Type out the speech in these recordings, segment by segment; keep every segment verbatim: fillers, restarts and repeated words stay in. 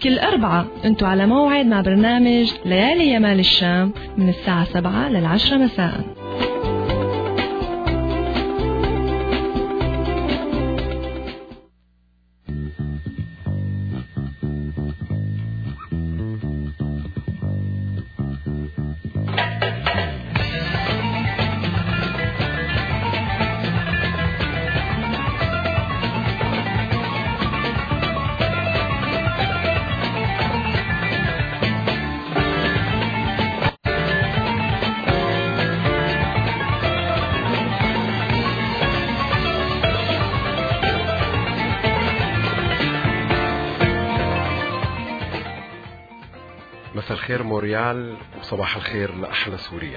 كل أربعة انتوا على موعد مع برنامج ليالي يمال الشام من الساعة سبعة للعشرة مساء. مساء الخير موريال وصباح الخير لأحلى سوريا.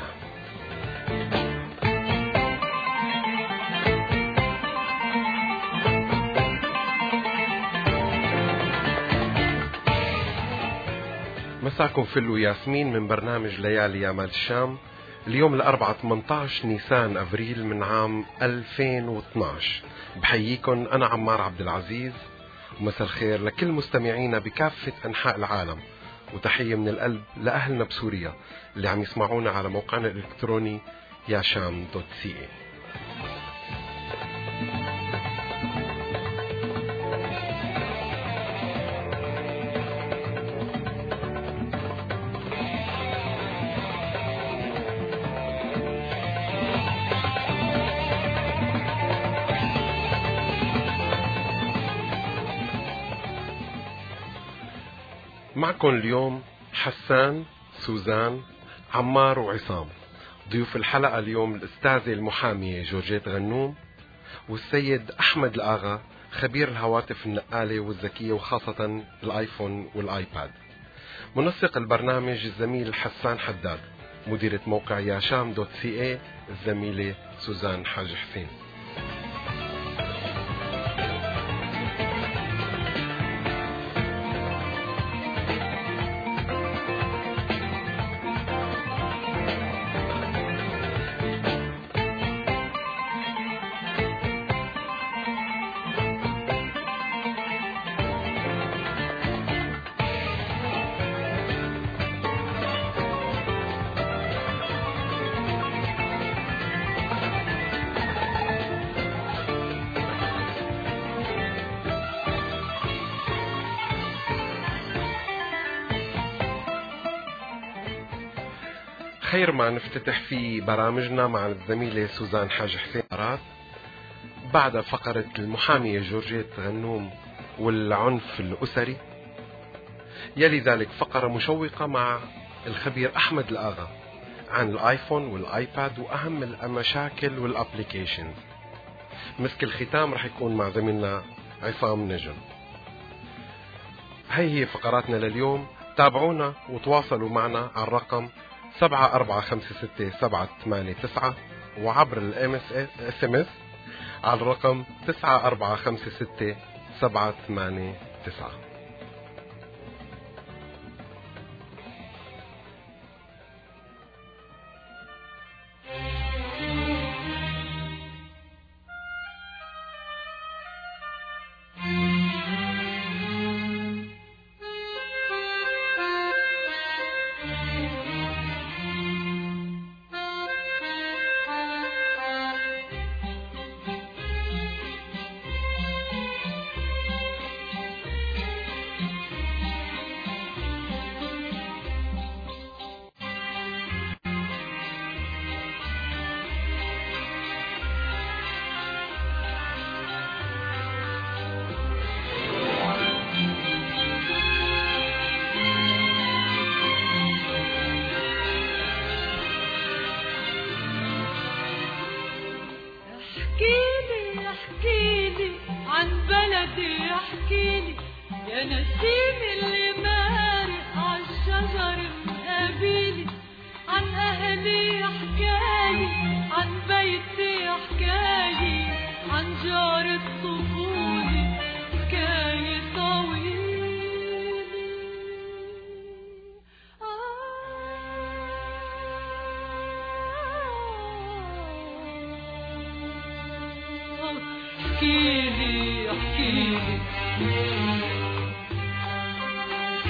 مساكم فل وياسمين من برنامج ليالي يمال الشام. اليوم الأربعاء ثمانية عشر نيسان أفريل من عام ألفين واثناشر. بحييكم أنا عمار عبد العزيز، ومساء الخير لكل مستمعينا بكافة أنحاء العالم، وتحية من القلب لأهلنا بسوريا اللي عم يسمعونا على موقعنا الإلكتروني ياشام دوت سي اي. معكم اليوم حسان، سوزان، عمار وعصام. ضيوف الحلقة اليوم الأستاذة المحامية جورجيت غنوم، والسيد أحمد الآغا خبير الهواتف النقالة والذكية وخاصة الآيفون والآيباد. منسق البرنامج الزميل حسان حداد، مديرة موقع ياشام دوت سي اي الزميلة سوزان حاج حسين. خير ما نفتتح في برامجنا مع الزميلة سوزان حاج حسين بعد فقرة المحامية جورجيت غنوم والعنف الأسري. يلي ذلك فقرة مشوقة مع الخبير أحمد الآغا عن الآيفون والآيباد وأهم المشاكل والأبليكيشن. مسك الختام رح يكون مع زميلنا عصام نجم. هي هي فقراتنا لليوم. تابعونا وتواصلوا معنا على الرقم سبعة أربعة خمسة ستة سبعة ثمانية تسعة وعبر الام اس ام اس على الرقم تسعة أربعة خمسة ستة سبعة ثمانية تسعة. احكيلي احكيلي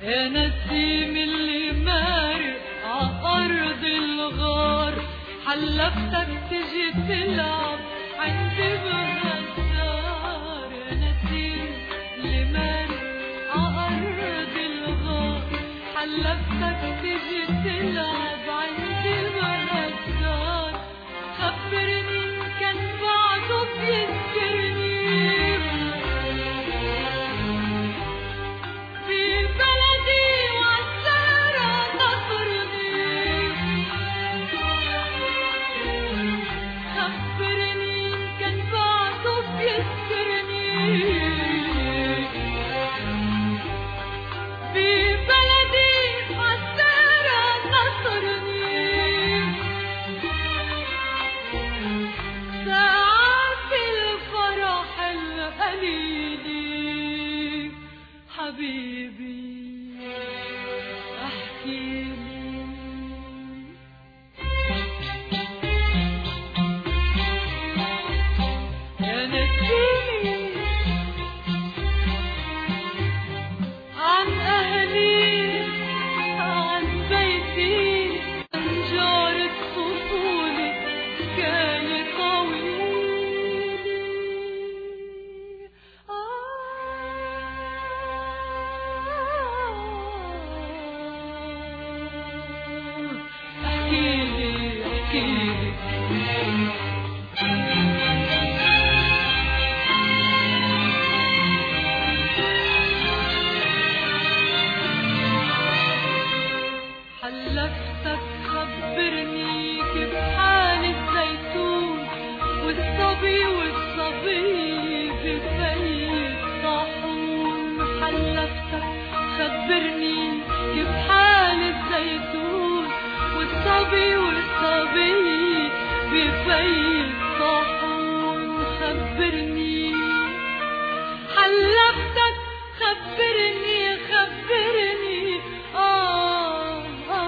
يا نسيم اللي مارق عأرض الغار، حلفتك تجي تلعب عندي بهالدار. يا نسيم اللي مارق عأرض الغار، حلفتك تجي تلعب عندي بهالدار. خبرني كان بعده بيذكرني في بلدي وعالسهرة نطرني. خبرني كان بعده بيذكرني في بلدي وعالسهرة نطرني. ساعات الفرح القليل حبيبي احكيلي. يا نسيني عن اهلي عن بيتي عن جارة طفولي حكاية طويلة. احكيلي احكيلي حلفتك خبرني كيف حال الزيتون والصبي والصبي بفيت طاحون. حلفتك خبرني كيف حال الزيتون والصبي والصبي بفيت طاحون. خبرني حلفتك خبرني خبرني آه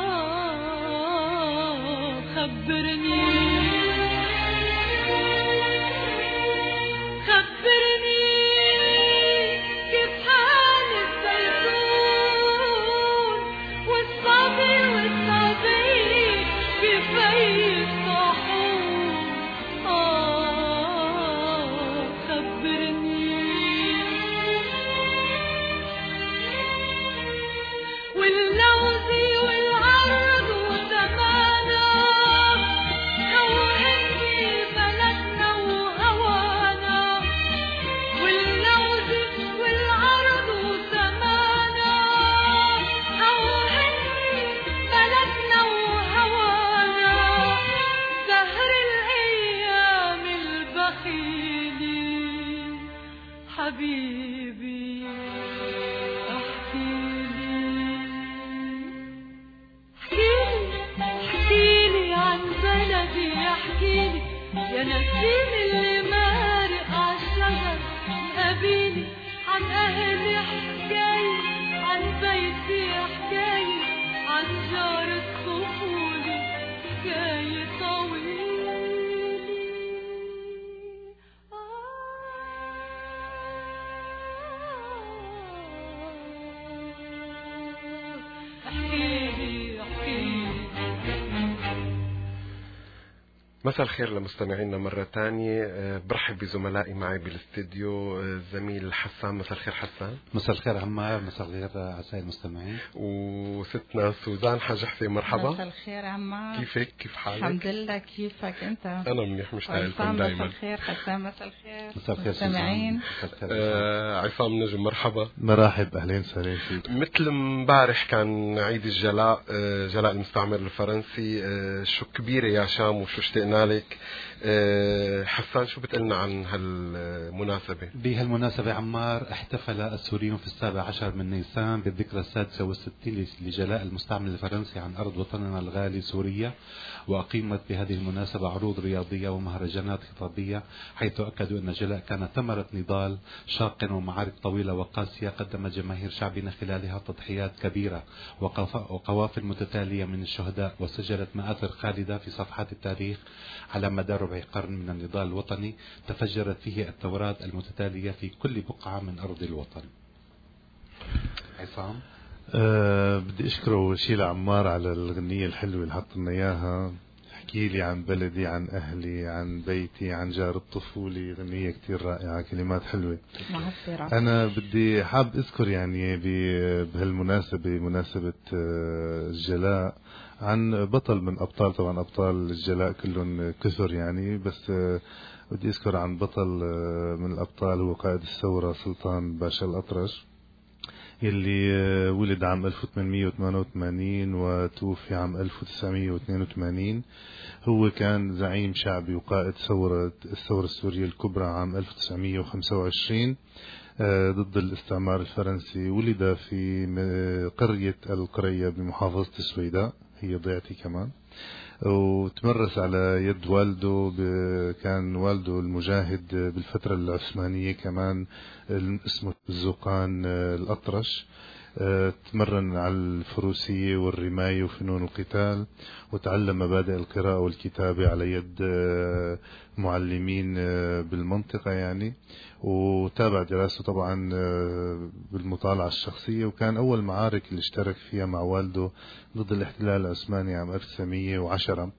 آه خبرني خبرني كيف حال الزيتون والصبي والصبي بفيت طاحون. آه خبرني واللوز والعرض وزمانا هوهني بلدنا وهوانا. واللوز والعرض وزمانا هوهني بلدنا وهوانا. زهر الأيام البخيلة حبيبي احكيلي. احكيلي عن بلدي احكيلي يا نسيم اللي مارق عالشجر قابيلي. عن اهلي حكاية عن بيتي حكاية عن جارة طفولي حكاية طويلة. احكيلي احكيلي. مساء الخير لمستمعينا مرة تانية. أه، برحب بزملائي معي بالاستديو. أه، الزميل حسان. مساء الخير حسان. مساء الخير عمار. مساء الخير أعزائي المستمعين. وستنا سوزان حاج حسين. مرحبا. مساء الخير عمار. كيفك؟ كيف حالك؟ الحمد لله. كيفك انت؟ انا منيح مشتاق لكم دايما. مساء الخير حسام. مساء الخير مساء الخير مستمعين. آه عصام نجم. مرحبا. مرحب اهلين سهلين فيك. مثل امبارح كان عيد الجلاء، آه جلاء المستعمر الفرنسي. آه شو كبيرة يا شام وشو اشتقنا لك. آه حسان شو بتقلنا عن هالمناسبة؟ بهالمناسبة عمار احتفل السوريون في السابع عشر من نيسان بالذكرى السادسة والستين لجلاء المستعمر الفرنسي عن أرض وطننا الغالي سوريا، وأقيمت بهذه المناسبة عروض رياضية ومهرجانات خطابية، حيث أكدوا أن جلاء كان ثمرة نضال شاق ومعارك طويلة وقاسية قدمت جماهير شعبنا خلالها تضحيات كبيرة وقوافل متتالية من الشهداء، وسجلت مآثر خالدة في صفحات التاريخ على مدار ربع قرن من النضال الوطني تفجرت فيه الثورات المتتالية في كل بقعة من أرض الوطن. عصام. أه بدي أشكره أول شيء لعمار على الغنية الحلوة اللي حط لنا إياها. احكي لي عن بلدي، عن أهلي، عن بيتي، عن جار الطفولة. غنية كتير رائعة، كلمات حلوة. أنا بدي حاب أذكر يعني بهالمناسبة، مناسبة الجلاء، عن بطل من أبطال، طبعا أبطال الجلاء كلهم كثر يعني، بس بدي أذكر عن بطل من الأبطال هو قائد الثورة سلطان باشا الأطرش، يلي ولد عام ألف وثمانمئة وثمانية وثمانين وتوفي عام ألف وتسعمئة واثنين وثمانين. هو كان زعيم شعبي وقائد ثورة الثورة السورية الكبرى عام ألف وتسعمئة وخمسة وعشرين ضد الاستعمار الفرنسي. ولد في قرية القرية بمحافظة السويداء، هي ضيعتي كمان، وتمرس على يد والده. كان والده المجاهد بالفترة العثمانية كمان اسمه الزوقان الأطرش. تمرن على الفروسية والرماية وفنون القتال، وتعلم مبادئ القراءة والكتابة على يد معلمين بالمنطقة يعني، وتابع دراسته طبعا بالمطالعة الشخصية. وكان أول معارك اللي اشترك فيها مع والده ضد الاحتلال العثماني عام ألف وتسعمئة وعشرة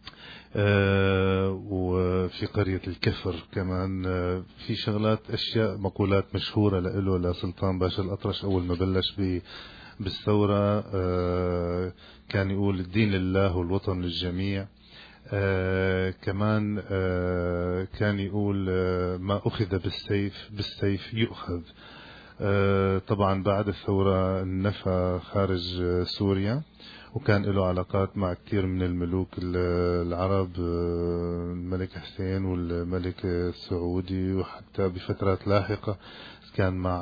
أه وفي قرية الكفر كمان. أه في شغلات أشياء مقولات مشهورة له لسلطان باشا الأطرش أول ما بلش بالثورة. أه كان يقول الدين لله والوطن للجميع. أه كمان أه كان يقول أه ما أخذ بالسيف بالسيف يؤخذ. أه طبعا بعد الثورة نفى خارج سوريا، وكان له علاقات مع كثير من الملوك العرب، الملك حسين والملك السعودي، وحتى بفترات لاحقة كان مع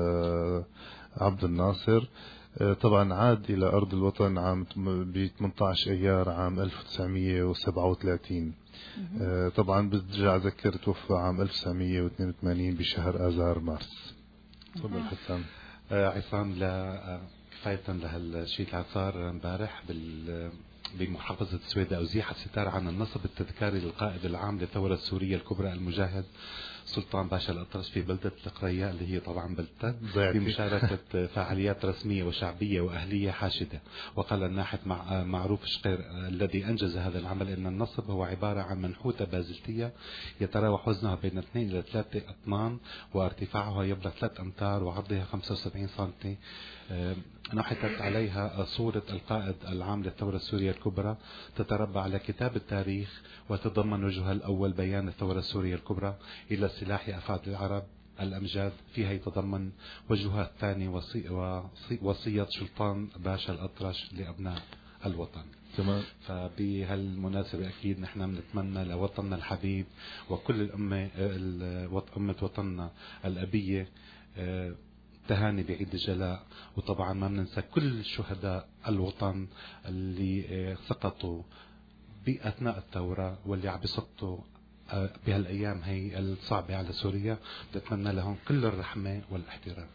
عبد الناصر. طبعا عاد إلى أرض الوطن عام ب ثمانية عشر أيار عام ألف وتسعمئة وسبعة وثلاثين. طبعا برجع أذكر توفى عام ألف وتسعمئة واثنين وثمانين بشهر آذار مارس. تفضل حسام. عصام، لا كفاية لهالشيء اللي صار امبارح بال بمحافظة السويداء، أزيح الستار عن النصب التذكاري للقائد العام للثورة السورية الكبرى المجاهد سلطان باشا الأطرش في بلدة القرية اللي هي طبعا بلدته، بمشاركة فعاليات رسمية وشعبية وأهلية حاشدة. وقال الناحت مع معروف شقير الذي أنجز هذا العمل إن النصب هو عبارة عن منحوتة بازلتية يتراوح وزنها بين اثنين إلى ثلاثة أطنان، وارتفاعها يبلغ ثلاثة أمتار، وعرضها خمسة وسبعين سنتي. نحتت عليها صورة القائد العام للثورة السورية الكبرى تتربع على كتاب التاريخ، وتضمن وجهها الأول بيان الثورة السورية الكبرى إلى سلاح أفعاد العرب الأمجاد، فيها يتضمن وجهها الثاني وصي وصي وصية سلطان باشا الأطرش لأبناء الوطن. تمام. فبهالمناسبة أكيد نحن بنتمنى لوطننا الحبيب وكل الأمة أمة وطننا الأبية تهاني بعيد الجلاء. وطبعا ما بننسى كل شهداء الوطن اللي سقطوا بأثناء الثورة واللي عم بيسقطوا بهالأيام هي الصعبة على سوريا. بتمنى لهم كل الرحمة والاحترام.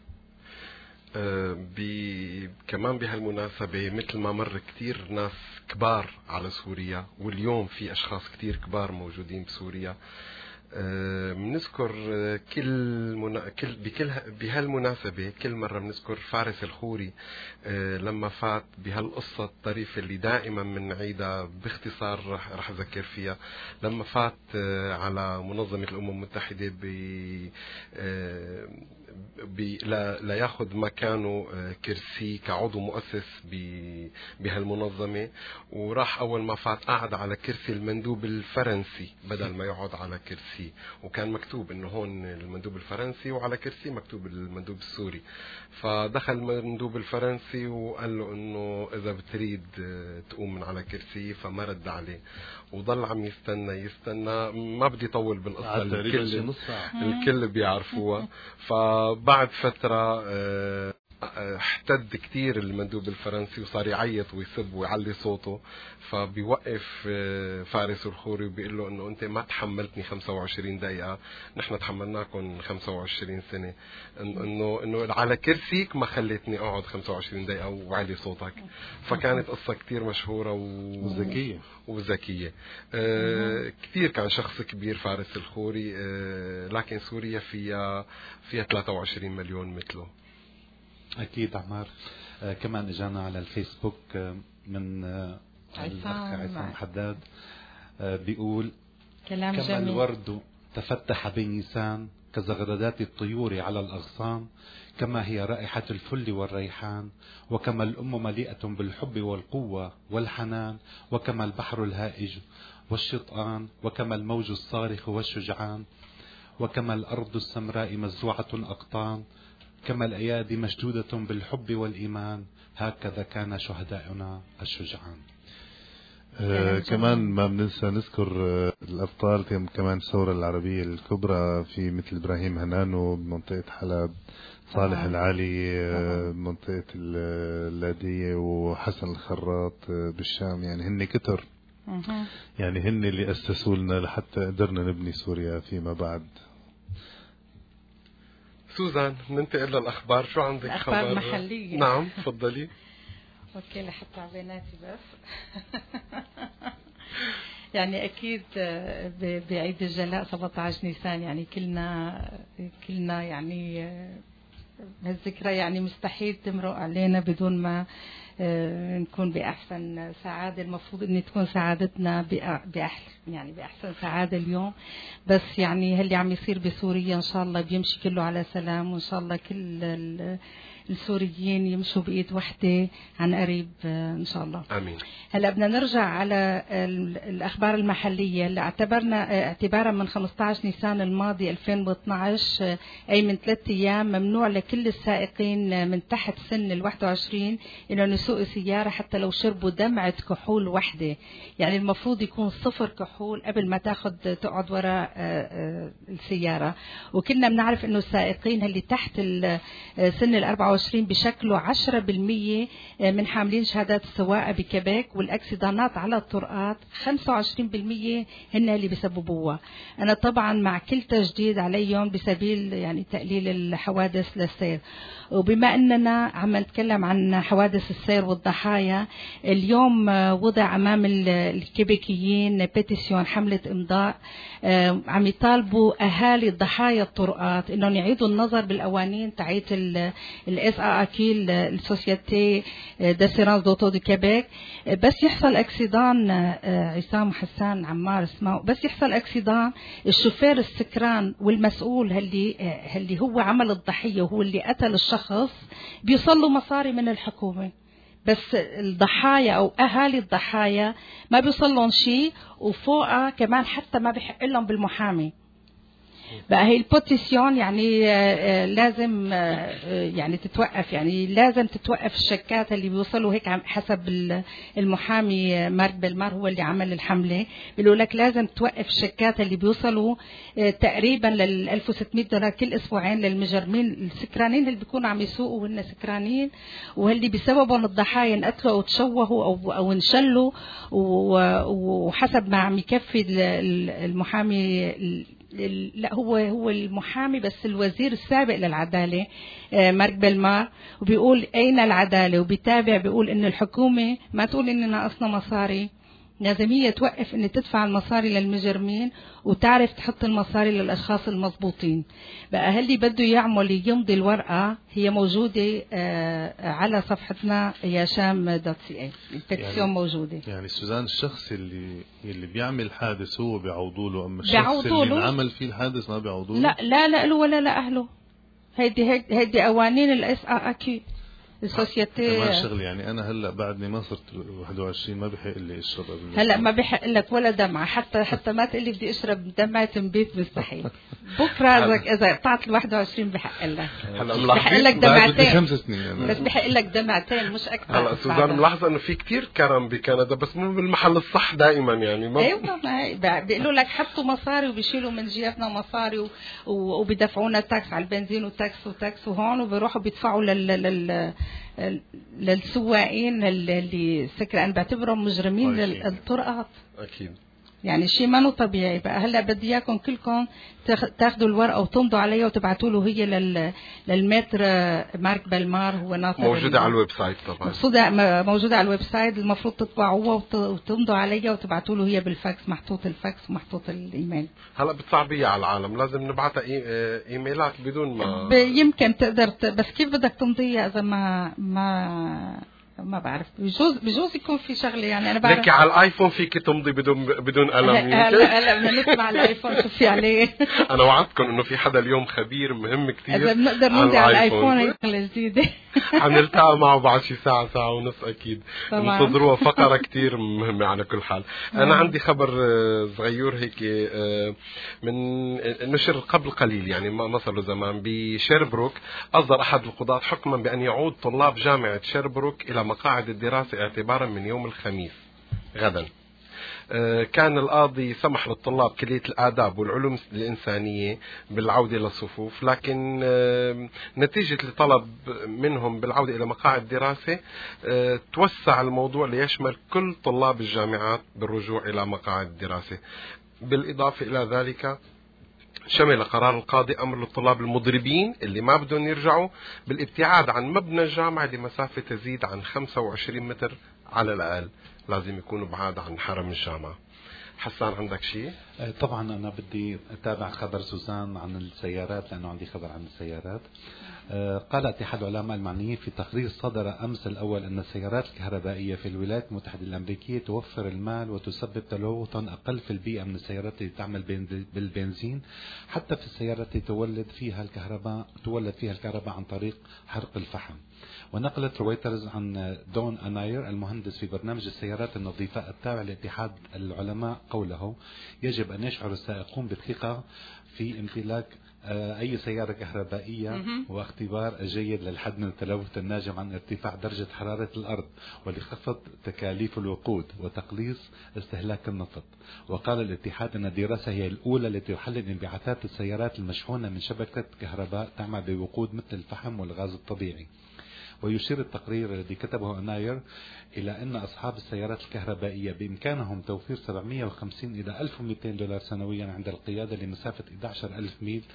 أه بي كمان بهالمناسبة مثل ما مر كتير ناس كبار على سوريا، واليوم في أشخاص كتير كبار موجودين بسوريا. بنذكر كل منا... كل بكل بهالمناسبة كل مرة بنذكر فارس الخوري لما فات بهالقصة الطريفة اللي دائما بنعيدها باختصار رح رح أذكر فيها. لما فات على منظمة الأمم المتحدة ب بي لا, لا ياخذ مكانه كرسي كعضو مؤسس بهالمنظمة، وراح أول ما فات قعد على كرسي المندوب الفرنسي بدل ما يقعد على كرسي، وكان مكتوب إنه هون المندوب الفرنسي وعلى كرسي مكتوب المندوب السوري. فدخل المندوب الفرنسي وقال له إنه إذا بتريد تقوم من على كرسي، فما رد عليه وضل عم يستنى يستنى. ما بدي طول بالقصة، الكل الكل بيعرفوها. فبعد فترة احتد كتير المندوب الفرنسي وصار يعيط ويسب ويعلي صوته. فبيوقف فارس الخوري وبيقول له انه انت ما تحملتني خمسة وعشرين دقيقة، نحن تحملناكم خمسة وعشرين سنة، انه انه على كرسيك ما خليتني اقعد خمسة وعشرين دقيقة وعلي صوتك. فكانت قصة كتير مشهورة وذكية وذكية. اه كتير كان شخص كبير فارس الخوري. اه لكن سوريا فيها فيها ثلاثة وعشرين مليون مثله. أكيد عمار. آه كمان إجانا على الفيسبوك آه من آه الأخ عصام حداد آه بيقول كلام كما جميل. الورد تفتح بنيسان كزغردات الطيور على الأغصان، كما هي رائحة الفل والريحان، وكما الأم مليئة بالحب والقوة والحنان، وكما البحر الهائج والشطآن، وكما الموج الصارخ والشجعان، وكما الأرض السمراء مزروعة أقطان، كما الأيادي مشدودة بالحب والإيمان، هكذا كان شهداؤنا الشجعان. آه كمان ما بننسى نذكر آه الأبطال كمان الثورة العربية الكبرى في مثل إبراهيم هنانو بمنطقة حلب، صالح آه. العالي آه بمنطقة اللادية، وحسن الخراط آه بالشام. يعني هن كتر، يعني هن اللي أسسوا لنا لحتى قدرنا نبني سوريا فيما بعد. سوزان ننتقل للأخبار. شو عندك الأخبار خبر محلية؟ نعم تفضلي. اوكي لحتى عبيناتي بس. يعني اكيد بعيد الجلاء سبعة عشر نيسان يعني كلنا كلنا يعني هالذكرى يعني مستحيل تمرق علينا بدون ما نكون بأحسن سعادة. المفروض ان تكون سعادتنا بأحسن يعني بأحسن سعادة اليوم، بس يعني هاللي عم يصير بسوريا ان شاء الله بيمشي كله على سلام، وان شاء الله كل السوريين يمشوا بإيد وحدة عن قريب إن شاء الله. آمين. هلا بدنا نرجع على الأخبار المحلية اللي اعتبرنا اعتبارا من خمسة عشر نيسان الماضي ألفين واثنعش، أي من ثلاثة أيام، ممنوع لكل السائقين من تحت سن الواحد وعشرين إنه يسوقوا سيارة حتى لو شربوا دمعة كحول وحدة. يعني المفروض يكون صفر كحول قبل ما تاخد تقعد وراء السيارة. وكنا بنعرف إنه السائقين اللي تحت سن الأربعة وعشرين بشكلوا عشرة بالمية من حاملين شهادات السواقة بكيبيك، والأكسيدانات على الطرقات خمسة وعشرين بالمية هن اللي بيسببوها. أنا طبعا مع كل تجديد عليهم بسبيل يعني تقليل الحوادث للسير. وبما أننا عم نتكلم عن حوادث السير والضحايا، اليوم وضع أمام الكيبيكيين بيتيسيون، حملة إمضاء عم يطالبوا أهالي ضحايا الطرقات إنهم يعيدوا النظر بالقوانين تاعت الاس ا اكيل السوسيتي داسيرانس دوتو دي كيبيك. بس يحصل اكسيدان عصام حسان عمار اسمعوا، بس يحصل اكسيدان الشوفير السكران والمسؤول اللي اللي هو عمل الضحيه وهو اللي قتل الشخص بيوصلوا مصاري من الحكومه، بس الضحايا او اهالي الضحايا ما بيوصلهم شيء، وفوقها كمان حتى ما بيحق لهم بالمحامي. بقى هي البوتيسيون يعني لازم يعني تتوقف، يعني لازم تتوقف الشكات اللي بيوصلوا هيك حسب المحامي مارك بلمار هو اللي عمل الحملة. بيقولوا لك لازم توقف الشكات اللي بيوصلوا تقريبا لل ألف وستمية دولار كل اسبوعين للمجرمين السكرانين اللي بيكونوا عم يسوقوا وهن سكرانين، واللي بسببهم الضحايا انقتلوا او تشوهوا او او انشلوا، وحسب ما عم يكفي المحامي لا هو هو المحامي بس الوزير السابق للعدالة مارك بلمار، وبيقول أين العدالة، وبيتابع بيقول إن الحكومة ما تقول إن ناقصنا مصاري، لازم هي توقف إن تدفع المصاري للمجرمين وتعرف تحط المصاري للأشخاص المضبوطين. بقى هاللي بده يعمل يمضي الورقة هي موجودة على صفحتنا يا شام دوت سي اي، البيتيسيون يعني موجودة. يعني سوزان الشخص اللي اللي بيعمل حادث هو بيعوضوا له، أما الشخص اللي انعمل فيه الحادث ما بيعوضوا له؟ لا لا لا له ولا لا أهله. هيدي هيدي قوانين الاس ا اكيد السوسيتي كمان شغل. يعني انا هلا بعدني ما صرت واحد وعشرين ما بحق لي اشرب قبل هلا ما بحق لك ولا دمعه، حتى حتى ما تقول لي بدي اشرب دمعه مبيت مستحيل. بكره اذا قطعت ال واحد وعشرين بحق لك. هلا بحق لك دمعتين خمس سنين بس بحق لك دمعتين مش اكثر. هلا سوزان ملاحظه انه في كتير كرم بكندا بس مو بالمحل الصح دائما يعني ما ايوه ما بيقولوا لك حطوا مصاري وبيشيلوا من جيبنا مصاري و... وبيدفعونا تاكس على البنزين وتاكس وتاكس وهون وبيروحوا بيدفعوا لل, لل... للسواقين اللي سكر. انا بعتبرهم مجرمين للطرقات. اكيد يعني شيء ما طبيعي. بقى هلا بدي اياكم كلكم تاخذوا الورقه وتمضوا عليها وتبعتوا له هي لل للمتر مارك بالمار، هو ناطر موجوده على الويب سايت طبعا، موجوده على الويب سايت. المفروض تطبعوها وتمضوا عليها وتبعتوا له هي بالفاكس، محطوط الفاكس ومحطوط الايميل. هلا بتصعبيها على العالم، لازم نبعتها ايميلات بدون ما يمكن تقدر ت... بس كيف بدك تمضيها اذا ما ما ما بعرف. بجوز بجوز يكون في شغله، يعني انا بعرف لك على الايفون فيك تمضي بدون بدون قلم. هلا هلا بدنا نسمع الايفون شو في عليه. انا وعدتكم انه في حدا اليوم خبير مهم كتير، اذا بنقدر نمضي على الايفون هي شغله جديده. حنلتقى معه بعد شي ساعه ساعه ونص اكيد. انتظروها، فقره كتير مهمه على كل حال. انا عندي خبر صغير هيك من نشر قبل قليل، يعني ما صار له زمان. بشيربروك اصدر احد القضاة حكما بان يعود طلاب جامعه شيربروك الى مقاعد الدراسة اعتبارا من يوم الخميس غدا. كان القاضي سمح للطلاب كلية الآداب والعلوم الإنسانية بالعودة للصفوف، لكن نتيجة لطلب منهم بالعودة إلى مقاعد الدراسة توسع الموضوع ليشمل كل طلاب الجامعات بالرجوع إلى مقاعد الدراسة. بالإضافة إلى ذلك شمل قرار القاضي أمر للطلاب المضربين اللي ما بدهم يرجعوا بالابتعاد عن مبنى الجامعة لمسافة تزيد عن خمسة وعشرين متر على الأقل، لازم يكونوا بعاد عن حرم الجامعة. حسان عندك شيء؟ طبعا أنا بدي أتابع خبر سوزان عن السيارات لأنه عندي خبر عن السيارات. قال اتحاد العلماء المعنيين في تقرير صدر أمس الأول أن السيارات الكهربائية في الولايات المتحدة الأمريكية توفر المال وتسبب تلوثا أقل في البيئة من السيارات التي تعمل بالبنزين، حتى في السيارات التي تولد فيها الكهرباء تولد فيها الكهرباء عن طريق حرق الفحم. ونقلت رويترز عن دون أناير المهندس في برنامج السيارات النظيفة التابع لاتحاد العلماء قوله: يجب أن يشعر السائقون بثقة في امتلاك أي سيارة كهربائية واختبار جيد للحد من التلوث الناجم عن ارتفاع درجة حرارة الأرض ولخفض تكاليف الوقود وتقليص استهلاك النفط. وقال الاتحاد أن الدراسة هي الأولى التي تحلل انبعاثات السيارات المشحونة من شبكة كهرباء تعمل بوقود مثل الفحم والغاز الطبيعي. ويشير التقرير الذي كتبه أناير إلى أن أصحاب السيارات الكهربائية بإمكانهم توفير سبعمئة وخمسين إلى ألف ومئتين دولار سنويا عند القيادة لمسافة أحد عشر ألف ميل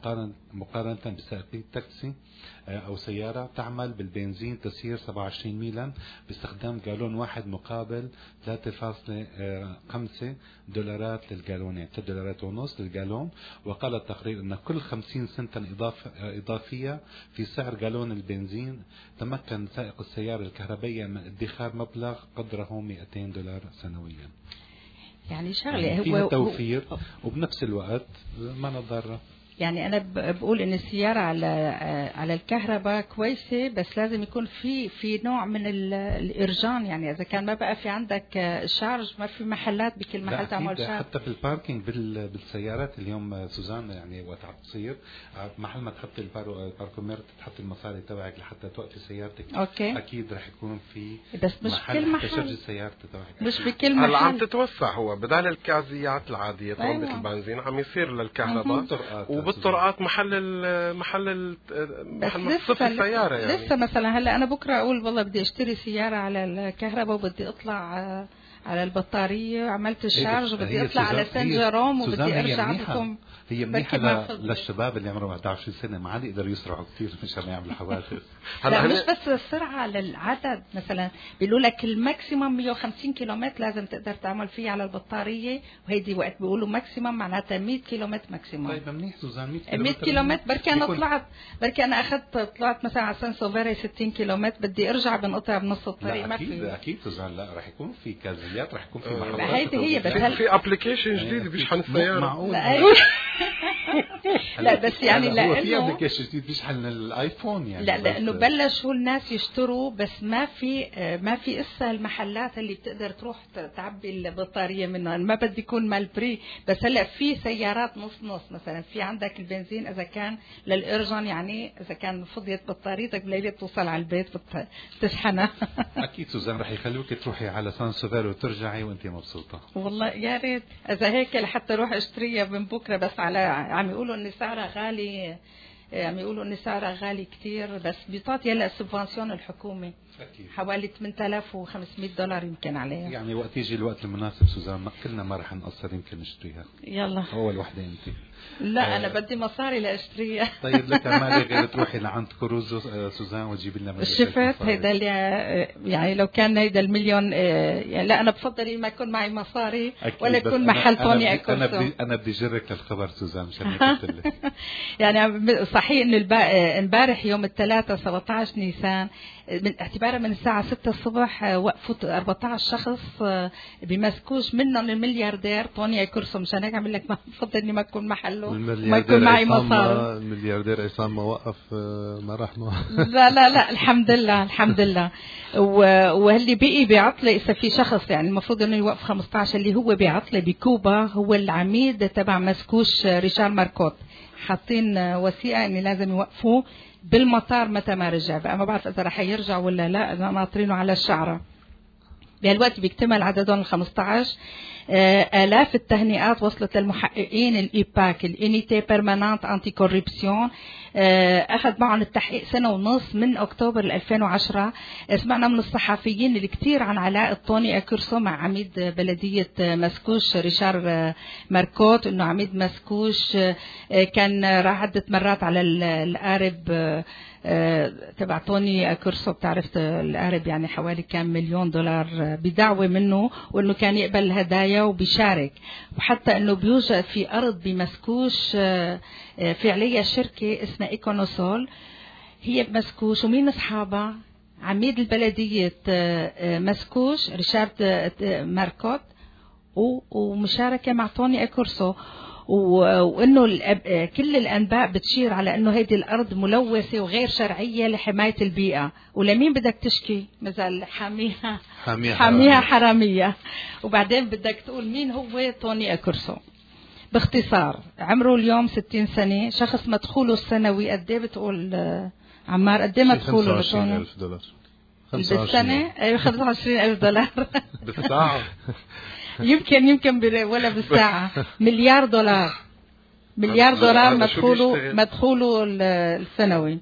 مقارنة بسائقي تاكسي أو سيارة تعمل بالبنزين تسير سبعة وعشرين ميلا باستخدام جالون واحد مقابل ثلاثة فاصلة خمسة دولارات للجالونين، ثلاثة دولارات ونص للجالون. وقال التقرير أن كل خمسين سنتا إضافية في سعر جالون البنزين تمكن سائق السيارة الكهربائية من ادخار مبلغ قدره مئتين دولار سنويا. يعني شغلة يعني فيها توفير وبنفس الوقت ما نضر. يعني أنا بقول إن السيارة على على الكهرباء كويسة، بس لازم يكون في في نوع من الإرجان. يعني إذا كان ما بقى في عندك شارج، ما في محلات بكل محل تعمل شارج. حتى في الباركينج بالسيارات اليوم سوزان، يعني وقت تصير محل ما تحط الباركومير تحط المصاري تبعك لحتى توقفي سيارتك. أوكي. أكيد رح يكون في بس مش بكل محل تشغل سيارتك تبعك. مش بكل محل. هلا عم تتوسع، هو بدال الكازيات العادية طلبة البنزين عم يصير للكهرباء، وبالطرقات محل ال محل ال محل مصرف السيارة. يعني لسه مثلا هلا أنا بكرة أقول والله بدي أشتري سيارة على الكهرباء وبدي أطلع على البطارية، عملت الشارج وبدي أطلع على سان جيروم وبدي أرجع لكم. هي منيحة للشباب اللي عمرهم أحد عشر سنة، ما عاد يقدروا يسرعوا كثير مشان يعملوا حوادث. لا مش بس السرعة، للعدد. مثلا بيقولوا لك الماكسيمم مئة وخمسين كيلومتر لازم تقدر تعمل فيه على البطارية، وهيدي وقت بيقولوا ماكسيمم معناتها مئة كيلومتر ماكسيمم. طيب منيح سوزان، مئة كيلومتر. بركي أنا طلعت بركي أنا أخذت طلعت مثلا على سان سوفيري ستين كيلومتر، بدي أرجع بنقطع بنص الطريق. ما في أكيد سوزان، لا رح يكون في كازيات، رح يكون في محطات. هيدي هي بس هل في ابلكيشن جديد بيشحن السيارة. معقول؟ لا بس يعني لا في ابلكيشن جديد بيشحن الايفون يعني. لا لانه بلشوا الناس يشتروا، بس ما في ما في اسا المحلات اللي بتقدر تروح تعبي البطاريه منه. ما بدي يكون مال بري، بس هلا في سيارات نص نص. مثلا في عندك البنزين اذا كان للارجن، يعني اذا كان فضيت بطاريتك بليله توصل على البيت بتشحنها. اكيد سوزان رح يخلوك تروحي على سان سوفيرو وترجعي وانت مبسوطه. والله يا ريت اذا هيك لحتى اروح اشتريها من بكره، بس على عم يقولوا ان سعرها غالي عم يقولوا ان سعرها غالي كتير، بس بيعطي هلا سبفانسيون الحكومه أكيد. حوالي ثمانية آلاف وخمسمية دولار يمكن عليها. يعني وقت يجي الوقت المناسب سوزان ما كلنا ما رح نقصر يمكن نشتريها. يلا اول وحده انت. لا آه. انا بدي مصاري لاشتريها. طيب لك مالي غير تروحي لعند كروز آه، سوزان وتجيب لنا من شفت هيدا اللي يعني لو كان هيدا المليون آه، يعني لا انا بفضل ما يكون معي مصاري ولا يكون محل طوني اكل. انا بدي انا بدي جرك للخبر سوزان مشان هيك قلت لك. يعني صحيح انه امبارح يوم الثلاثاء سبعة عشر نيسان من اعتبارا من الساعة ستة الصبح وقفوا أربعة عشر شخص بمسكوش منهم الملياردير طوني كرسو. مشان هيك عم لك ما بفضل اني ما اكون محله ما يكون معي مصاري. الملياردير عصام ما وقف ما راح معه. لا لا لا الحمد لله الحمد لله. واللي بقي بعطلة إذا في شخص يعني المفروض انه يوقف خمسة عشر اللي هو بعطلة بكوبا هو العميد تبع مسكوش ريشار ماركوت. حاطين وثيقة اني لازم يوقفوه بالمطار متى ما رجع. بقى ما بعرف اذا رح يرجع ولا لا، ناطرينه على الشعرة. بهالوقت بيكتمل عددهم الخمسة عشر. آلاف التهنئات وصلت للمحققين الإيباك الانيتي بيرمانانت انتي كوربسيون. أخذ معهم التحقيق سنة ونص من أكتوبر ألفين وعشرة. سمعنا من الصحفيين اللي كتير عن علاء الطوني أكرسو مع عميد بلدية مسكوش ريشار ماركوت، إنه عميد مسكوش كان راح عدة مرات على القارب تبع طوني كرسو. بتعرف القارب يعني حوالي كام مليون دولار بدعوة منه، وإنه كان يقبل الهدايا وبيشارك. وحتى إنه بيوجد في أرض بمسكوش في عليها شركة اسمها إيكونوسول هي بمسكوش، ومين أصحابها؟ عميد البلدية مسكوش ريشارد ماركوت ومشاركة مع طوني كرسو. وانه كل الانباء بتشير على انه هيدي الارض ملوثه وغير شرعيه لحمايه البيئه. ولمين بدك تشكي؟ مثل حاميها حاميها, حاميها حراميه. وبعدين بدك تقول مين هو طوني أكرسو. باختصار عمره اليوم ستين سنه، شخص مدخوله السنوي قد ايه بتقول عمار؟ قد ايه مدخوله خمسة وعشرين ألف دولار بالسنه؟ ايوه خمسة وعشرين ألف دولار بالساعه. يمكن يمكن ولا بالساعة. مليار دولار مليار دولار مدخوله مدخوله السنوي.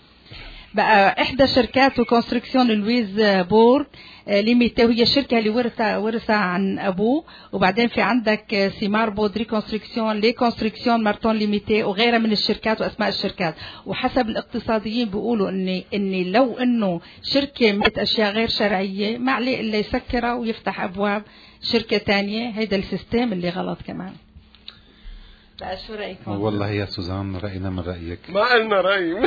بقى إحدى شركاته كونستركسيون لويز بورد ليميتي، وهي الشركة اللي ورثها ورثها عن أبوه. وبعدين في عندك سيمار بود ريكونستركسيون لي كونستركسيون مارتون ليميتي وغيرها من الشركات وأسماء الشركات. وحسب الاقتصاديين بيقولوا إني إني لو إنه شركة عملت أشياء غير شرعية ما عليه إلا يسكرها ويفتح أبواب شركة تانية. هيدا السيستم اللي غلط كمان. لا شو رأيكم؟ والله يا سوزان رأينا من رأيك. ما قلنا رأي.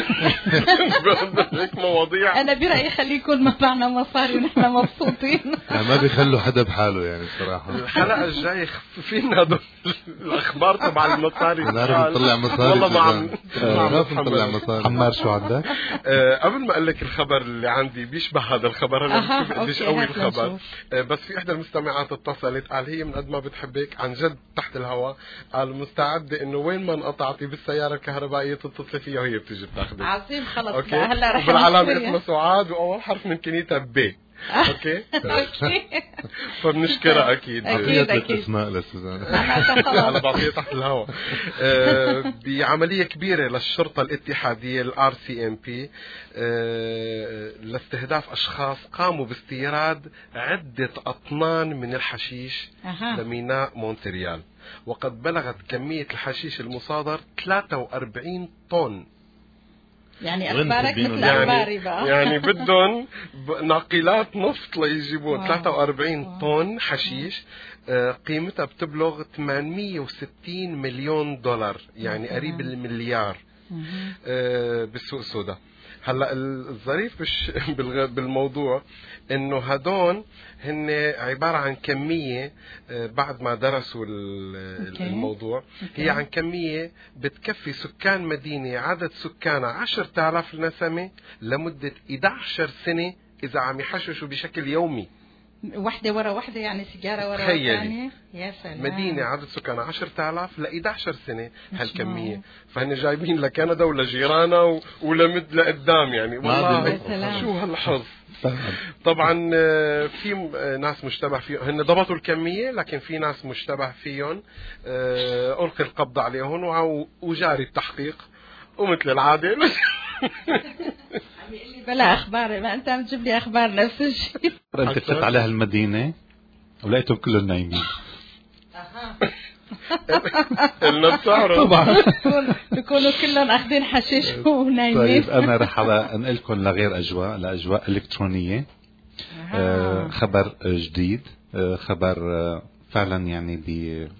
هيك مواضيع. أنا برأيي خلي يكون ما معنا مصاري ونحن مبسوطين. ما بيخلوا حدا بحاله يعني صراحة. الحلقة الجاية خففين هدول الأخبار تبع المصاري. نعرف نطلع مصاري. والله ما عم نعرف نطلع مصاري. عمار شو عندك؟ قبل ما أقول لك الخبر اللي عندي بيشبه هذا الخبر. هلا بشوف قديش قوي الخبر. بس في إحدى المستمعات اتصلت قال هي من قد ما بتحبك عن جد تحت الهواء قال مستعد انه وين ما انقطعتي بالسياره الكهربائيه تتصلي فيها وهي بتيجي بتاخذك. عظيم خلص اوكي هلا رح بالعلامه اسمها سعاد واول حرف من كنيتها ب. اوكي اوكي فبنشكرها اكيد. اكيد اكيد اسماء لسوزان. انا بعطيها تحت الهواء. بعمليه كبيره للشرطه الاتحاديه الار سي ام بي لاستهداف اشخاص قاموا باستيراد عده اطنان من الحشيش لميناء مونتريال، وقد بلغت كمية الحشيش المصادر ثلاثة وأربعين طن. يعني أخبارك مثل يعني أخباري بقى. يعني بدهم ناقلات نفط ليجيبون ثلاثة وأربعين طن حشيش قيمتها بتبلغ ثمانمية وستين مليون دولار، يعني قريب المليار بالسوق السوداء. هلا الظريف بالموضوع انه هدول هن عبارة عن كمية بعد ما درسوا الموضوع هي عن كمية بتكفي سكان مدينة عدد سكانها عشرة آلاف نسمة لمدة إحدى عشرة سنة إذا عم يحششوا بشكل يومي. واحدة ورا واحدة يعني سيجارة ورا تخيلي يا سلام. مدينة عدد سكانها عشرة آلاف لإحدى عشرة سنة هالكمية، فهن جايبين لكندا ولا جيرانا ولمد لقدام يعني. والله شو هالحظ. طبعا في ناس مشتبه فيهم، هن ضبطوا الكمية لكن في ناس مشتبه فيهم ألقي القبض عليهم وجاري التحقيق ومثل العادة بلا أخبار، ما أنت عم تجيب لي أخبار نفس الشيء. أنت فت على هالمدينة ولقيتهم كلهم نايمين. إلنا بسعره طبعا بيكونوا كلهم أخذين حشيش ونايمين. طيب أنا رح أنقلكم لغير أجواء، لأجواء إلكترونية. آه خبر جديد، آه خبر آه فعلا يعني بي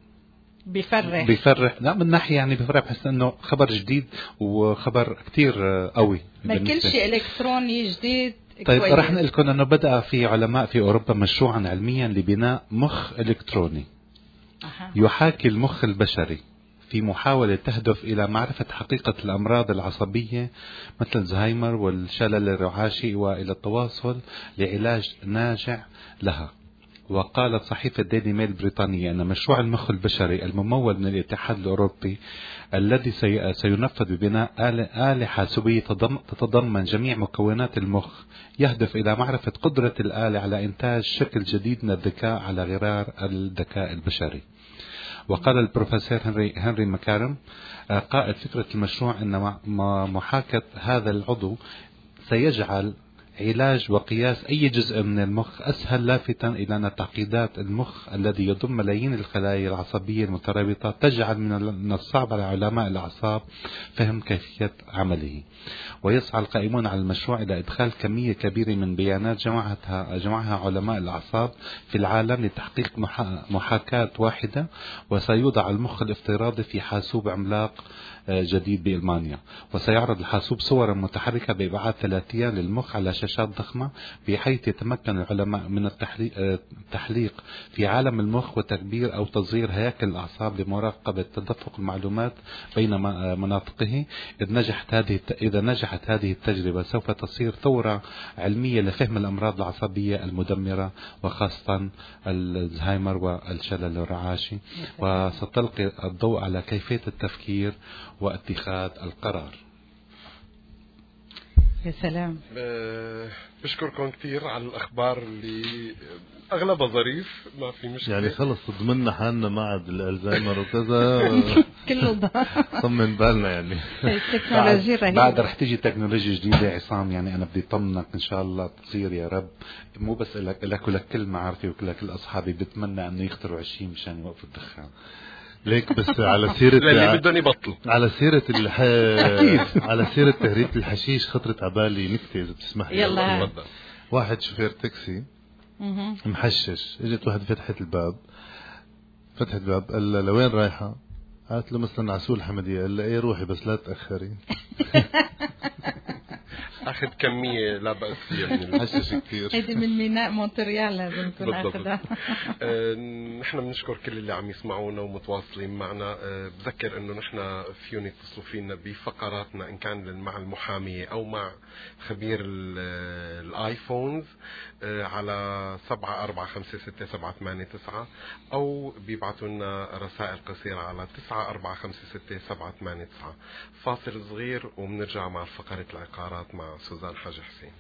بيفرح بيفرح لا من ناحية يعني بيفرح، بحس انه خبر جديد وخبر كتير قوي. ما كل شيء الكتروني جديد. طيب رح نقول لكم انه بدأ في علماء في اوروبا مشروعا علميا لبناء مخ الكتروني أه. يحاكي المخ البشري في محاولة تهدف الى معرفة حقيقة الامراض العصبية مثل الزهايمر والشلل الرعاشي والى التواصل لعلاج ناجع لها. وقالت صحيفة ديلي ميل البريطانية أن مشروع المخ البشري الممول من الاتحاد الأوروبي الذي سينفذ ببناء آلة حاسوبية تتضمن جميع مكونات المخ يهدف إلى معرفة قدرة الآلة على إنتاج شكل جديد من الذكاء على غرار الذكاء البشري. وقال البروفيسور هنري, هنري مكارم قائد فكرة المشروع أن محاكاة هذا العضو سيجعل علاج وقياس أي جزء من المخ أسهل، لافتا إلى أن تعقيدات المخ الذي يضم ملايين الخلايا العصبية المترابطة تجعل من الصعب على علماء الأعصاب فهم كيفية عمله. ويسعى القائمون على المشروع إلى إدخال كمية كبيرة من بيانات جمعتها, جمعها علماء الأعصاب في العالم لتحقيق محاكاة واحدة، وسيوضع المخ الافتراضي في حاسوب عملاق جديد بألمانيا، وسيعرض الحاسوب صورا متحركة بإبعاد ثلاثية للمخ على شاشات ضخمة، بحيث يتمكن العلماء من التحليق في عالم المخ وتكبير أو تصغير هياكل الأعصاب لمراقبة تدفق المعلومات بين مناطقه. إذا نجحت هذه إذا نجحت هذه التجربة سوف تصير ثورة علمية لفهم الأمراض العصبية المدمرة وخاصة الزهايمر والشلل الرعاشي، وستلقي الضوء على كيفية التفكير واتخاذ القرار. يا سلام. بشكركم كثير على الأخبار اللي أغلبها ظريف، ما في مشكلة. يعني خلص ضمننا حالنا معد الألزايمر وكذا كله ضاع. طمن بالنا يعني. التكنولوجيا رهيبة. بعد رح تيجي تكنولوجيا جديدة عصام، يعني أنا بدي طمنك إن شاء الله تصير يا رب، مو بس لك لك ولكل معارفي وكل أصحابي، بتمنى أنه يخترعوا شيء مشان يوقفوا الدخان. ليك بس على سيرة اللي بدهم يبطلوا على سيرة الح... على سيرة تهريب الحشيش خطرت عبالي نكتة إذا بتسمح لي. يلا. واحد شوفير تاكسي محشش، اجت واحد فتحت الباب فتحت الباب قال له لوين رايحة؟ قالت له مثلا عسول الحمدية. قال له ايه روحي بس لا تأخري. أخذ كمية لا بأس فيها من الحشش كثير. هيدي من ميناء مونتريال لازم تكون أخذها. نحن بنشكر كل اللي عم يسمعونا ومتواصلين معنا. أه بذكر إنه نحن فيون يتصلوا فينا بفقراتنا إن كان مع المحامية أو مع خبير الآيفونز أه على سبعة أربعة خمسة ستة سبعة ثمانية تسعة، أو بيبعتوا لنا رسائل قصيرة على تسعة أربعة خمسة ستة سبعة ثمانية تسعة. فاصل صغير وبنرجع مع فقرة العقارات مع سوزان حاج حسين.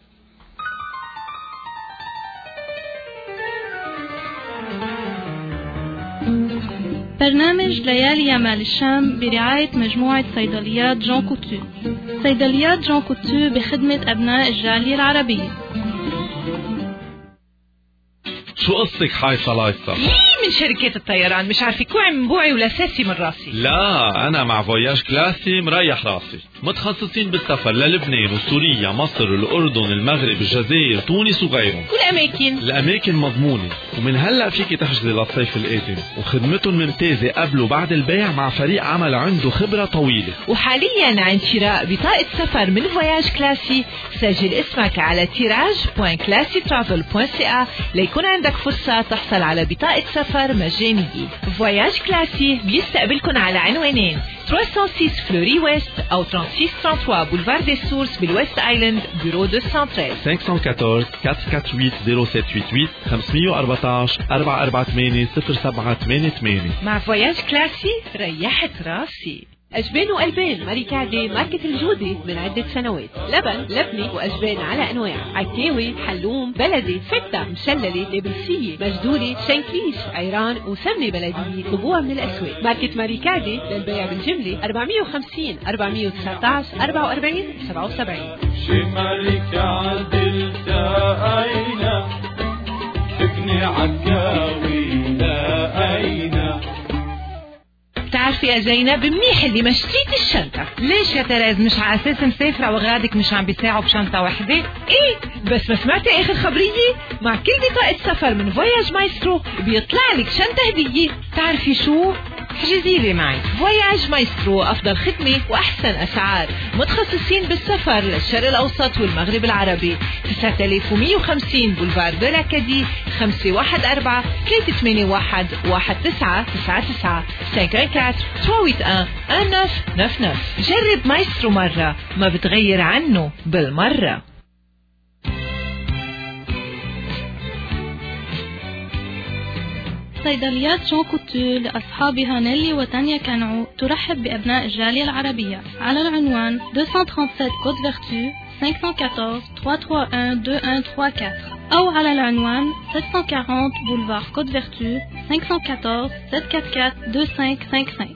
برنامج ليالي يمال الشام برعاية مجموعة صيدليات جون كوتو. صيدليات جون كوتو بخدمة أبناء الجالية العربية. شو قصتك حايصة لايصة؟ من شركة الطيران مش عارفة كوعي من بوعي ولا ساسي من راسي. لا أنا مع فواياج كلاسي مريح راسي، متخصصين بالسفر للبنان وسوريا مصر الأردن المغرب الجزائر تونس وغيرهم. والأماكن؟ الأماكن مضمونة، ومن هلأ فيك تحجزي للصيف القادم، وخدمتهم ممتازة قبل وبعد البيع مع فريق عمل عنده خبرة طويلة. وحاليا عند شراء بطاقة سفر من فواياج كلاسي سجل اسمك على تيراج دوت كلاسي ترافل دوت سي إيه ليكون عندك فرصة تحصل على بطاقة سفر مجانية. فواياج كلاسي بيستقبلكم على عنوانين ثلاثمية وستة فلوري ويست أو ستة وثلاثين ثلاثة وثلاثين بولفار دي سورس بالويست آيلاند بيرو مئتين وأربعة عشر خمسة أربعة أربعة ثمانية ثمانية صفر سبعة ثمانية ثمانية خمسمية وأربعتاشر أربعة أربعة ثمانية صفر سبعة ثمانية ثمانية. مع فواياج كلاسي ريحت راسي. أجبان وقلبان ماريكادي ماركة الجودة من عدة سنوات. لبن، لبنة وأجبان على أنواع، عكاوي، حلوم، بلدي، فتة، مشللة، لبنسية، مجدولة، شنكليش، عيران وسمنة بلدية طبوع من الأسواق. ماركة ماريكادي للبيع بالجملة أربعمية وخمسين أربعمية وتسعطعش أربعة وأربعين سبعة وسبعين. شي ماريكادي التقينا تبني عكاوي لقينا. بتعرفي يا زينب منيح اللي ما شريت الشنطة. ليش يا تريز مش على اساس مسافرة وغادك مش عم بيساعوا بشنطة وحدة؟ ايه بس ما سمعتي اخر خبرية؟ مع كل بطاقة سفر من فواياج مايسترو بيطلع لك شنطة هدية. تعرفي شو؟ حجزي لي معي. فواياج مايسترو أفضل خدمة وأحسن أسعار، متخصصين بالسفر للشرق الأوسط والمغرب العربي. تسعة آلاف ومية وخمسين بولفار دو لاكادي خمسة واحد أربعة ثلاثة ثمانية واحد واحد تسعة تسعة تسعة خمسة أربعة ثمانية واحد واحد تسعة تسعة تسعة. جرب مايسترو مرة ما بتغير عنه بالمرة. صيدليات جون كوتو لأصحابها نيلي وتانيا كانعو ترحب بأبناء الجالية العربية على العنوان مئتين وسبعة وثلاثين كود فيرتو خمسة أربعة أربعة ثلاثة واحد واحد اثنين واحد أربعة أو على العنوان سبعمية وأربعين بولفار كود فيرتو خمسة أربعة أربعة سبعة أربعة أربعة اثنين خمسة خمسة.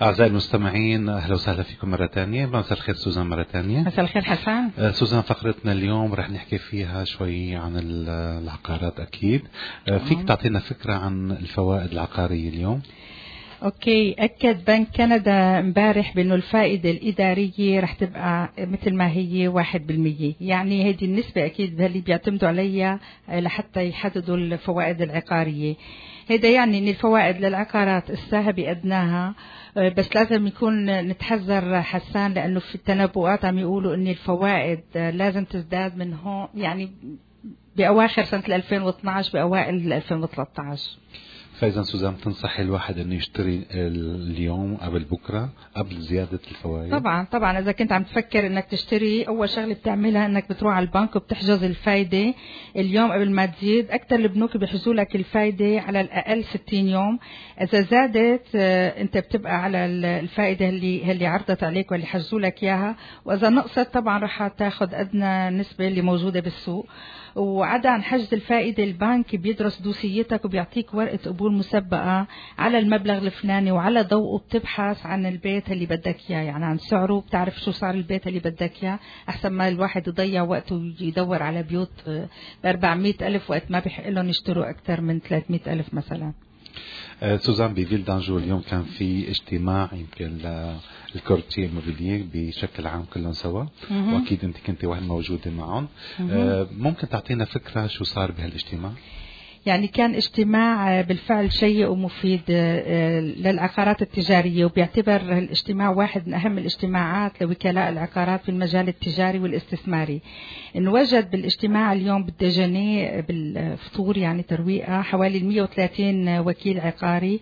أعزائي المستمعين، أهلا وسهلا فيكم مرة تانية. مساء الخير سوزان مرة تانية. مساء الخير حسن. آه سوزان، فقرتنا اليوم رح نحكي فيها شوي عن العقارات أكيد. آه فيك تعطينا فكرة عن الفوائد العقارية اليوم؟ اوكي، اكد بنك كندا امبارح بانه الفائده الاداريه رح تبقى مثل ما هي واحد بالمية، يعني هذه النسبه اكيد اللي بيعتمدوا عليها لحتى يحددوا الفوائد العقاريه. هذا يعني ان الفوائد للعقارات الساهة بأدناها، بس لازم يكون نتحذر حسان، لانه في التنبؤات عم يقولوا ان الفوائد لازم تزداد من هون، يعني باواخر سنه ألفين واثناشر باوائل ألفين وثلاثة عشر. فإذا سوزان تنصحي الواحد انه يشتري اليوم قبل بكره قبل زياده الفوائد؟ طبعا طبعا، اذا كنت عم تفكر انك تشتري، اول شغله بتعملها انك بتروح على البنك وبتحجز الفايده اليوم قبل ما تزيد. اكثر البنوك بيحجزوا لك الفايده على الاقل ستين يوم، اذا زادت انت بتبقى على الفائده اللي اللي عرضت عليك واللي حجزوا لك اياها، واذا نقصت طبعا رح تاخذ ادنى نسبه اللي موجوده بالسوق. وعدا عن حجز الفائدة، البنك بيدرس دوسيتك وبيعطيك ورقة قبول مسبقة على المبلغ الفلاني، وعلى ضوءه بتبحث عن البيت اللي بدك اياه، يعني عن سعره، بتعرف شو صار البيت اللي بدك اياه، احسن ما الواحد يضيع وقته يدور على بيوت بأربعمية ألف وقت ما بيحق لهم يشتروا أكثر من ثلاثمية ألف مثلا. سوزان، بفيل دانجو اليوم كان في اجتماع يمكن للكورتيه الموبيلير بشكل عام كلهم سوا، واكيد انت كنت واحد موجوده معهم. ممكن تعطينا فكره شو صار بهالاجتماع؟ يعني كان اجتماع بالفعل شيق ومفيد للعقارات التجارية، وبيعتبر الاجتماع واحد من أهم الاجتماعات لوكلاء العقارات في المجال التجاري والاستثماري. نوجد بالاجتماع اليوم بالدجنة بالفطور يعني ترويقة حوالي مية وثلاثين وكيل عقاري،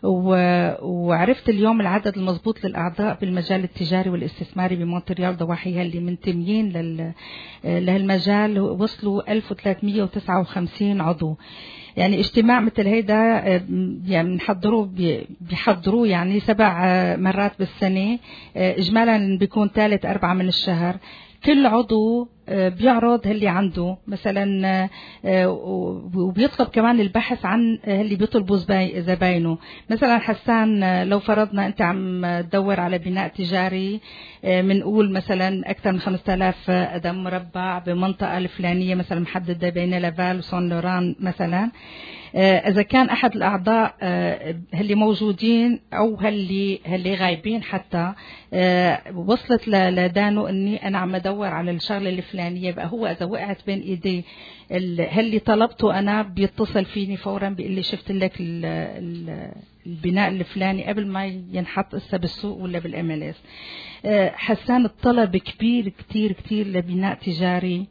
وعرفت اليوم العدد المضبوط للأعضاء بالمجال التجاري والاستثماري بمونتريال ضواحيها اللي منتمين لهالمجال وصلوا ألف وثلاثمية وتسعة وخمسين عضو. يعني اجتماع مثل هيدا يعني بنحضروه بيحضروه يعني سبع مرات بالسنة، اجمالا بيكون ثالث أربعة من الشهر. كل عضو بيعرض اللي عنده مثلا، وبيطلب كمان البحث عن اللي بيطلبوا زباينه. مثلا حسان، لو فرضنا انت عم تدور على بناء تجاري، منقول مثلا اكثر من خمسة آلاف قدم مربع بمنطقه الفلانيه مثلا محدده بين لافال وسون لوران مثلا، اذا كان احد الاعضاء اللي موجودين او اللي اللي غايبين حتى وصلت لدانه اني انا عم ادور على الشغله الفلانيه، بقى هو اذا وقعت بين ايديه اللي طلبته انا بيتصل فيني فورا بيقول لي شفت لك البناء الفلاني قبل ما ينحط اسا بالسوق ولا بالام ال اس. حسان، الطلب كبير كتير كتير لبناء تجاري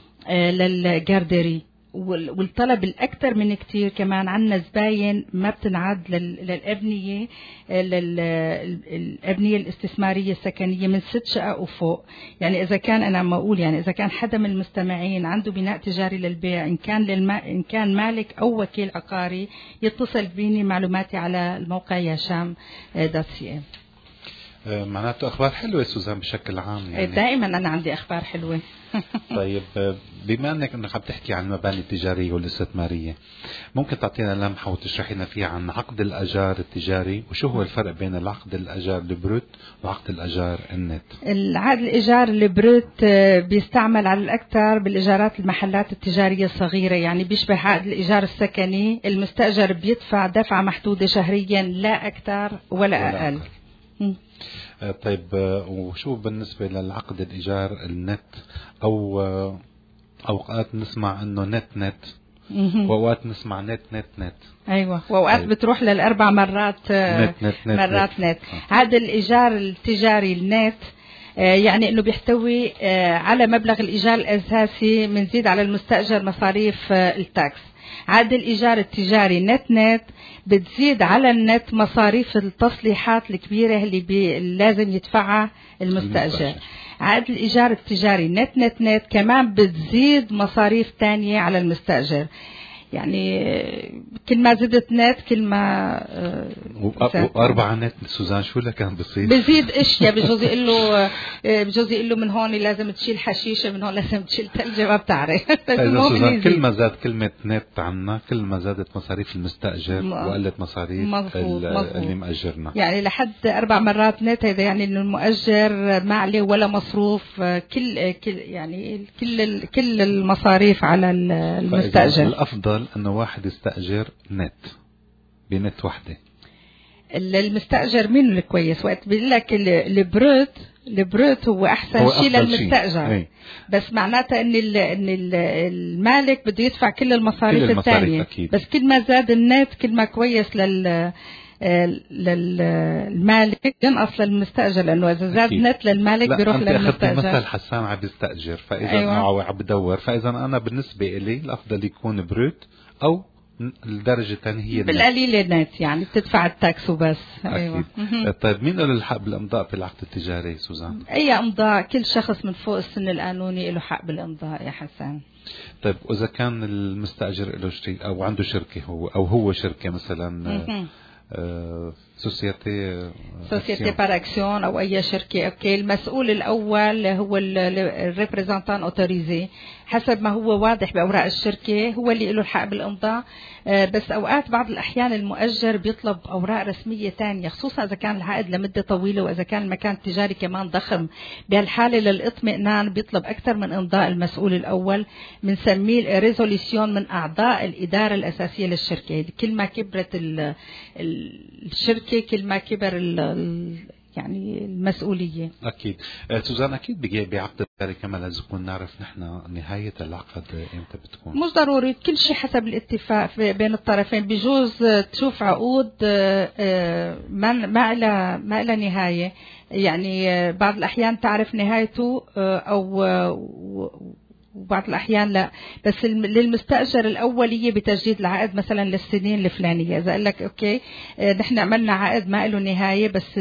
للجاردري، والطلب الأكثر من كتير كمان عنا زباين ما بتنعد للأبنية للأبنية الاستثمارية السكنية من ست شقق وفوق. يعني إذا كان أنا عم أقول يعني إذا كان حدا من المستمعين عنده بناء تجاري للبيع، إن كان للما إن كان مالك أو وكيل عقاري، يتصل بيني، معلوماتي على الموقع ياشام دوت سي. معناته أخبار حلوة سوزان بشكل عام يعني. دائما أنا عندي أخبار حلوة. طيب، بما أنك أنك عم تحكي عن المباني التجارية والاستثمارية، ممكن تعطينا لمحة وتشرحي لنا فيها عن عقد الأجار التجاري، وشو هو الفرق بين العقد الأجار البروت وعقد الأجار النت؟ العقد الإيجار البروت بيستعمل على الأكثر بالإيجارات المحلات التجارية الصغيرة، يعني بيشبه عقد الإيجار السكني. المستأجر بيدفع دفعة محدودة شهريا لا أكثر ولا, ولا أقل, أقل. طيب، وشو بالنسبة للعقد الإيجار النت؟ أو أوقات نسمع إنه نت نت، وأوقات نسمع نت نت نت. أيوة، وأوقات طيب. بتروح للأربع مرات نت نت نت مرات نت, نت. هذا الإيجار التجاري النت يعني إنه بيحتوي على مبلغ الإيجار الأساسي، منزيد على المستأجر مصاريف التاكس. عقد الإيجار التجاري نت نت بتزيد على النت مصاريف التصليحات الكبيرة اللي بي لازم يدفعها المستأجر. عقد الإيجار التجاري نت نت نت كمان بتزيد مصاريف تانية على المستأجر. يعني كل ما زدت نت كل ما وأربعة نت سوزان شو اللي كان بصير؟ بزيد اشياء. بجوز يقول له بجوز يقول له من هون لازم تشيل حشيشه، من هون لازم تشيل ثلجه، ما بتعرف. سوزان كل ما زاد كلمه نت عنا كل ما زادت مصاريف المستاجر وقلت مصاريف مزبوط مزبوط. اللي مأجرنا، يعني لحد اربع مرات نت. هذا يعني انه المؤجر ما عليه ولا مصروف، كل كل يعني كل كل المصاريف على المستاجر. الافضل انه واحد يستاجر نت بنت وحده. المستاجر مين الكويس؟ وقت بيقول لك البروت البروت هو احسن هو شيء للمستاجر، بس معناتها ان ان المالك بده يدفع كل المصاريف الثانيه، بس كل ما زاد النت كل ما كويس لل للمالك ينقص للمستاجر، لانه اذا زاد نت للمالك بيروح للمستاجر. مثل حسان عم يستاجر، فاذا أيوة. معه عم بدور، فاذا انا بالنسبه لي الافضل يكون بروت او الدرجة الثانية هي بالقليل نت، يعني بتدفع التاكس وبس. أيوة. طيب مين له الحق بالإمضاء في العقد التجاري سوزان؟ أي إمضاء، كل شخص من فوق السن القانوني له حق بالإمضاء يا حسن. طيب وإذا كان المستأجر له شريك أو عنده شركة هو أو هو شركة مثلا آه سوسيتي سوسيتي بار اكسيون او اي شركه، اوكي المسؤول الاول هو الريبريزنتان اوتوريزي حسب ما هو واضح باوراق الشركه، هو اللي له الحق بالامضاء. بس اوقات بعض الاحيان المؤجر بيطلب اوراق رسميه ثانيه، خصوصا اذا كان العقد لمده طويله واذا كان المكان التجاري كمان ضخم. بهالحاله للاطمئنان بيطلب اكثر من امضاء المسؤول الاول، بنسميه ريزوليسيون من اعضاء الاداره الاساسيه للشركه. كل ما كبرت الشركه كل ما كبر يعني المسؤولية. أكيد. سوزان أكيد بيجي بعقد التجاري كمان لازم نكون نعرف نحن نهاية العقد إمتى بتكون. مش ضروري، كل شيء حسب الاتفاق بين الطرفين. بجوز تشوف عقود ما ما لها ما لها نهاية، يعني بعض الأحيان تعرف نهايته أو وبعض الأحيان لا، بس للمستأجر الأولية بتجديد العقد مثلا للسنين الفلانية. إذا قال لك أوكي نحن عملنا عقد ما له نهاية، بس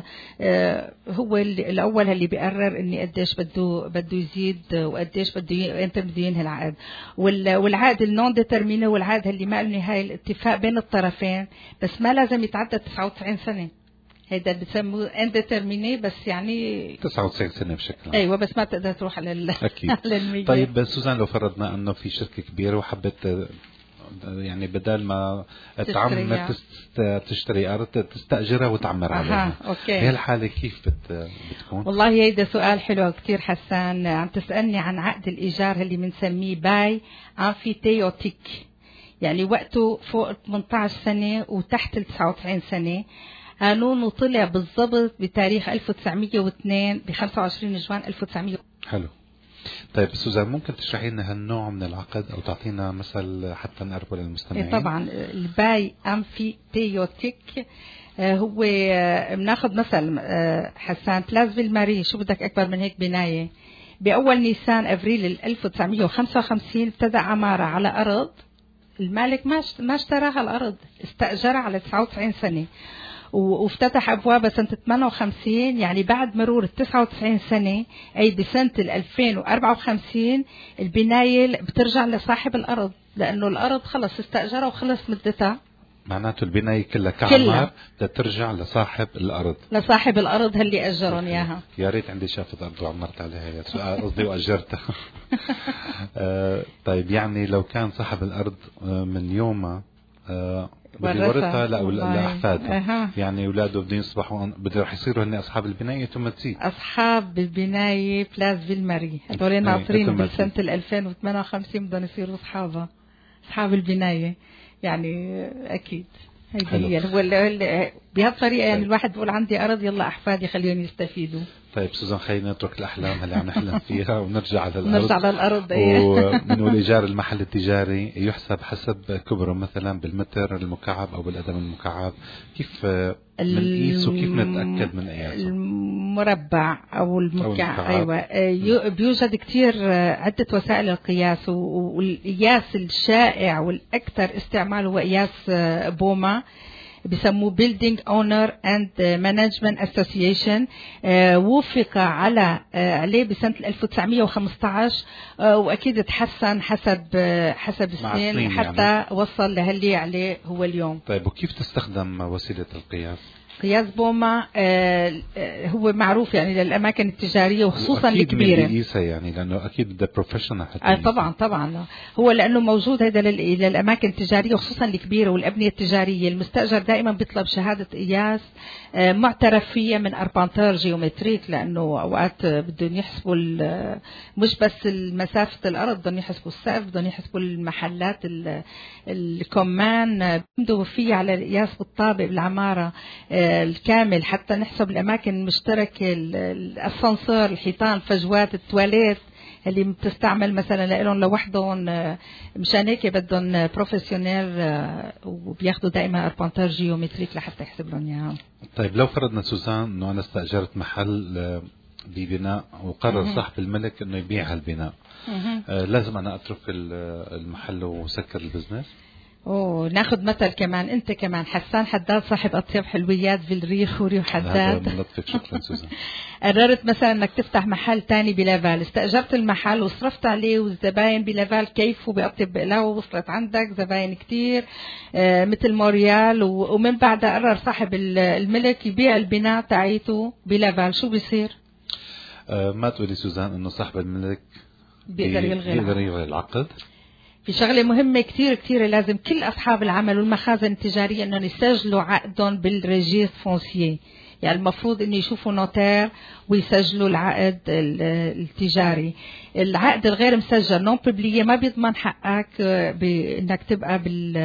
هو الأول اللي بيقرر إني قديش بده بده يزيد وقديش بده أنت بده ينهي العقد. والعقد النون ديترميني والعقد اللي ما له نهاية الاتفاق بين الطرفين، بس ما لازم يتعدى تسعة وتسعين سنة. هيدا بسموه انديترميني، بس يعني تسعة وتسعين سنة بشكل عام. ايوه بس ما تقدر تروح على اكيد. طيب سوزان لو فرضنا انه في شركة كبيرة وحبت يعني بدل ما تعمر تشتري ارض تستاجرها وتعمر عليها، بهالحالة كيف بت... بتكون؟ والله هيدا سؤال حلو كتير حسان. عم تسألني عن عقد الايجار اللي بنسميه باي امفيتيوتيك، يعني وقته فوق ثمانية عشر سنة وتحت ال تسعة وتسعين سنة. قانونه طلع بالضبط بتاريخ ألف وتسعمية واثنين ب خمسة وعشرين جوان ألف وتسعمية. حلو. طيب سوزان ممكن تشرحي لنا هالنوع من العقد او تعطينا مثل حتى نقربه للمستمعين؟ طبعا الباي امفيتيوتيك هو بناخذ مثل حسان بلاز فيلماري، شو بدك اكبر من هيك بنايه. باول نيسان افريل ألف وتسعمية وخمسة وخمسين ابتدى عماره على ارض المالك ما ما اشتراها الارض، استاجرها على تسعة وتسعين سنه وافتتح أبوابها سنة ثمانية وخمسين. يعني بعد مرور التسعة وتسعين سنة، أي بسنة الألفين وأربعة وخمسين، البناية بترجع لصاحب الأرض، لأنه الأرض خلص استأجرها وخلص مدتها. معناته البناية كلها كعمار بدها ترجع لصاحب الأرض، لصاحب الأرض اللي أجرهم إياها. يا ريت عندي شافة أرض وعمرت عليها قصدي وأجرتها. آه طيب يعني لو كان صاحب الأرض من يومها آه بده يورثها لأحفاده، أه. يعني أولاده بدهم يصبحوا بده رح يصيروا هن أصحاب البناية ثم تزيد أصحاب البناية بلاز فيلماري، هذول ناطرين بسنة ألفين وثمانية وخمسين بدهم يصيروا أصحابها، أصحاب البناية يعني أكيد. هي بهالطريقة يعني الواحد بيقول عندي أرض يلا أحفادي خليهم يستفيدوا. طيب سوزان خلينا نترك الأحلام اللي عم نحلم فيها ونرجع على الأرض. نرجع على الأرض. ومن الإيجار المحل التجاري يحسب حسب كبره مثلا بالمتر المكعب أو بالقدم المكعب، كيف بنقيسه كيف نتأكد من قياسه؟ المربع أو المكعب. أيوة بيوجد كتير عدة وسائل القياس، والقياس الشائع والأكثر استعمال هو قياس بوما. بسموه Building Owner and Management Association. آه وفق على آه عليه بسنة ألف وتسعمية وخمسة عشر، آه وأكيد تحسن حسب آه حسب السنين حتى يعني وصل لهاللي عليه هو اليوم. طيب وكيف تستخدم وسيلة القياس؟ قياس بوما آه هو معروف يعني للأماكن التجارية وخصوصا الكبيرة. أكيد من يعني لأنه أكيد ده بروفيشنال حتى. آه طبعا طبعا هو لأنه موجود هذا للأماكن التجارية وخصوصا الكبيرة والأبنية التجارية. المستأجر دائما بيطلب شهادة قياس آه معترف فيها من أربانتر جيومتريك، لأنه أوقات بدهم يحسبوا مش بس مسافة الأرض، بدهم يحسبوا السقف، بدهم يحسبوا المحلات الكمان، بدهم فيه على القياس بالطابق بالعمارة آه الكامل حتى نحسب الأماكن المشتركة، الأسانسير، الحيطان، فجوات، التواليت اللي بتستعمل مثلا لهم لوحدهم. مشان هيك بدهم بروفيسيونيل وبياخذوا دائما أربانتر جيومتريك لحتى يحسب لهم اياها. طيب لو فرضنا سوزان انه انا استاجرت محل ببناء وقرر صاحب الملك انه يبيع هالبناء، آه لازم انا اترك المحل وسكر البزنس؟ اوه ناخذ مثل كمان، انت كمان حسان حداد صاحب اطيب حلويات في الريخ وريو حداد. هذا لطفك، شكرا سوزان. قررت مثلا انك تفتح محل تاني بلافال، استاجرت المحل وصرفت عليه والزباين بلافال كيف وبأطيب بقلاوه وصلت عندك زباين كتير آه مثل موريال، ومن بعدها قرر صاحب الملك يبيع البناء تاعيته بلافال، شو بيصير؟ آه ما تقولي سوزان انه صاحب الملك بيقدر يلغي بيقدر يلغي العقد؟ في شغلة مهمة كتير كتير لازم كل أصحاب العمل والمخازن التجارية أنهم يسجلوا عقدهم بالريجيستر فونسيي. يعني المفروض أن يشوفوا نوتير ويسجلوا العقد التجاري. العقد الغير مسجل نون ببلية ما بيضمن حقك بأنك تبقى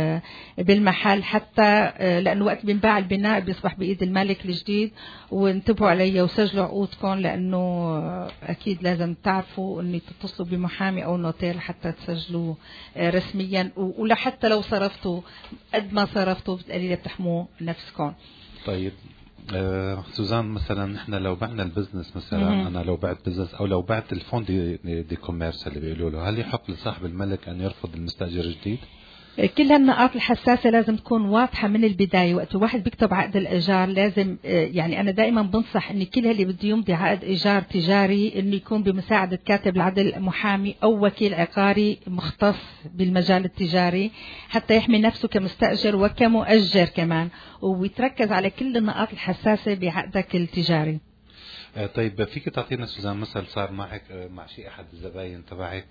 بالمحل، حتى لأنه وقت بينباع البناء بيصبح بإيد المالك الجديد. وانتبهوا عليه وسجلوا عقودكم، لأنه أكيد لازم تعرفوا أن تتصلوا بمحامي أو نوتير حتى تسجلوا رسميا، ولحتى لو صرفتوا قد ما صرفتوا بالقليل بتحموا نفسكم. طيب آه سوزان مثلا نحن لو بعنا البزنس مثلا مم. انا لو بعت بزنس او لو بعت الفون دي, دي كوميرس اللي بيقولوا له، هل يحق لصاحب الملك ان يرفض المستاجر الجديد؟ كل هالنقاط الحساسة لازم تكون واضحة من البداية. وقت الواحد بيكتب عقد الإيجار لازم يعني أنا دائما بنصح إن كل اللي بده يمضي عقد إيجار تجاري إنه يكون بمساعدة كاتب العدل محامي أو وكيل عقاري مختص بالمجال التجاري حتى يحمي نفسه كمستأجر وكمؤجر كمان، ويتركز على كل النقاط الحساسة بعقدك التجاري. طيب فيك تعطينا سوزان مثل صار معك مع شيء احد الزباين تبعك؟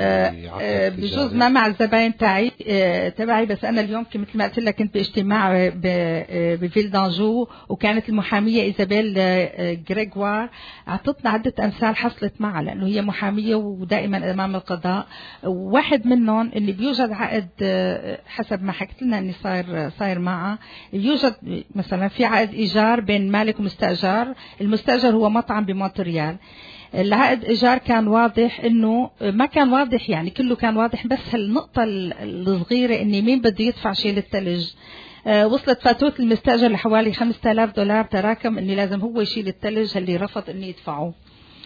أه بجوز ما مع الزباين تاعي أه تبعي، بس انا اليوم مثل ما قلت لك كنت باجتماع بفيل دانجو، وكانت المحاميه ايزابيل غريغوار اعطتنا عده امثال حصلت معها، لانه هي محاميه ودائما امام القضاء. واحد منهم اللي بيوجد عقد حسب ما حكت لنا اني صاير صاير معها، يوجد مثلا في عقد ايجار بين مالك ومستاجر. المستاجر هو مطعم بمونتريال، العقد إيجار كان واضح إنه ما كان واضح يعني كله كان واضح، بس هالنقطة الصغيرة إني مين بده يدفع شيء للثلج. أه وصلت فاتورة المستأجر لحوالي خمسة آلاف دولار تراكم إني لازم هو يشيل الثلج اللي رفض إني يدفعه.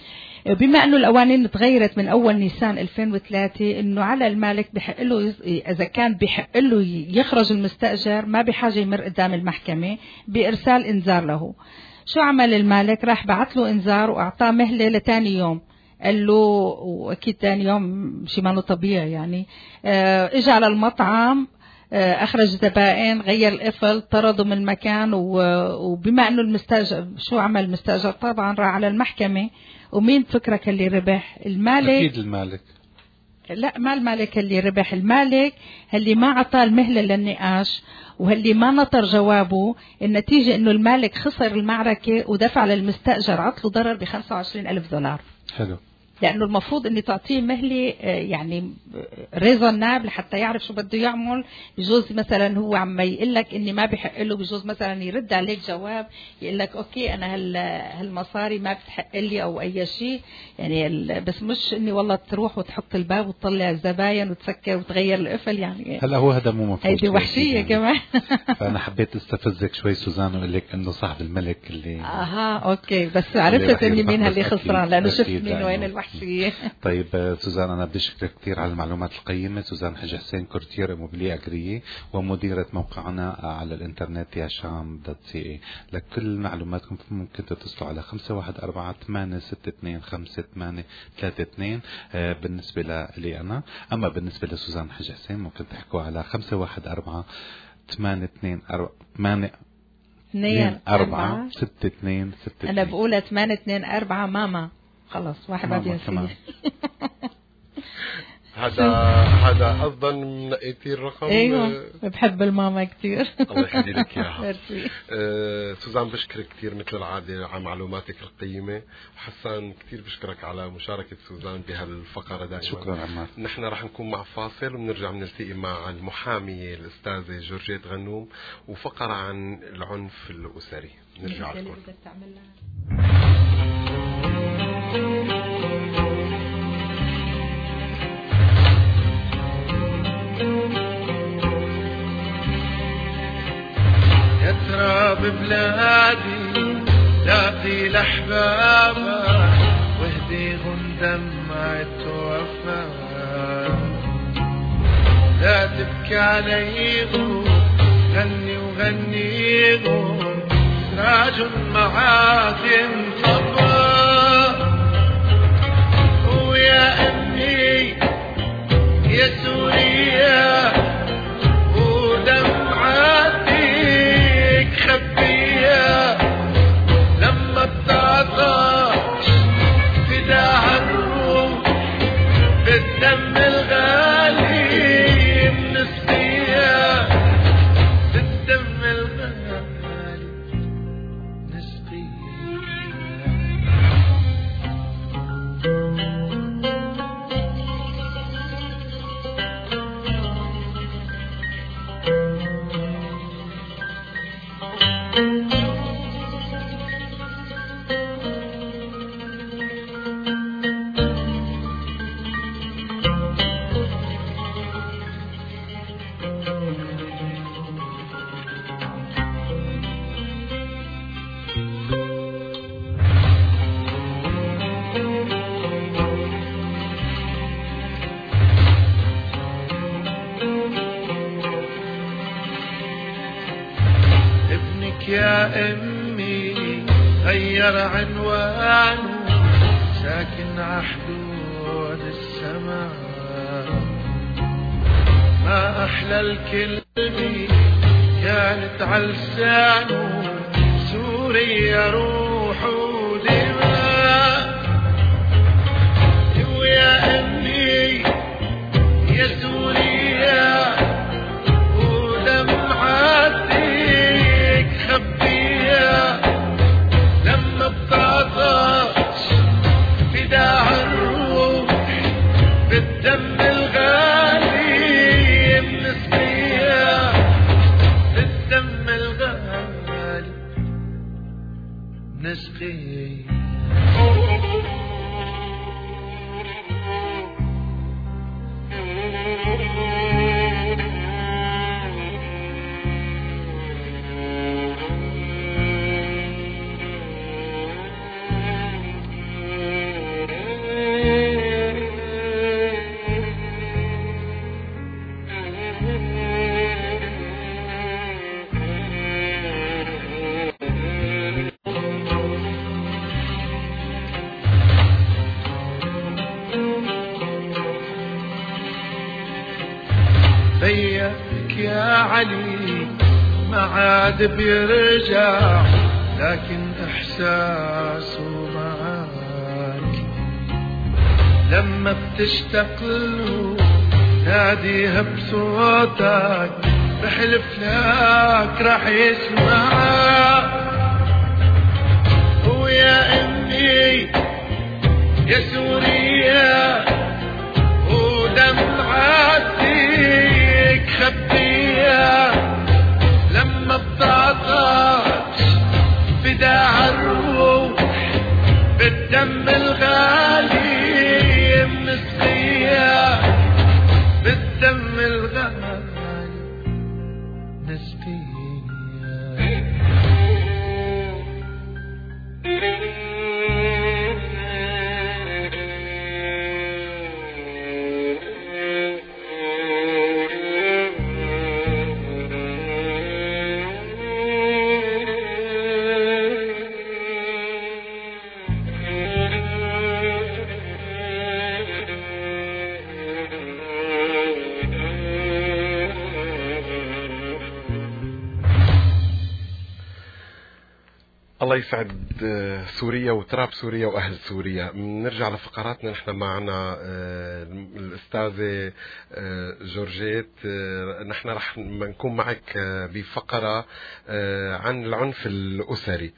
بما أنه القوانين تغيرت من أول نيسان ألفين وثلاثة إنه على المالك بحق له إذا كان بحق له يخرج المستأجر ما بحاجة يمر قدام المحكمة بإرسال إنذار له. شو عمل المالك؟ راح بعت له انذار واعطاه مهله لتاني يوم. قال له واكيد تاني يوم شيء ما طبيعي يعني اه اجى على المطعم اه اخرج زبائن، غير القفل، طردوا من المكان. وبما انه المستاجر شو عمل المستاجر؟ طبعا راح على المحكمه. ومين فكرك اللي ربح؟ المالك. اكيد المالك. لا ما المالك اللي ربح، المالك اللي ما عطاه المهلة للنقاش واللي ما نطر جوابه. النتيجة انه المالك خسر المعركة ودفع للمستأجر عطله ضرر بخمسة وعشرين ألف دولار. حلو. لأنه المفروض أني تعطيه مهلة يعني ريزونابل حتى يعرف شو بده يعمل. بجوز مثلا هو عم يقول لك إني ما بحق له، بجوز مثلا يرد عليك جواب يقول لك أوكي أنا هالمصاري ما بتحق لي أو أي شيء يعني، بس مش إني والله تروح وتحط الباب وتطلع الزباين وتسكر وتغير القفل يعني. هلا هو هذا مو مفروض، هيدي وحشية يعني. كمان فأنا حبيت استفزك شوي سوزان وأقول لك إنه صاحب الملك اللي أها أوكي، بس عرفت إني مين اللي خسران لأنه شفت مين وين الوحش ميرسي. طيب سوزان، أنا بدي أشكرك كثير على المعلومات القيمة. سوزان حجي حسين، كورتير إموبيلية أجرية ومديرة موقعنا على الإنترنت يا شام دوت سي اي. لكل معلوماتكم ممكن تتصلوا على خمسة واحد أربعة ثمانية ستة اثنين خمسة ثمانية ثلاثة اثنين بالنسبة لي أنا. أما بالنسبة لسوزان حجي حسين ممكن تحكوا على خمسة واحد أربعة ثمانية اثنين ثمانية اثنين أربعة ستة اثنين ستة. أنا بقولها ثمانية اثنين أربعة ماما، خلص واحد ما بينسيه. هذا هذا أفضل من نقيتي الرقم. ايوه بحب الماما كتير. الله يخلي لك اياها. ميرسي. آه سوزان، بشكرك كثير مثل العاده على معلوماتك القيمه. حسان كثير بشكرك على مشاركه سوزان بهالفقره دائما. شكرا عمار. نحن راح نكون مع فاصل ونرجع بنلتقي مع المحاميه الاستاذه جورجيت غنوم وفقره عن العنف الاسري. نرجع لكم. يترى ببلادي لاقي لأحبابك واهديهم دمعة وفاء. لا تبكي عليهم، غني وغنيهم، سراج معاك انطفى. ويا أمي يا سوريا ودمعاتك خبية لما بتعطش فداها الروح بالدم الغالي نسقيها، بالدم الغالي نسقيها. يا أمي غير عنوانه، ساكن عحدود السماء. ما أحلى الكلمة كانت عالسانه، سوريا روح ودماء. ويا أمي يا سوريا ودمعاتك خبية لما بتعطش فداها الروح بالدم الغالي بنسقيها، بالدم الغالي بنسقيها. بيك يا علي ما عاد بيرجع، لكن إحساسه معاك لما بتشتاق له ناديها بصوتك، بحلف لك رح يسمعك. ويا أمي يا سوريا ودمعاتك خبية لما بتعطش فداها الروح بالدم الغالي مسقية، بالدم الغالي مسقية. الله يسعد سوريا وتراب سوريا وأهل سوريا. نرجع لفقراتنا. نحن معنا الأستاذة جورجيت. نحن رح نكون معك بفقرة عن العنف الأسري.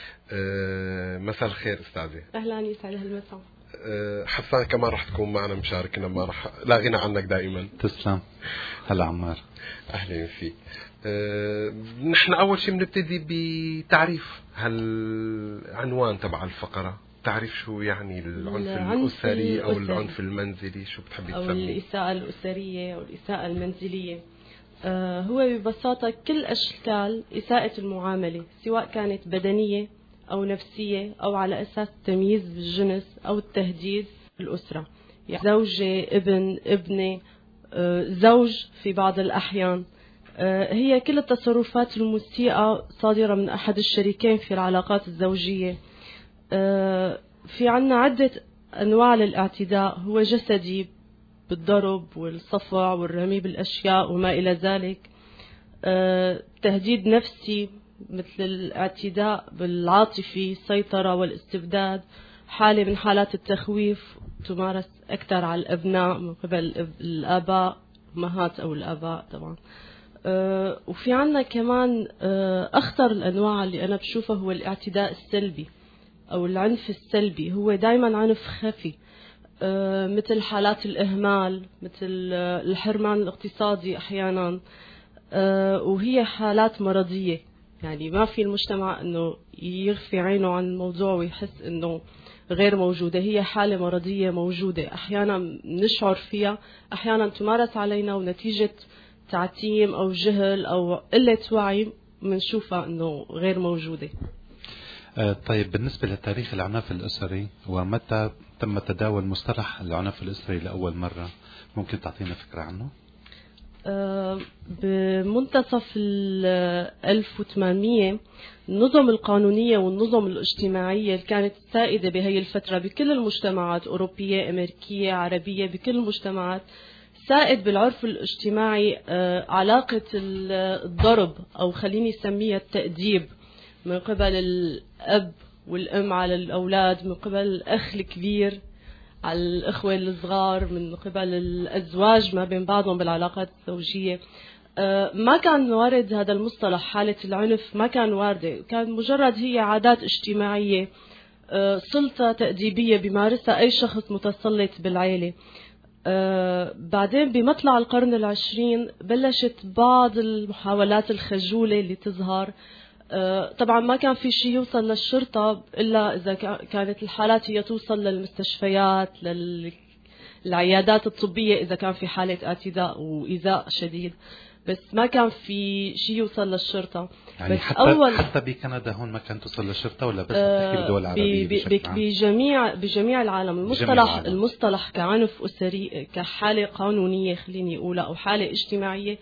مساء الخير أستاذة. أهلا، يسعد هالمساء. حسان كمان رح تكون معنا مشاركنا، ما رح لا غنى عنك دائما. تسلم. هلا عمار، أهلا فيك. أه نحن أول شيء بنبتدي بتعريف هالعنوان تبع الفقرة. تعريف شو يعني العنف الأسري أو العنف المنزلي، شو بتحبي تسميه؟ أو الإساءة الأسرية أو الإساءة المنزلية. أه هو ببساطة كل أشكال إساءة المعاملة، سواء كانت بدنية أو نفسية أو على أساس تمييز بالجنس أو التهديد بالأسرة، يعني زوجة، ابن، ابنة، أه زوج في بعض الأحيان. هي كل التصرفات المسيئة صادرة من أحد الشريكين في العلاقات الزوجية. في عنا عدة أنواع للاعتداء، هو جسدي بالضرب والصفع والرمي بالأشياء وما إلى ذلك، تهديد نفسي مثل الاعتداء بالعاطفي، السيطرة والاستبداد، حالة من حالات التخويف تمارس أكثر على الأبناء من قبل الآباء، أمهات أو الآباء طبعا. أه وفي عنا كمان أه أخطر الأنواع اللي أنا بشوفه هو الاعتداء السلبي أو العنف السلبي. هو دايما عنف خفي، أه مثل حالات الإهمال، مثل أه الحرمان الاقتصادي أحيانا، أه وهي حالات مرضية. يعني ما في المجتمع أنه يغفي عينه عن الموضوع ويحس أنه غير موجودة. هي حالة مرضية موجودة، أحيانا نشعر فيها، أحيانا تمارس علينا ونتيجة تعتيم أو جهل أو قلة وعي منشوفها أنه غير موجودة. آه طيب، بالنسبة لتاريخ العنف الأسري ومتى تم تداول مصطلح العنف الأسري لأول مرة، ممكن تعطينا فكرة عنه؟ آه بمنتصف ال ألف وثمانمية النظم القانونية والنظم الاجتماعية اللي كانت سائدة بهي الفترة بكل المجتمعات، أوروبية، أمريكية، عربية، بكل المجتمعات سائد بالعرف الاجتماعي آه علاقة الضرب أو خليني سميها التأديب من قبل الأب والأم على الأولاد، من قبل الأخ الكبير على الأخوة الصغار، من قبل الأزواج ما بين بعضهم بالعلاقات الزوجية. آه ما كان وارد هذا المصطلح حالة العنف، ما كان واردة، كان مجرد هي عادات اجتماعية، آه سلطة تأديبية بيمارسها أي شخص متسلط بالعائلة. آه بعدين بمطلع القرن العشرين بلشت بعض المحاولات الخجولة اللي تظهر. آه طبعا ما كان في شيء يوصل للشرطة إلا إذا كانت الحالات هي توصل للمستشفيات، للعيادات الطبية إذا كان في حالة اعتداء وإيذاء شديد، بس ما كان في شيء يوصل للشرطة. يعني بس حتى أول حتى بكندا هون ما كانت توصل للشرطة، ولا بس بتحكي بالدول العربية بشكل عام؟ بجميع بجميع العالم. المصطلح المصطلح كعنف أسري كحالة قانونية خليني أقولها أو حالة اجتماعية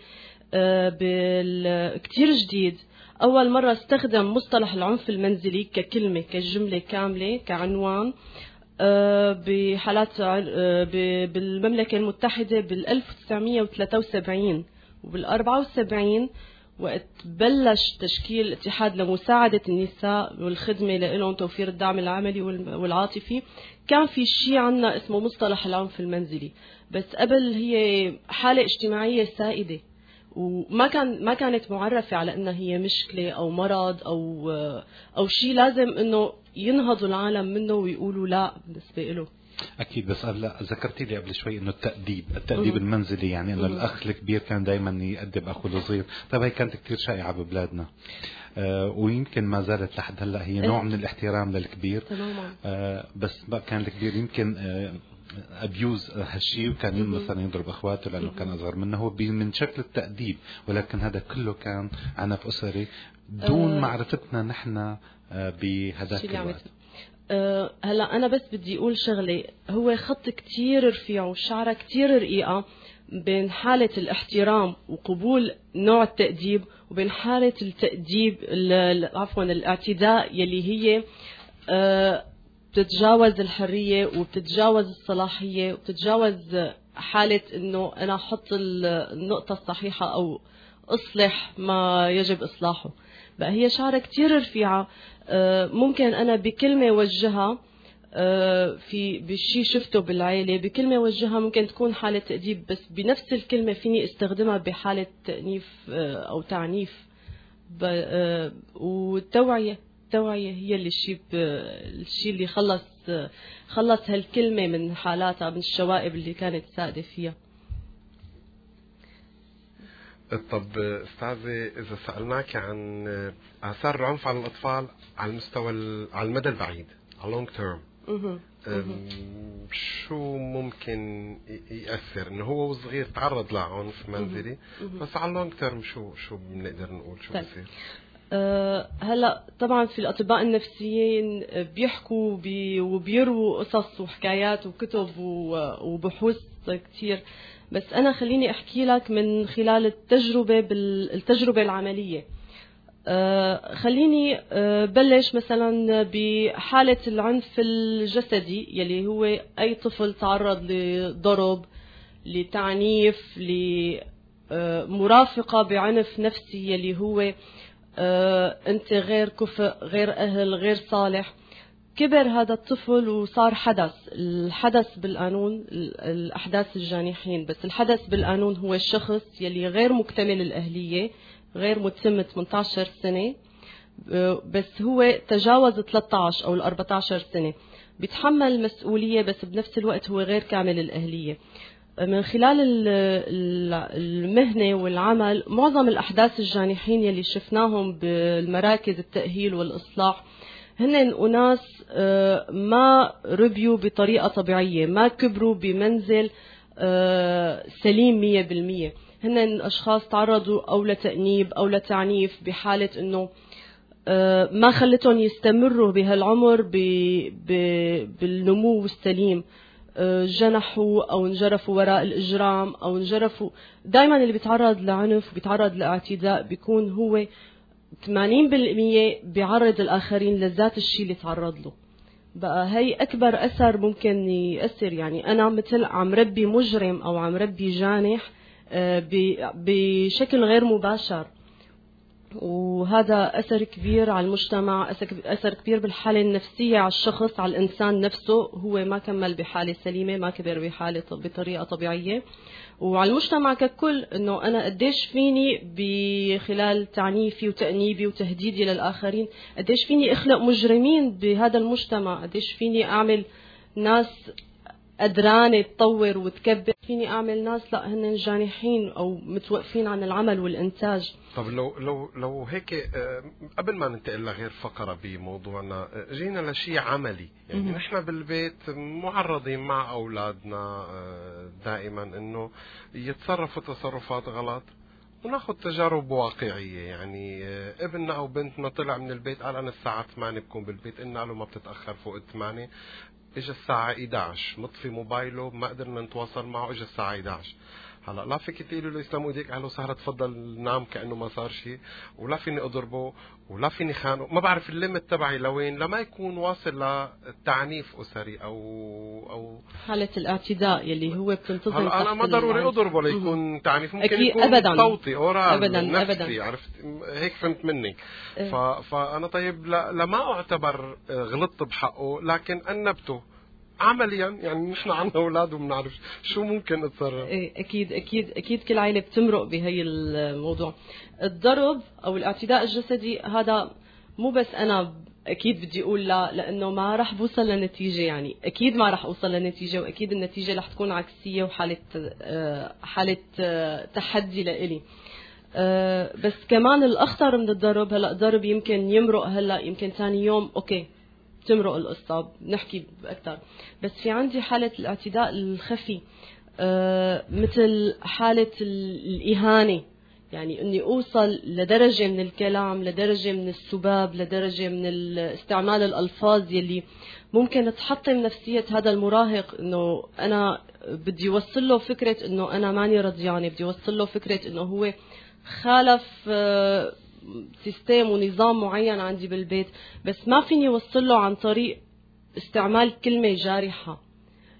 كتير جديد. أول مرة استخدم مصطلح العنف المنزلي ككلمة كجملة كاملة كعنوان بحالات بالمملكة المتحدة بالألف وتسعمية وثلاثة وسبعين وبالأربعة وسبعين، وقت بلش تشكيل اتحاد لمساعدة النساء والخدمة لهم، توفير الدعم العملي والعاطفي. كان في شيء عنا اسمه مصطلح العنف المنزلي، بس قبل هي حالة اجتماعية سائدة وما كان ما كانت معرفة على انها هي مشكلة او مرض او او شيء لازم انه ينهضوا العالم منه ويقولوا لا بالنسبة له. أكيد. بس هلا ذكرتي لي قبل شوي إنه التأديب التأديب المنزلي، يعني إنه الأخ الكبير كان دائما يأدب أخوه الصغير. طيب هي كانت كتير شائعة ببلادنا، آه ويمكن ما زالت لحد هلا هي نوع من الاحترام للكبير. تماما. آه بس كان الكبير يمكن آه أبيوز هالشيء، وكان مثلا يضرب أخواته لأنه كان أصغر منه، هو من شكل التأديب، ولكن هذا كله كان عنف أسري دون معرفتنا نحن بهذاك الوقت. أه هلا أنا بس بدي أقول شغلة، هو خط كتير رفيع وشعرة كتير رقيقة بين حالة الاحترام وقبول نوع التأديب وبين حالة التأديب عفوا الاعتداء يلي هي أه بتتجاوز الحرية وبتتجاوز الصلاحية وبتتجاوز حالة إنه أنا أحط النقطة الصحيحة أو اصلح ما يجب اصلاحه. بقى هي شعرة كتير رفيعة، ممكن انا بكلمة وجهها في بشي شفته بالعيلة، بكلمة وجهها ممكن تكون حالة تأديب، بس بنفس الكلمة فيني استخدمها بحالة تأنيف أو تعنيف. والتوعية التوعية هي اللي الشيء الشيء اللي خلص خلص هالكلمة من حالاتها، من الشوائب اللي كانت سائدة فيها. طب استاذة، إذا سألناك عن آثار العنف على الأطفال على المستوى على المدى البعيد، على long term، شو ممكن يأثر؟ إنه هو وصغير تعرض لعنف منزلي، بس على اللونج تيرم شو شو بنقدر نقول شو طيب. بصير؟ أه هلا طبعا في الأطباء النفسيين بيحكوا بي وبيروا قصص وحكايات وكتب وبحوث كتير، بس أنا خليني أحكي لك من خلال التجربة بالتجربة العملية. أه خليني أه بلش مثلا بحالة العنف الجسدي يلي هو أي طفل تعرض لضرب، لتعنيف، لمرافقة بعنف نفسي يلي هو أه أنت غير كفء، غير أهل، غير صالح. كبر هذا الطفل وصار حدث. الحدث بالقانون الأحداث الجانحين، بس الحدث بالقانون هو الشخص يلي غير مكتمل الأهلية، غير متم ثمانية عشر سنة، بس هو تجاوز ثلاثة عشر أو أربعة عشر سنة، بيتحمل مسؤولية بس بنفس الوقت هو غير كامل الأهلية. من خلال المهنة والعمل معظم الأحداث الجانحين يلي شفناهم بالمراكز التأهيل والإصلاح هن أناس ما ربيوا بطريقة طبيعية، ما كبروا بمنزل سليم مية بالمية. هن أشخاص تعرضوا أو لتأنيب أو لتعنيف بحالة أنه ما خلتهم يستمروا بهالعمر بالنمو السليم، جنحوا أو انجرفوا وراء الإجرام أو انجرفوا. دايما اللي بيتعرض لعنف وبيتعرض لاعتداء بيكون هو ثمانين بالمية بيعرض الآخرين لذات الشيء اللي تعرض له. بقى هي أكبر أثر ممكن يأثر. يعني أنا مثل عم ربي مجرم أو عم ربي جانح بشكل غير مباشر، وهذا أثر كبير على المجتمع، أثر كبير بالحالة النفسية على الشخص، على الإنسان نفسه. هو ما كمل بحالة سليمة، ما كبر بحالة بطريقة طبيعية، وعلى المجتمع ككل إنه أنا قديش فيني بخلال تعنيفي وتأنيبي وتهديدي للآخرين قديش فيني أخلق مجرمين بهذا المجتمع، قديش فيني أعمل ناس قدرانة تطور وتكبر، فيني أعمل ناس لا هن جانحين أو متوقفين عن العمل والإنتاج. طب لو لو لو هيك قبل ما ننتقل لغير فقرة بموضوعنا، جينا لشيء عملي. يعني نحن بالبيت معرضين مع أولادنا دائما إنه يتصرفوا تصرفات غلط، وناخذ تجارب واقعية. يعني ابننا أو بنتنا طلع من البيت قال أنا الساعة ثمانية بكون بالبيت، قلنا له ما بتتأخر فوق الثمانية، اجى الساعة إحدى عشر مطفي موبايله ما قدرنا نتواصل معه، اجى الساعة إحدى عشر. هلا لا فيك تقولي له يسلم ايديك اهلا وسهلا تفضل نام كأنه ما صار شيء، ولا فيني اضربه ولا فيني خانه. ما بعرف الليمت تبعي لوين لما يكون واصل للتعنيف اسري او او حالة الاعتداء يلي هو بتنتظم. هلا انا ما ضروري اضربه ليكون تعنيف، ممكن يكون أبداً. صوتي اورال أبداً. نفسي أبداً. عرفت هيك فهمت منك. ف... فانا طيب لما اعتبر غلطت بحقه لكن انبته عمليا، يعني نحن عنا اولاد وبنعرف شو ممكن اتصرف. اكيد اكيد اكيد كل عائله بتمرق بهي الموضوع. الضرب او الاعتداء الجسدي هذا مو بس انا اكيد بدي اقول لا، لانه ما راح بوصل لنتيجه. يعني اكيد ما راح اوصل لنتيجه، واكيد النتيجه راح تكون عكسيه وحاله حاله تحدي لإلي. بس كمان الاخطر من الضرب، هلا الضرب يمكن يمرق هلا، يمكن ثاني يوم اوكي تمرق القصة بنحكي أكثر. بس في عندي حالة الاعتداء الخفي، آه مثل حالة الإهانة. يعني أني أوصل لدرجة من الكلام، لدرجة من السباب، لدرجة من استعمال الألفاظ يلي ممكن تحطم نفسية هذا المراهق. أنه أنا بدي أوصل له فكرة أنه أنا ماني رضيانة، بدي أوصل له فكرة أنه هو خالف آه سيستم ونظام معين عندي بالبيت، بس ما فيني وصل له عن طريق استعمال كلمة جارحة.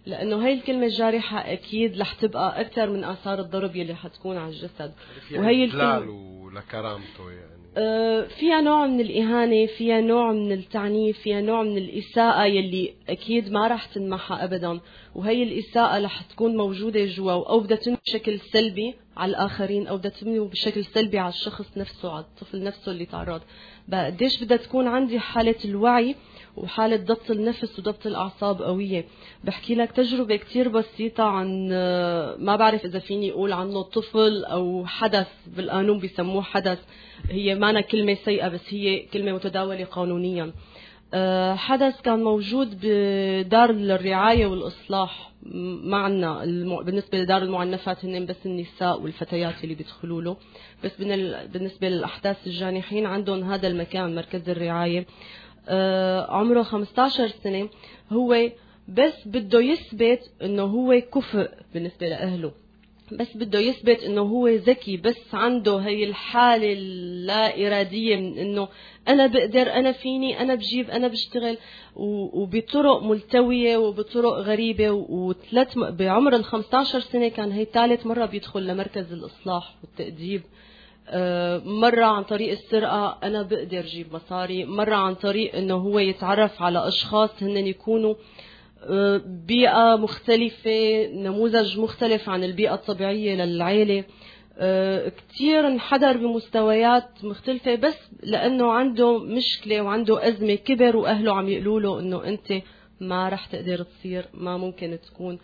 لأنه هاي الكلمة الجارحة أكيد رح تبقى أكثر من آثار الضرب يلي حتكون على الجسد. وهي الكلمة لكرامته يعني آه فيها نوع من الإهانة، فيها نوع من التعنيف، فيها نوع من الإساءة يلي أكيد ما رح تنمحى أبدا، وهي الإساءة رح تكون موجودة جوا، أو بدها تنمو بشكل سلبي على الآخرين أو بدها تنمو بشكل سلبي على الشخص نفسه، على الطفل نفسه اللي تعرض. قديش بدها تكون عندي حالة الوعي وحالة ضبط النفس وضبط الأعصاب قوية. بحكي لك تجربة كتير بسيطة عن ما بعرف إذا فيني أقول عنه طفل أو حدث، بالقانون بيسموه حدث، هي مانا كلمة سيئة بس هي كلمة متداولة قانونيا. حدث كان موجود بدار الرعاية والإصلاح معنا بالنسبة لدار المعنفات، هن بس النساء والفتيات اللي بيدخلوا له، بس بالنسبة للأحداث الجانحين عندهم هذا المكان مركز الرعاية. عمره خمسة عشر سنة، هو بس بده يثبت انه هو كفء بالنسبة لأهله، بس بده يثبت انه هو ذكي، بس عنده هي الحالة اللا إرادية من انه انا بقدر، انا فيني، انا بجيب، انا بشتغل، وبطرق ملتوية وبطرق غريبة. وثلاث بعمر ال خمسة عشر سنة كان هي ثالث مرة بيدخل لمركز الإصلاح والتأديب. مرة عن طريق السرقة، أنا بقدر أجيب مصاري، مرة عن طريق إنه هو يتعرف على أشخاص هن يكونوا بيئة مختلفة، نموذج مختلف عن البيئة الطبيعية للعائلة. كتير انحدر بمستويات مختلفة بس لأنه عنده مشكلة وعنده أزمة، كبر وأهله عم يقولوا له إنه أنت ما رح تقدر تصير، ما ممكن تكون.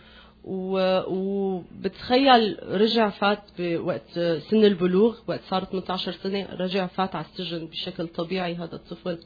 وبتخيل رجع فات بوقت سن البلوغ، وقت صار ثمانية عشر سنة رجع فات على السجن بشكل طبيعي هذا الطفل،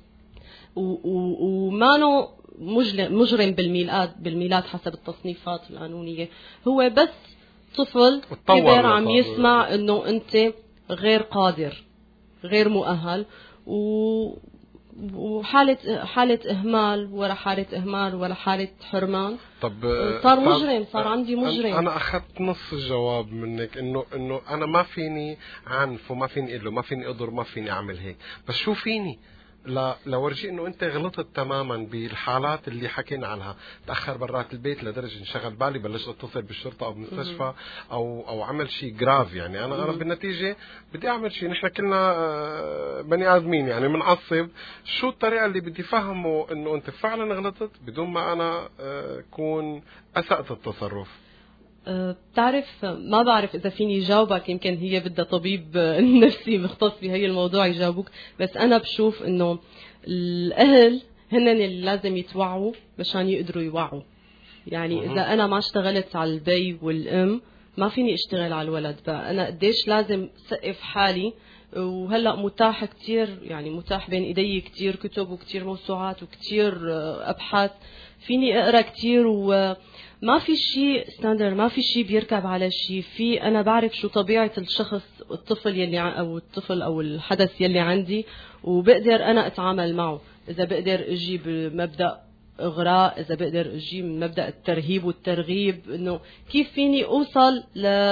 ومانو مجرم بالميلاد بالميلاد حسب التصنيفات القانونية، هو بس طفل كبر عم يسمع انه انت غير قادر، غير مؤهل، و وحالة حالة إهمال ورا حالة إهمال ورا حالة حرمان. طب صار مجرم، صار عندي مجرم. أنا أخذت نص الجواب منك، إنه إنه أنا ما فيني عنف وما فيني إله، ما فيني أضر، ما فيني أعمل هيك، بس شو فيني لا لورجي إنه أنت غلطت تماما بالحالات اللي حكينا عنها، تأخر برات البيت لدرجة انشغل بالي، بلشت أتصل بالشرطة أو بالمستشفى أو أو عمل شيء جراف. يعني أنا أنا بالنتيجة بدي أعمل شيء، نحن كلنا بني آدمين يعني منعصب. شو الطريقة اللي بدي فهمه إنه أنت فعلا غلطت بدون ما أنا أكون أسأت التصرف؟ بتعرف ما بعرف إذا فيني جاوبك، يمكن هي بدها طبيب نفسي مختص بهي الموضوع يجاوبوك، بس أنا بشوف إنه الأهل هن اللي لازم يتوعوا مشان يقدروا يوعوا. يعني إذا أنا ما اشتغلت على البي والأم ما فيني اشتغل على الولد. بقى أنا قديش لازم سقف حالي، وهلأ متاح كتير، يعني متاح بين إيدي كتير كتب وكتير موسوعات وكتير أبحاث فيني أقرأ كتير، وما في شيء ستاندر، ما في شيء بيركب على شيء. في أنا بعرف شو طبيعة الشخص، الطفل يلي أو الطفل أو الحدث يلي عندي، وبقدر أنا أتعامل معه. إذا بقدر أجي بمبدأ إغراء، إذا بقدر أجي من مبدأ الترهيب والترغيب، إنه كيف فيني أوصل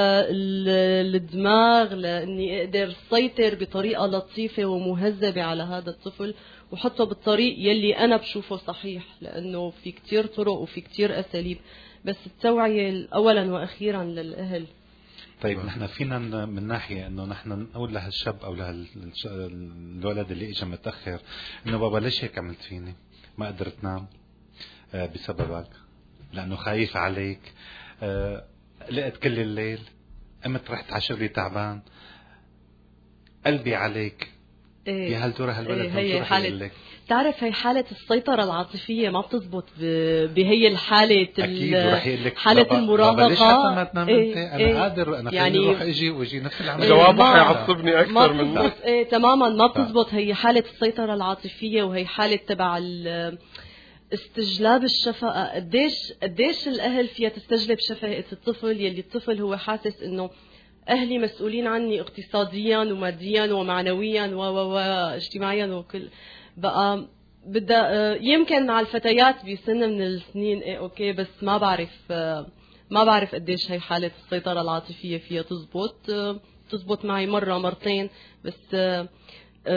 للدماغ لأني أقدر سيطر بطريقة لطيفة ومهذبة على هذا الطفل وحطه بالطريق يلي أنا بشوفه صحيح، لأنه في كتير طرق وفي كتير أساليب، بس التوعية أولا وأخيرا للأهل. طيب نحن فينا من ناحية انه نحن نقول لهالشاب او لهالولد اللي اجى متأخر انه بابا ليش هيك عملت فيني؟ ما قدرت نام بسببك، لانه خايف عليك، لقيت كل الليل، قمت رحت على شغلي تعبان، قلبي عليك. إيه يا هل ترى هالولد إيه هي حالة، تعرف هي حالة السيطرة العاطفية ما بتزبط بهي الحالة حالة المراهقة. ليش حتى ما تنام إيه انت؟ انا إيه قادر، انا يعني فيني اروح اجي واجي نفس العمل. جوابك حيعصبني اكثر منه. إيه تماما ما بتزبط. هي حالة السيطرة العاطفية، وهي حالة تبع استجلاب الشفقة. قديش قديش الأهل فيها تستجلب شفقة الطفل، يلي الطفل هو حاسس إنه أهلي مسؤولين عني اقتصاديا وماديا ومعنويا و و واجتماعيا وكل. بقى بدأ يمكن مع الفتيات بسن من السنين إيه أوكي، بس ما بعرف ما بعرف قديش هي حالة السيطرة العاطفية فيها تزبط. تزبط معي مرة مرتين بس.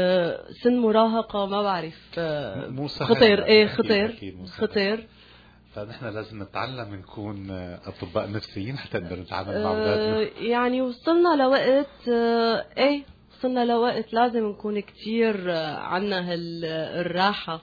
سن مراهقة ما بعرف، خطر إيه خطر خطر. فنحن لازم نتعلم نكون أطباء نفسيين حتى نقدر نتعامل مع أولادنا. يعني وصلنا لوقت إيه وصلنا لوقت لازم نكون كتير عنا هالراحة.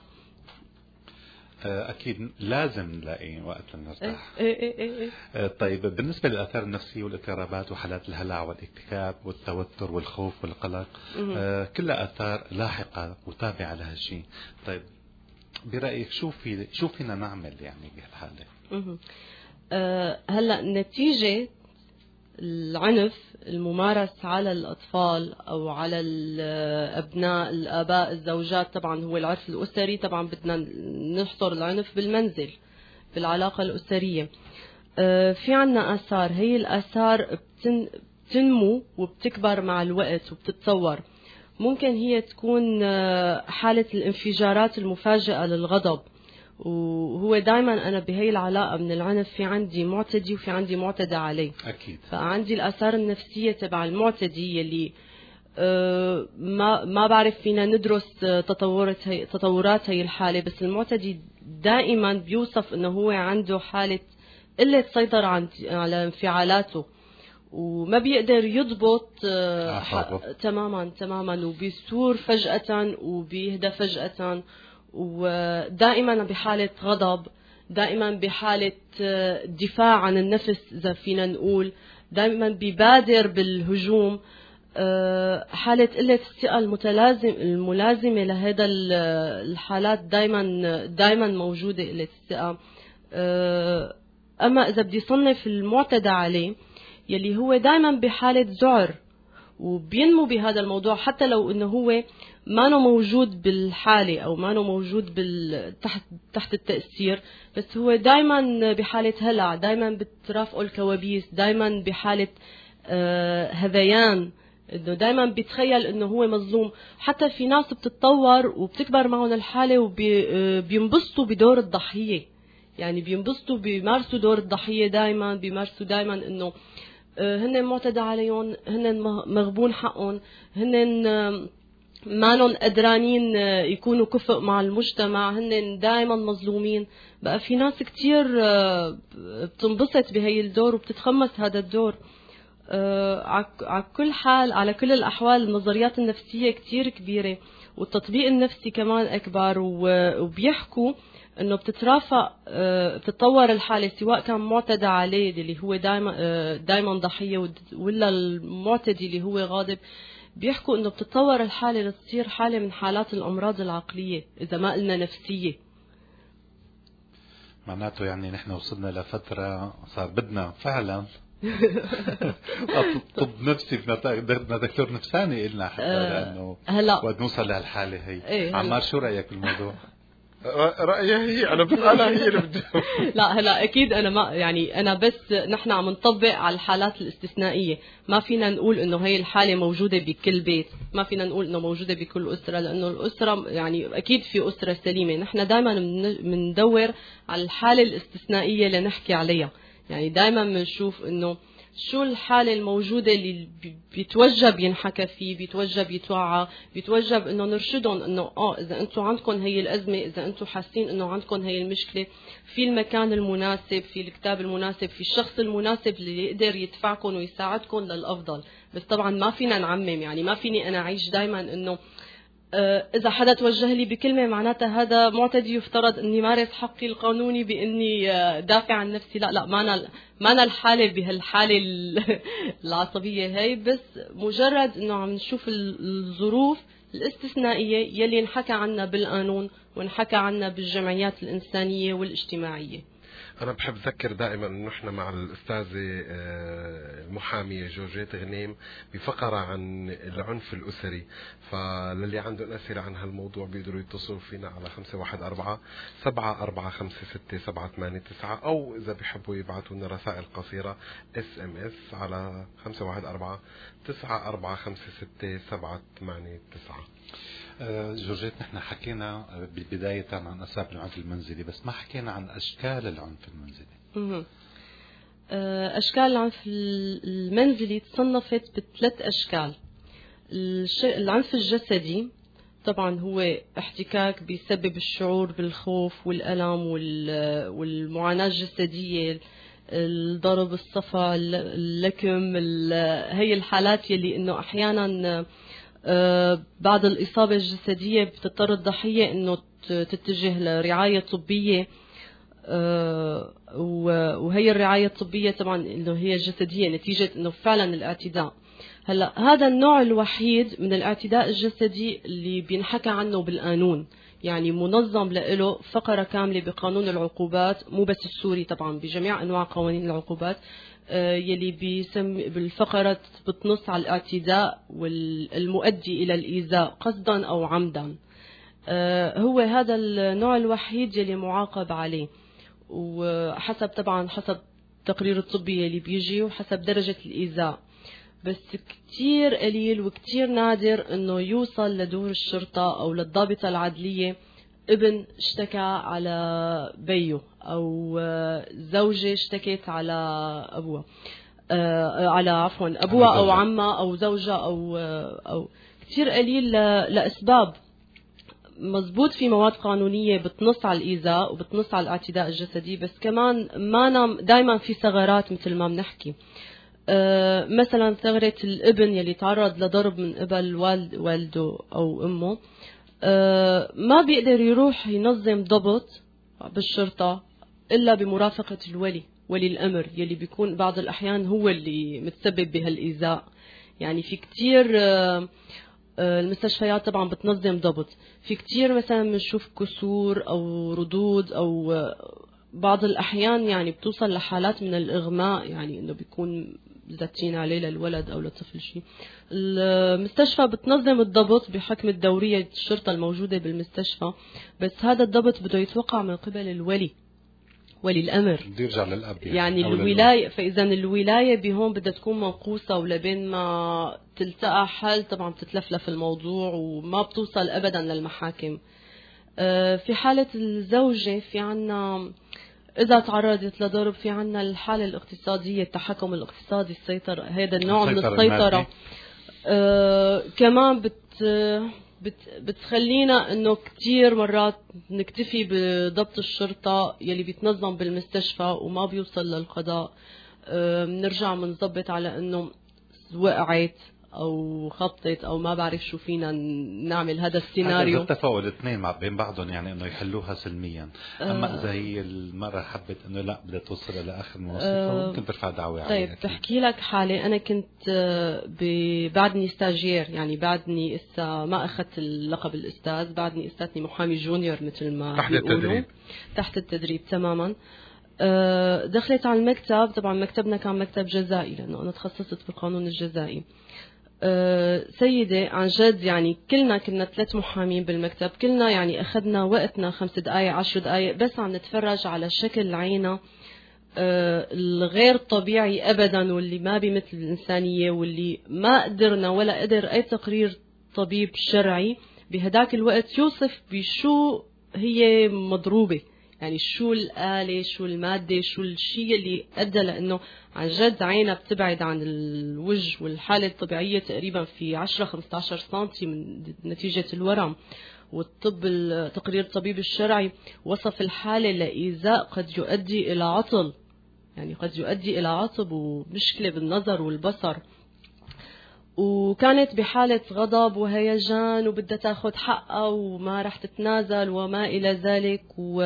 أكيد لازم نلاقي وقت لنرتاح. إيه إيه إيه إيه. طيب بالنسبة للآثار النفسية والاضطرابات وحالات الهلع والاكتئاب والتوتر والخوف والقلق، آه كلها آثار لاحقة وتابعة لهالشيء. طيب برأيك شو في شو فينا نعمل يعني بهالحالة؟ أه هلا نتيجة العنف الممارس على الأطفال أو على الأبناء الآباء الزوجات، طبعا هو العرف الأسري، طبعا بدنا نحصر العنف بالمنزل بالعلاقة الأسرية. أه في عنا آثار، هي الآثار بتن بتنمو وبتكبر مع الوقت وبتتطور. ممكن هي تكون حالة الانفجارات المفاجئة للغضب، وهو دائما أنا بهي العلاقة من العنف في عندي معتدي وفي عندي معتدى عليه. أكيد. فعندي الآثار النفسية تبع المعتدي اللي ما ما بعرف فينا ندرس تطورات هي تطورات هي الحالة، بس المعتدي دائما بيوصف إنه هو عنده حالة قلة سيطرة على انفعالاته، وما بيقدر يضبط تماما تماما، وبيثور فجأة وبيهدى فجأة، ودائما بحالة غضب، دائما بحالة دفاع عن النفس إذا فينا نقول، دائما بيبادر بالهجوم. حالة قلة الثقة المتلازم الملازمة لهذا الحالات دائما دائما موجودة قلة الثقة. أما إذا بدي صنف المعتدى عليه يلي هو دائما بحالة ذعر وبينمو بهذا الموضوع، حتى لو انه هو ما نو موجود بالحالة او ما نو موجود بال... تحت تحت التأثير، بس هو دائما بحالة هلع، دائما بترافقه الكوابيس، دائما بحالة آه هذيان، انه دائما بيتخيل انه هو مظلوم. حتى في ناس بتتطور وبتكبر معهم الحالة وبينبسطوا بدور الضحية، يعني بينبسطوا بيمارسوا دور الضحية، دائما بيمارسوا دائما انه هن معتدى عليهم، هن مغبون حقهم، هن مانن قدرانين يكونوا كفء مع المجتمع، هن دائما مظلومين. بقى في ناس كتير بتنبسط بهي الدور وبتتخمس هذا الدور. على كل حال، على كل الأحوال النظريات النفسية كتير كبيرة والتطبيق النفسي كمان أكبر، وبيحكوا انه بتترافق بتتطور الحاله، سواء كان معتدى عليه اللي هو دائما دائما ضحيه ولا المعتدي اللي هو غاضب، بيحكوا انه بتتطور الحاله لتصير حاله من حالات الامراض العقليه اذا ما قلنا نفسيه. معناته يعني نحن وصلنا لفتره صار بدنا فعلا طب نفسي، بدنا دكتور نفساني إلنا حتى لانه هلا وقت نوصل لهالحاله هي. ايه عمار شو رايك بالموضوع؟ رأيها هي، أنا بسألها هي اللي بدي. لا هلا أكيد أنا ما يعني أنا بس نحن عم نطبق على الحالات الاستثنائية، ما فينا نقول إنه هي الحالة موجودة بكل بيت، ما فينا نقول إنه موجودة بكل أسرة، لأنه الأسرة يعني أكيد في أسرة سليمة. نحن دائما بندور على الحالة الاستثنائية اللي نحكي عليها، يعني دائما بنشوف إنه شو الحالة الموجودة اللي بيتوجب ينحكى فيه، بيتوجب يتوعى، بيتوجب انه نرشدهم انه اه اذا انتم عندكم هي الازمة، اذا انتم حاسين انه عندكم هي المشكلة، في المكان المناسب، في الكتاب المناسب، في الشخص المناسب اللي يقدر يدفعكم ويساعدكم للافضل. بس طبعا ما فينا نعمم، يعني ما فيني انا اعيش دائما انه إذا حدا توجه لي بكلمة معناتها هذا معتدي، يفترض إني مارس حقي القانوني بإني دافع عن نفسي. لا لا، ما أنا ما أنا الحالة بهالحالة العصبية هاي، بس مجرد إنه عم نشوف الظروف الاستثنائية يلي انحكى عنها بالقانون وانحكى عنها بالجمعيات الإنسانية والاجتماعية. أنا بحب أذكر دائما إنه إحنا مع الأستاذة المحامية جورجيت غنيم بفقرة عن العنف الأسري، فللي عنده أسئلة عن هالموضوع بيقدروا يتصلوا فينا على خمسة واحد أربعة سبعة أربعة خمسة ستة سبعة ثمانية تسعة، أو إذا بيحبوا يبعثوا لنا رسائل قصيرة اس ام اس على خمسة واحد أربعة تسعة أربعة خمسة ستة سبعة ثمانية تسعة. جورجيت، نحن حكينا بالبداية عن أسباب العنف المنزلي، بس ما حكينا عن أشكال العنف المنزلي. أشكال العنف المنزلي تصنفت بثلاث أشكال. العنف الجسدي طبعا هو احتكاك بيسبب الشعور بالخوف والألم والمعاناة الجسدية، الضرب، الصفا، اللكم، هي الحالات يلي انه احيانا بعد الإصابة الجسدية بتضطر الضحية انه تتجه لرعاية طبية، وهي الرعاية الطبية طبعا انه هي جسدية نتيجة انه فعلا الاعتداء. هلا هذا النوع الوحيد من الاعتداء الجسدي اللي بينحكى عنه بالقانون، يعني منظم له فقرة كاملة بقانون العقوبات، مو بس السوري طبعا، بجميع أنواع قوانين العقوبات، يلي بيسم بالفقرة بتنص على الاعتداء والمؤدي إلى الإيذاء قصدا أو عمدا. هو هذا النوع الوحيد يلي معاقب عليه، وحسب طبعا حسب التقرير الطبي اللي بيجي وحسب درجة الإيذاء. بس كتير قليل وكتير نادر انه يوصل لدور الشرطة او للضابطة العدلية ابن اشتكى على بيه او زوجة اشتكت على ابوها، آه على عفوا ابوها او عمها او زوجها او او كتير قليل لاسباب مزبوط. في مواد قانونية بتنص على الإيذاء وبتنص على الاعتداء الجسدي، بس كمان ما دايما في ثغرات مثل ما بنحكي. أه مثلا ثغرة الابن يلي تعرض لضرب من قبل والد والده أو أمه، أه ما بيقدر يروح ينظم ضبط بالشرطة إلا بمرافقة الولي، ولي الأمر، يلي بيكون بعض الأحيان هو اللي متسبب بهالإيذاء. يعني في كتير أه المستشفيات طبعا بتنظم ضبط، في كتير مثلا بنشوف كسور أو ردود أو بعض الأحيان يعني بتوصل لحالات من الإغماء، يعني إنه بيكون زاتين عليه للولد أو للطفل شيء. المستشفى بتنظم الضبط بحكم الدورية الشرطة الموجودة بالمستشفى، بس هذا الضبط بده يتوقع من قبل الولي، ولي الأمر، بده يرجع للأب يعني, يعني الولاية. فإذا الولاية بهون بدها تكون منقوصة، ولبين ما تلتقى حل طبعا بتتلفلف الموضوع وما بتوصل أبدا للمحاكم. في حالة الزوجة في عنا إذا تعرضت لضرب في عنا الحالة الاقتصادية، التحكم الاقتصادي، السيطرة، هذا النوع من السيطرة. آه كمان بت بت بتخلينا إنه كتير مرات نكتفي بضبط الشرطة يلي بيتنظم بالمستشفى وما بيوصل للقضاء. آه بنرجع منضبط على إنه وقعت او خبطت او ما بعرف شو فينا نعمل هذا السيناريو. هذا اتفقوا الاثنين مع بين بعضهم يعني انه يحلوها سلميا. اما اذا هي المرأة حبت انه لا بدها توصل الى اخر الموصل أه فممكن ترفع دعوة عليها. طيب بحكي لك حالي، انا كنت بعدني ستاجير، يعني بعدني اسا ما اخذت اللقب الاستاذ، بعدني استاذني محامي جونيور مثل ما تحت التدريب. تحت التدريب تماما. دخلت على المكتب، طبعا مكتبنا كان مكتب جزائي لانه انا تخصصت في القانون الجزائي. أه سيدة عن جد يعني كلنا كنا ثلاث محامين بالمكتب، كلنا يعني أخذنا وقتنا خمس دقايق عشر دقايق بس عم نتفرج على شكل عينة أه الغير طبيعي أبدا، واللي ما بمثل الإنسانية، واللي ما قدرنا ولا قدر أي تقرير طبيب شرعي بهداك الوقت يوصف بشو هي مضروبة، يعني شو الآلة، شو المادة، شو الشيء اللي أدى لأنه عن جد عينها بتبعد عن الوجه والحالة الطبيعية تقريبا في عشرة خمسة عشر سنتي من نتيجة الورم. والطب التقرير الطبيب الشرعي وصف الحالة لإيذاء قد يؤدي إلى عطل، يعني قد يؤدي إلى عصب ومشكلة بالنظر والبصر. وكانت بحالة غضب وهيجان وبدها تاخد حقها وما رح تتنازل وما إلى ذلك.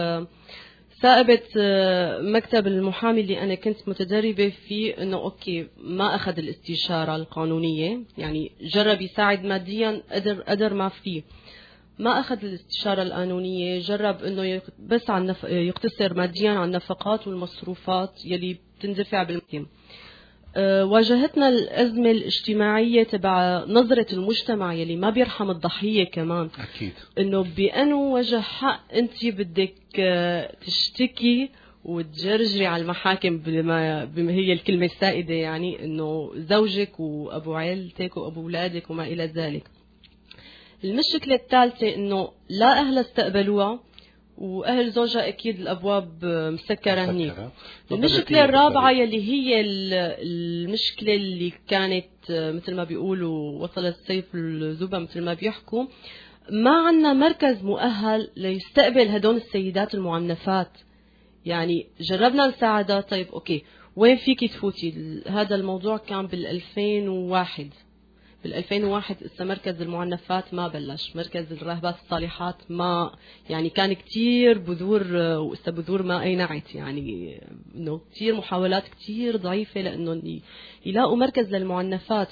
وثائبت مكتب المحامي اللي أنا كنت متدربة فيه إنه أوكي ما أخذ الاستشارة القانونية، يعني جرب يساعد ماديا قدر قدر ما فيه، ما أخذ الاستشارة القانونية، جرب إنه بس عن نف... يقتصر ماديا على النفقات والمصروفات يلي بتندفع بالمكتب. أه واجهتنا الأزمة الاجتماعية تبع نظرة المجتمع يلي ما بيرحم الضحية كمان. أكيد إنه بأنه وجه حق أنت بدك تشتكي وتجرجري على المحاكم بما, بما هي الكلمة السائدة، يعني إنه زوجك وأبو عيلتك وأبو أولادك وما إلى ذلك. المشكلة الثالثة إنه لا أهل استقبلوها وأهل زوجها أكيد الأبواب مسكرة هنيك. المشكلة الرابعة يلي هي المشكلة اللي كانت مثل ما بيقولوا وصل السيف الزوبة مثل ما بيحكوا، ما عنا مركز مؤهل ليستقبل هدول السيدات المعنفات. يعني جربنا نساعدها، طيب أوكي وين فيكي تفوتي؟ هذا الموضوع كان بالألفين وواحد بالألفين وواحد إسا مركز المعنفات ما بلش، مركز الراهبات الصالحات ما يعني كان كتير بذور، وإسا بذور ما أينعت، يعني إنه كتير محاولات كتير ضعيفة لأنه يلاقوا مركز للمعنفات.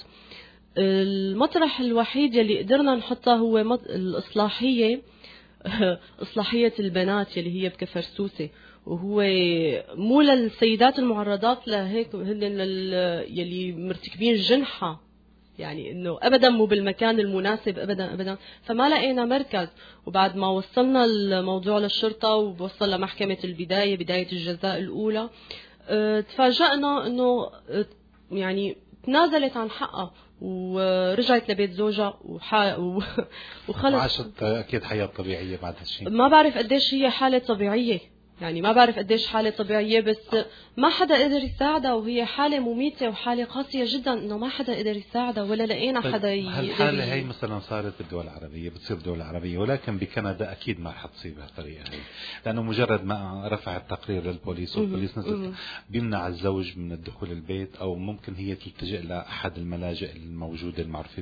المطرح الوحيد يلي قدرنا نحطه هو الإصلاحية إصلاحية البنات يلي هي بكفرسوسة، وهو مو للسيدات المعرضات لهيك هن يلي مرتكبين جنحة، يعني انه ابدا مو بالمكان المناسب ابدا ابدا. فما لقينا مركز، وبعد ما وصلنا الموضوع للشرطة ووصل لمحكمة البداية بداية الجزاء الأولى، اه تفاجأنا انه اه يعني تنازلت عن حقها ورجعت لبيت زوجها وح... وخلص وعاشت اكيد حياة طبيعية بعد هالشيء. ما بعرف قديش هي حالة طبيعية، يعني ما بعرف قديش حالة طبيعية، بس ما حدا قدر يساعدها، وهي حالة مميتة وحالة قاسية جدا انه ما حدا قدر يساعدها ولا لقينا حدا ي... هالحالة هي مثلا صارت بالدول العربية، بتصير بالدول العربية، ولكن بكندا اكيد ما رح تصير بهالطريقة هي، لانه مجرد ما رفع التقرير للبوليس والبوليس نزل بيمنع الزوج من الدخول البيت، او ممكن هي تلتجئ لاحد الملاجئ الموجودة المعروفة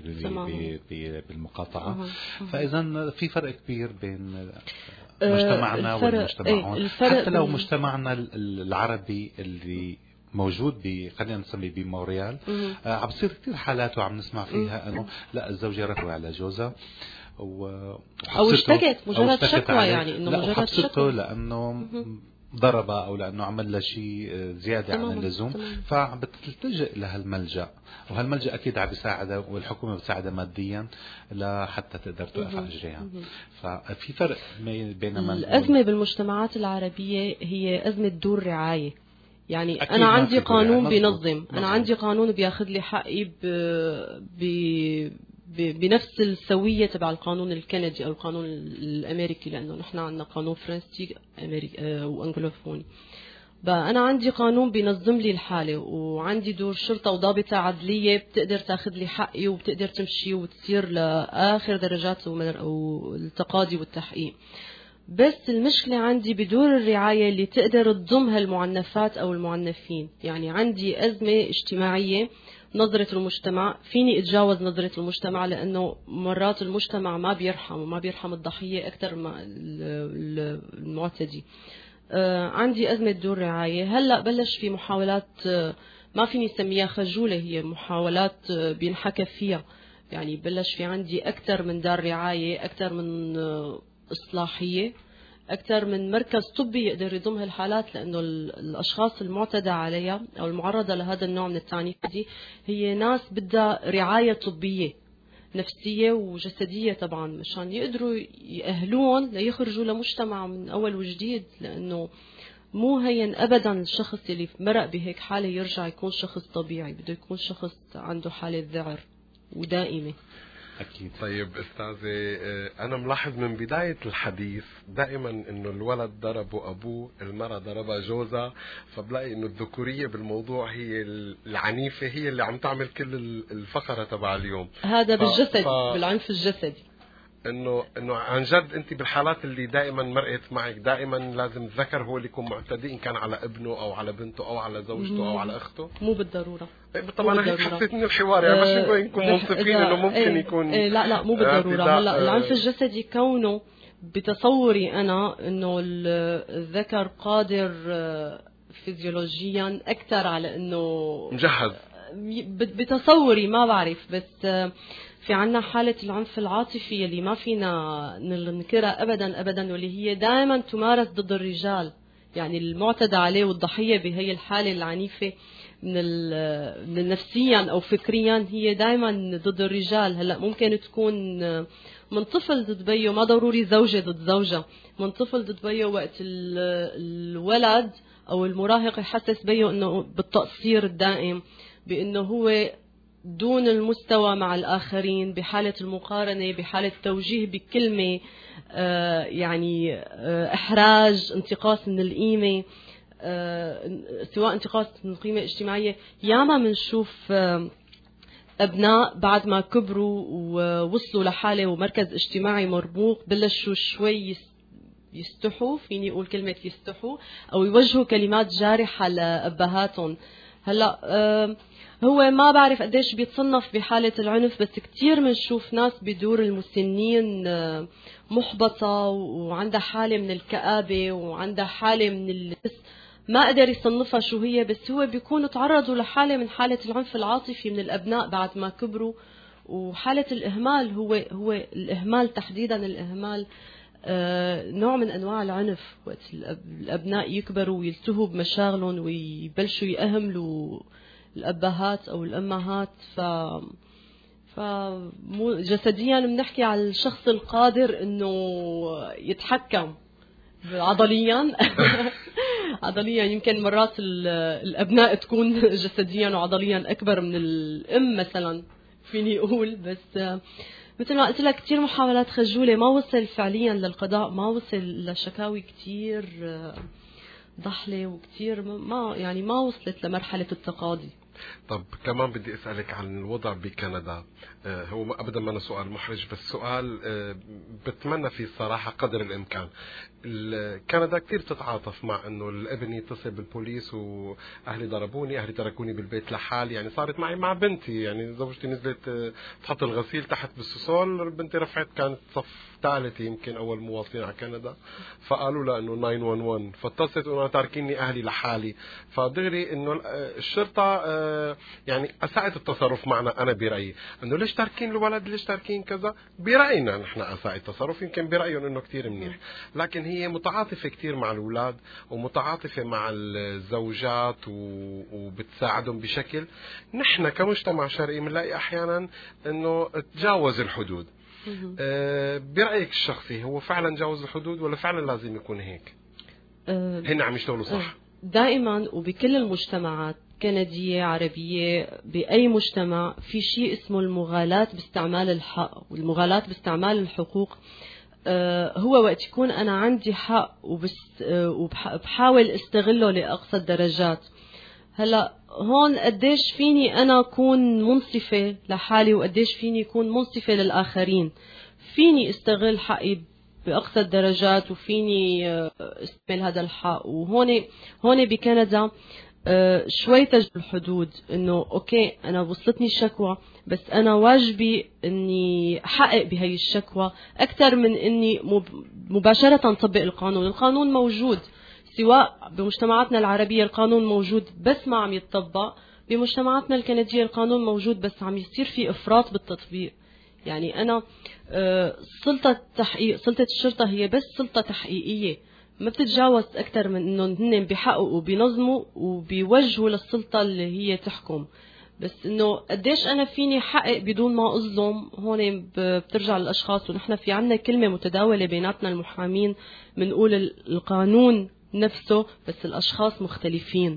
بالمقاطعة. فاذا في فرق كبير بين مجتمعنا والمجتمعون، حتى لو مجتمعنا العربي اللي موجود ب خلينا نسميه بمونريال، آه عم بصير كثير حالات وعم نسمع فيها انه لا الزوجه ركوه على جوزها و او اشتكت مجرد شكوى، يعني انه مجرد شكوى لانه ضربها او لانه عمل له شيء زياده عن اللزوم، فبتلتجئ لهالملجا، وهالملجا اكيد عم بيساعدها والحكومه بتساعدها ماديا لحتى تقدر توقف اجريها. ففي فرق بين الازمه بالمجتمعات العربيه هي ازمه دور رعايه. يعني انا عندي قانون بينظم، انا عندي قانون بياخذ لي حقي ب... ب... بنفس السوية تبع القانون الكندي أو القانون الأمريكي، لأنه نحن عندنا قانون فرنسي أمريكي وأنجلوفوني. بقى أنا عندي قانون بينظم لي الحالة، وعندي دور شرطة وضابطة عدلية بتقدر تاخذ لي حقي وبتقدر تمشي وتصير لآخر درجات التقاضي والتحقيق. بس المشكلة عندي بدور الرعاية اللي تقدر تضم هالمعنفات أو المعنفين. يعني عندي أزمة اجتماعية، نظرة المجتمع، فيني اتجاوز نظرة المجتمع لأنه مرات المجتمع ما بيرحم وما بيرحم الضحية أكثر ما المعتدي. آه عندي أزمة دور رعاية. هلأ بلش في محاولات، آه ما فيني سميها خجولة، هي محاولات آه بينحكى فيها. يعني بلش في عندي أكثر من دار رعاية، أكثر من آه إصلاحية، أكثر من مركز طبي يقدر يضم هالحالات، لأنه الأشخاص المعتدى عليها أو المعرضة لهذا النوع من التعنيف دي هي ناس بدها رعاية طبية نفسية وجسدية طبعا، مشان يقدروا يأهلون ليخرجوا لمجتمع من أول وجديد. لأنه مو هين أبدا الشخص اللي مرق بهيك حالة يرجع يكون شخص طبيعي، بده يكون شخص عنده حالة ذعر ودائمة. أكيد. طيب أستاذي، أنا ملاحظ من بداية الحديث دائما إنه الولد ضربه أبوه، المرأة ضربها جوزها، فبلاقي إنه الذكورية بالموضوع هي العنيفة، هي اللي عم تعمل كل الفقرة تبع اليوم. هذا ف... بالجسد ف... بالعنف الجسدي. انه انه عن جد انت بالحالات اللي دائما مرقت معك دائما لازم الذكر هو اللي يكون معتدي، ان كان على ابنه او على بنته او على زوجته او على اخته. مو بالضروره. إيه طبعا انا هيك حسيت من الحوار، يعني مش نبغى نكون منصفين انه ممكن ايه يكون ايه لا لا مو بالضروره. هلا العنف الجسدي كونه بتصوري انا انه الذكر قادر فيزيولوجيا اكثر على انه مجهز، بتصوري ما بعرف. بس في عنا حالة العنف العاطفي اللي ما فينا ننكرها أبدا أبدا، واللي هي دائما تمارس ضد الرجال. يعني المعتدى عليه والضحية بهي الحالة العنيفة من نفسيا أو فكريا هي دائما ضد الرجال. هلأ ممكن تكون من طفل ضد بيه، ما ضروري زوجة ضد زوجة، من طفل ضد بيه وقت الولد أو المراهق يحسس بيه أنه بالتقصير الدائم، بأنه هو دون المستوى مع الآخرين، بحالة المقارنة، بحالة توجيه بكلمة آه يعني آه إحراج، انتقاص من القيمة، آه سواء انتقاص من القيمة الاجتماعية. ياما منشوف آه أبناء بعد ما كبروا ووصلوا لحالة ومركز اجتماعي مرموق بلشوا شوي يستحوا، فيني أقول كلمة يستحوا، أو يوجهوا كلمات جارحة لأبهاتهم. هلا أه هو ما بعرف قديش بيتصنف بحالة العنف، بس كتير منشوف ناس بدور المسنين محبطة وعندها حالة من الكآبة وعندها حالة من اليأس، ما قدر يصنفها شو هي، بس هو بيكونوا تعرضوا لحالة من حالة العنف العاطفي من الأبناء بعد ما كبروا. وحالة الإهمال هو هو الإهمال تحديدا، الإهمال آه نوع من أنواع العنف، وقت الأبناء يكبروا ويلتهوا بمشاغلهم ويبلشوا يأهملوا الأبهات أو الأمهات. ف فجسديا بنحكي على الشخص القادر إنه يتحكم عضليا عضليا. يمكن مرات الأبناء تكون جسديا وعضليا أكبر من الأم مثلا، فيني أقول. بس مثل ما قلت لك كتير محاولات خجولة ما وصل فعليا للقضاء، ما وصل لشكاوي كتير ضحلة وكتير ما يعني ما وصلت لمرحلة التقاضي. طب كمان بدي أسألك عن الوضع بكندا. آه هو أبدا ما سؤال محرج، بس سؤال آه بتمنى فيه الصراحة قدر الإمكان. كندا كتير تتعاطف مع أنه الابن يتصل بالبوليس وأهلي ضربوني، أهلي تركوني بالبيت لحالي. يعني صارت معي مع بنتي، يعني زوجتي نزلت آه تحط الغسيل تحت بالسول، بنتي رفعت كانت صف ثالث يمكن أول مواطنين على كندا، فقالوا له إنه تسعة واحد واحد، فاتصلت إنه تاركيني أهلي لحالي. فدغري إنه الشرطة يعني أساءت التصرف معنا. أنا برأيي إنه ليش تاركين الولد، ليش تاركين كذا، برأينا نحن أساء التصرف، يمكن برأيهم إنه كتير منيح، لكن هي متعاطفة كتير مع الأولاد ومتعاطفة مع الزوجات وبتساعدهم بشكل. نحن كمجتمع شرقي بنلاقي أحيانا إنه تجاوز الحدود. أه برأيك الشخصي هو فعلا جاوز الحدود ولا فعلا لازم يكون هيك؟ أه هن عم يشتغلوا صح؟ دائما وبكل المجتمعات كندية عربية، بأي مجتمع في شيء اسمه المغالاة باستعمال الحق والمغالاة باستعمال الحقوق. أه هو وقت يكون أنا عندي حق وبحاول استغله لأقصى الدرجات. هلا هون قديش فيني أنا أكون منصفة لحالي وقديش فيني أكون منصفة للآخرين. فيني استغل حقي بأقصى الدرجات وفيني استعمل هذا الحق. وهون هون بكندا شوي تجد الحدود، إنه أوكي أنا وصلتني الشكوى، بس أنا واجبي إني حقق بهاي الشكوى أكثر من إني مباشرة طبق القانون. القانون موجود، سواء بمجتمعاتنا العربية القانون موجود بس ما عم يتطبق، بمجتمعاتنا الكندية القانون موجود بس عم يصير في إفراط بالتطبيق. يعني أنا سلطة التحقيق، سلطة الشرطة هي بس سلطة تحقيقية، ما بتتجاوز أكثر من إنه هن بيحققوا وبينظموا وبيوجهوا للسلطة اللي هي تحكم. بس إنه قديش أنا فيني حقق بدون ما أظلم، هون بترجع للأشخاص. ونحن في عنا كلمة متداولة بيناتنا المحامين، بنقول القانون نفسه بس الأشخاص مختلفين.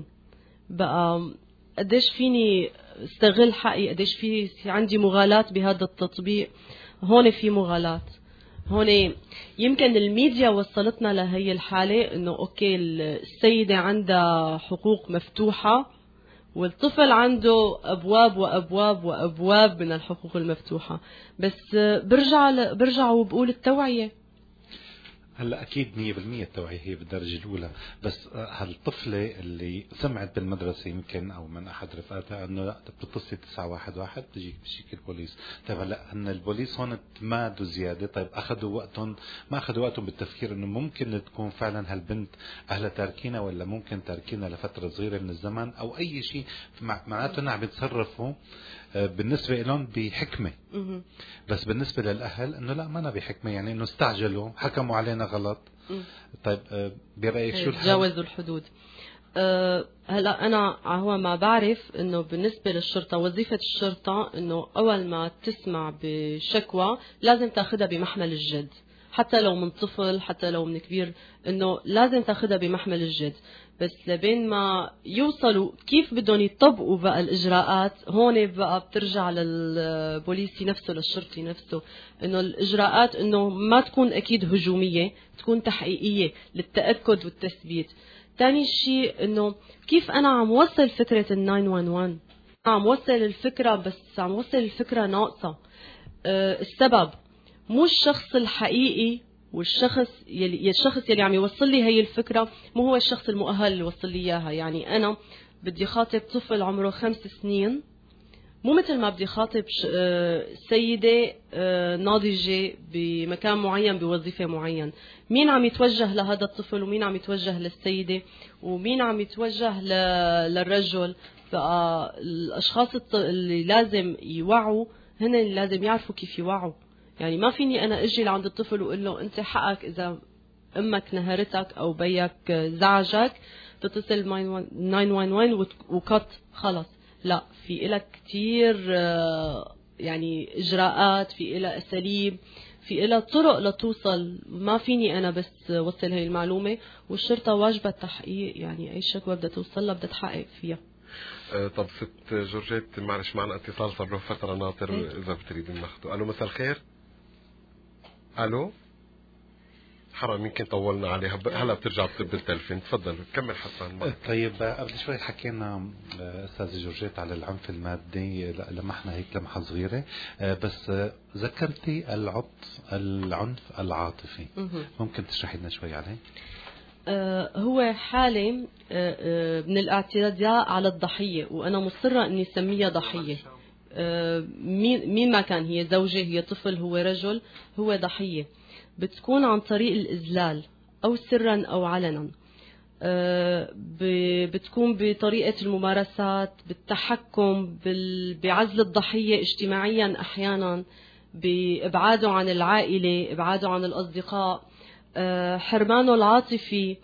بقى قديش فيني استغل حقي، قديش في عندي مغالاة بهذا التطبيق. هون في مغالاة، هون يمكن الميديا وصلتنا لهي الحالة إنه أوكي السيدة عندها حقوق مفتوحة والطفل عنده أبواب وأبواب وأبواب من الحقوق المفتوحة. بس برجع برجع وبقول التوعية. هلا اكيد مية بالمية التوعية هي بالدرجة الاولى، بس هالطفلة اللي سمعت بالمدرسة يمكن او من احد رفقاتها انه لا بتتصل تسعة واحد واحد بتجيك بشكل البوليس. طيب هلا ان البوليس هون تمادوا زيادة، طيب اخذوا وقتهم، ما اخذوا وقتهم بالتفكير انه ممكن تكون فعلا هالبنت اهلها تاركينها ولا ممكن تاركينها لفترة صغيرة من الزمن او اي شيء. معناته انهم عم يتصرفوا بالنسبة لهم بحكمة، بس بالنسبة للأهل إنه لا ما أنا بحكمة، يعني إنه استعجلوا حكموا علينا غلط. طيب برأيك شو الحل؟ تجاوزوا الحدود. أه هلا أنا هو ما بعرف إنه بالنسبة للشرطة، وظيفة الشرطة إنه أول ما تسمع بشكوى لازم تأخذها بمحمل الجد، حتى لو من طفل حتى لو من كبير، إنه لازم تأخذها بمحمل الجد. بس لبين ما يوصلوا كيف بدهم يطبقوا بقى الإجراءات، هون بقى بترجع للبوليسي نفسه، للشرطي نفسه، إنه الإجراءات إنه ما تكون أكيد هجومية، تكون تحقيقية للتأكد والتثبيت. تاني شيء إنه كيف أنا عم وصل فترة الناين وان وان، عم وصل الفكرة بس عم وصل الفكرة ناقصة. أه السبب مو الشخص الحقيقي، والشخص يلي الشخص يلي عم يوصل لي هي الفكرة مو هو الشخص المؤهل اللي يوصل لي إياها. يعني أنا بدي خاطب طفل عمره خمس سنين، مو مثل ما بدي خاطب سيدة ناضجة بمكان معين بوظيفة معين. مين عم يتوجه لهذا الطفل ومين عم يتوجه للسيدة ومين عم يتوجه للرجل. فالأشخاص اللي لازم يوعوا هن اللي لازم يعرفوا كيف يوعوا. يعني ما فيني أنا أجي لعند الطفل وأقول له أنت حقك إذا أمك نهرتك أو بيك زعجك تتصل تسعة واحد واحد وكت خلص. لا، في إلك كتير يعني إجراءات، في إلها أساليب، في إلها طرق لتوصل. ما فيني أنا بس وصل هاي المعلومة، والشرطة واجبة التحقيق. يعني أي شكوى بدها توصل لها بدها تحقق فيها. أه طب ست جورجيت، معلش معنا اتصال صار له فترة ناطر، إذا بتريد ناخده. ألو مساء الخير. ألو حرام يمكن طولنا عليها، هلا بترجع بتب التلفين. تفضل كمل حسن. طيب قبل شوي حكينا استاذ جورجيت على العنف المادي، لمحنا هيك لمحه صغيره، بس ذكرتي العطف العنف العاطفي، ممكن تشرحي لنا شوي عليه؟ هو حالة من الاعتداء على الضحية، وأنا مصرة أني سميها ضحية. مين مين ما كان، هي زوجة، هي طفل، هو رجل، هو ضحية. بتكون عن طريق الإذلال أو سرا أو علنا. بتكون بطريقة الممارسات، بالتحكم، بعزل الضحية اجتماعيا، أحيانا بإبعاده عن العائلة، إبعاده عن الأصدقاء، حرمانه العاطفي،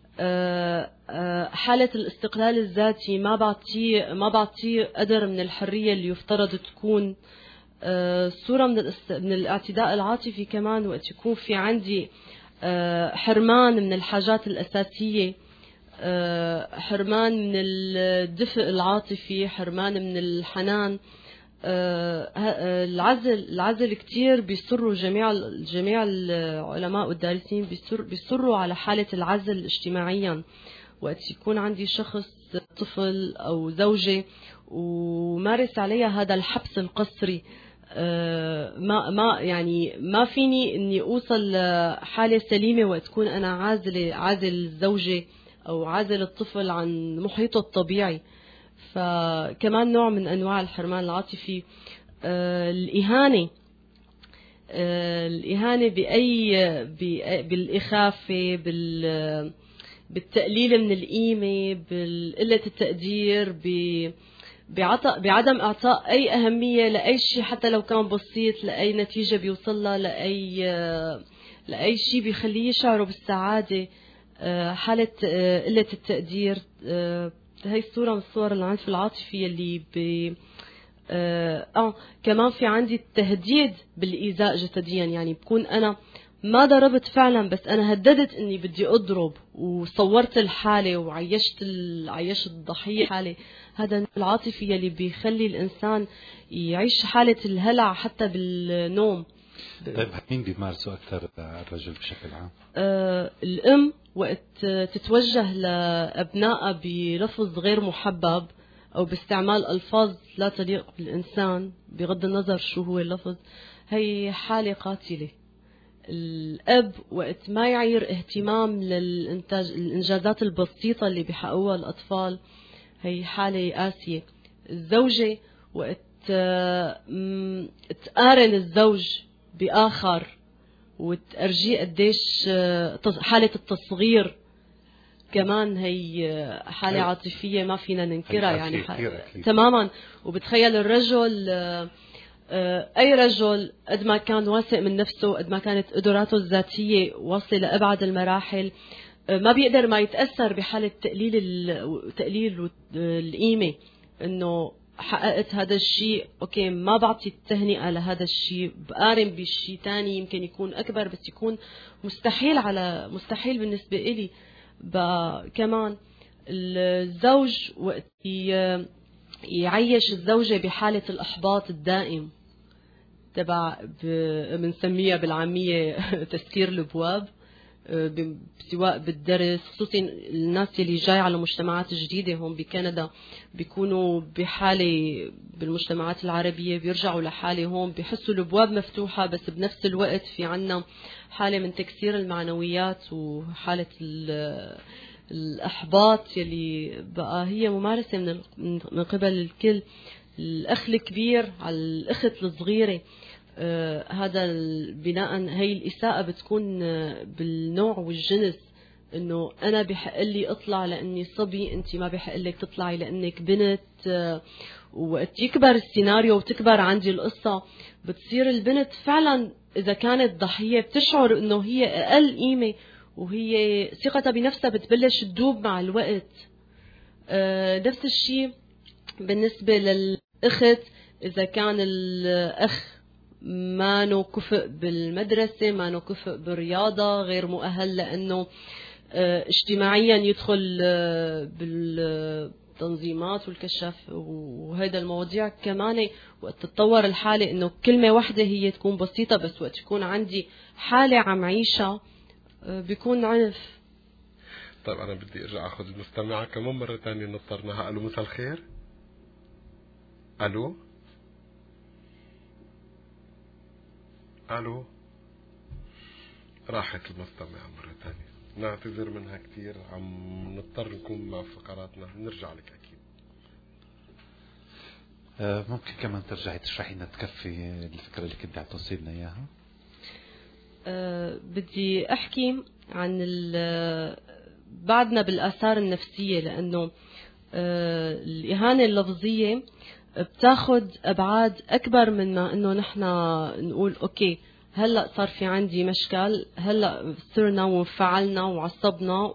حالة الاستقلال الذاتي، ما بعطيه ما بعطيه قدر من الحرية اللي يفترض تكون. صورة من من الاعتداء العاطفي كمان وقت يكون في عندي حرمان من الحاجات الأساسية، حرمان من الدفء العاطفي، حرمان من الحنان. العزل العزل كتير بيصروا جميع جميع العلماء والدارسين بيصر بيصروا على حالة العزل اجتماعيا. وقت يكون عندي شخص طفل أو زوجة ومارس عليها هذا الحبس القسري، ما ما يعني ما فيني اني اوصل لحاله سليمه وقت تكون انا عازله عازل الزوجه او عازل الطفل عن محيطه الطبيعي. فكمان نوع من انواع الحرمان العاطفي. الاهانه الاهانه باي بالاخافه، بال بالتقليل من القيمه، بقله التقدير، ب بعطاء بعدم إعطاء أي أهمية لأي شيء حتى لو كان بسيط، لأي نتيجة بيوصلها، لأي لأي شيء بيخليه يشعره بالسعادة. حالة قلة التقدير، هي صورة من صور العنف العاطفي اللي ب آه كمان في عندي التهديد بالإيذاء جسديا. يعني بكون أنا ما ضربت فعلا بس أنا هددت إني بدي أضرب، وصورت الحالة وعيشت عيشت الضحية حالة. هذا العاطفي اللي بيخلي الإنسان يعيش حالة الهلع حتى بالنوم. طيب مين بيمارسوا أكثر الرجل بشكل عام؟ آه الأم وقت تتوجه لأبنائها بلفظ غير محبب أو باستعمال ألفاظ لا تليق بالإنسان بغض النظر شو هو اللفظ، هي حالة قاتلة. الأب وقت ما يعير اهتمام للإنتاج الإنجازات البسيطة اللي بيحققوها الأطفال، هي حالة قاسية. الزوجة وقت تقارن الزوج بآخر وتأرجيه قديش حالة التصغير، كمان هي حالة عاطفية ما فينا ننكرها. يعني تماما. وبتخيل الرجل، أي رجل قد ما كان واثق من نفسه، قد ما كانت قدراته الذاتية واصلة لأبعد المراحل، ما بيقدر ما يتأثر بحالة تقليل تقليل القيمة، إنه حققت هذا الشيء، أوكي ما بعطي التهنئة لهذا الشيء، بقارن بشيء تاني يمكن يكون أكبر بس يكون مستحيل على مستحيل بالنسبة إلي. كمان الزوج وقت يعيش الزوجة بحالة الإحباط الدائم تبع بنسميها بالعامية تسكير الابواب، سواء بالدرس، خصوصا الناس اللي جاي على مجتمعات جديدة هون بكندا بيكونوا بحالة بالمجتمعات العربية، بيرجعوا لحالة هون بيحسوا الابواب مفتوحة، بس بنفس الوقت في عنا حالة من تكسير المعنويات وحالة الإحباط يلي بقى هي ممارسة من من قبل الكل، الأخ الكبير على الأخت الصغيرة. آه هذا بناء هي الإساءة بتكون آه بالنوع والجنس، إنه أنا بحق لي أطلع لأني صبي، أنت ما بحق لك تطلعي لأنك بنت. آه وقت يكبر السيناريو وتكبر عندي القصة، بتصير البنت فعلا إذا كانت ضحية بتشعر إنه هي أقل قيمة، وهي ثقتها بنفسها بتبلش تدوب مع الوقت. آه نفس الشيء بالنسبة للأخت، إذا كان الأخ ما كفء بالمدرسة، ما كفء بالرياضة، غير مؤهل لأنه اه اجتماعيا يدخل اه بالتنظيمات والكشاف وهذا المواضيع كمان. وقت تتطور الحالة إنه كلمة واحدة هي تكون بسيطة، بس وقت يكون عندي حالة عم عيشها اه بيكون عنف. طيب أنا بدي أرجع أخذ المستمعة كمان مرة تانية نضطرناها. ألو مساء الخير. ألو ألو راحت المستمعة مرة تانية، نعتذر منها كتير، عم نضطر نكون مع فقراتنا، نرجع لك أكيد. آه ممكن كمان ترجعي تشرحي لنا تكفي الفكرة اللي كنت عم توصي لنا إياها؟ أه بدي أحكي عن بعدنا بالآثار النفسية، لأنه أه الإهانة اللفظية بتاخد أبعاد أكبر من ما إنه نحن نقول أوكي هلأ صار في عندي مشكل، هلأ صرنا وفعلنا وعصبنا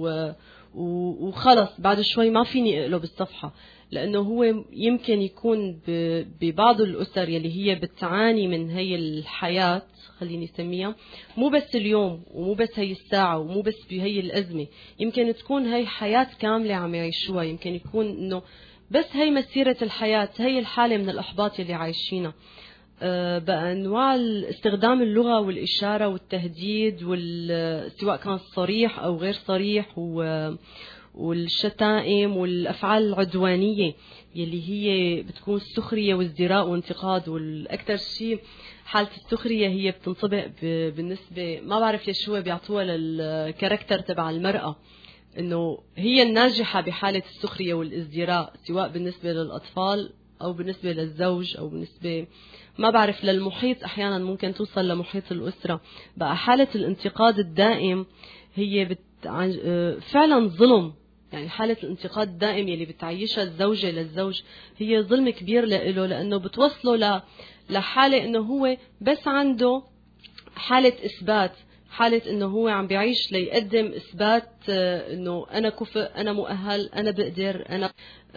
وخلص بعد شوي ما فيني أقلب الصفحة. لأنه هو يمكن يكون ببعض الأسر يلي هي بتعاني من هي الحياة، خليني سميها، مو بس اليوم ومو بس هي الساعة ومو بس بهي الأزمة، يمكن تكون هي حياة كاملة عم يعيشوها، يمكن يكون إنه بس هي مسيرة الحياة، هي الحالة من الإحباط اللي عايشينها. أه بأنواع استخدام اللغة والإشارة والتهديد، سواء كان صريح أو غير صريح، والشتائم والأفعال العدوانية يلي هي بتكون السخرية والازدراء وانتقاد. والأكثر شيء حالة السخرية هي بتنطبق بالنسبة، ما بعرف ليش هو بيعطوها للكاركتر تبع المرأة، إنه هي الناجحة بحالة السخرية والازدراء، سواء بالنسبة للأطفال أو بالنسبة للزوج أو بالنسبة ما بعرف للمحيط، أحيانا ممكن توصل لمحيط الأسرة. بقى حالة الانتقاد الدائم هي بت... فعلا ظلم، يعني حالة الانتقاد الدائم يلي بتعيشها الزوجة للزوج هي ظلم كبير له، لأنه بتوصله ل... لحالة إنه هو بس عنده حالة إثبات، حالة إنه هو عم بيعيش ليقدم إثبات إنه أنا كفء، أنا مؤهل، أنا بقدر، أنا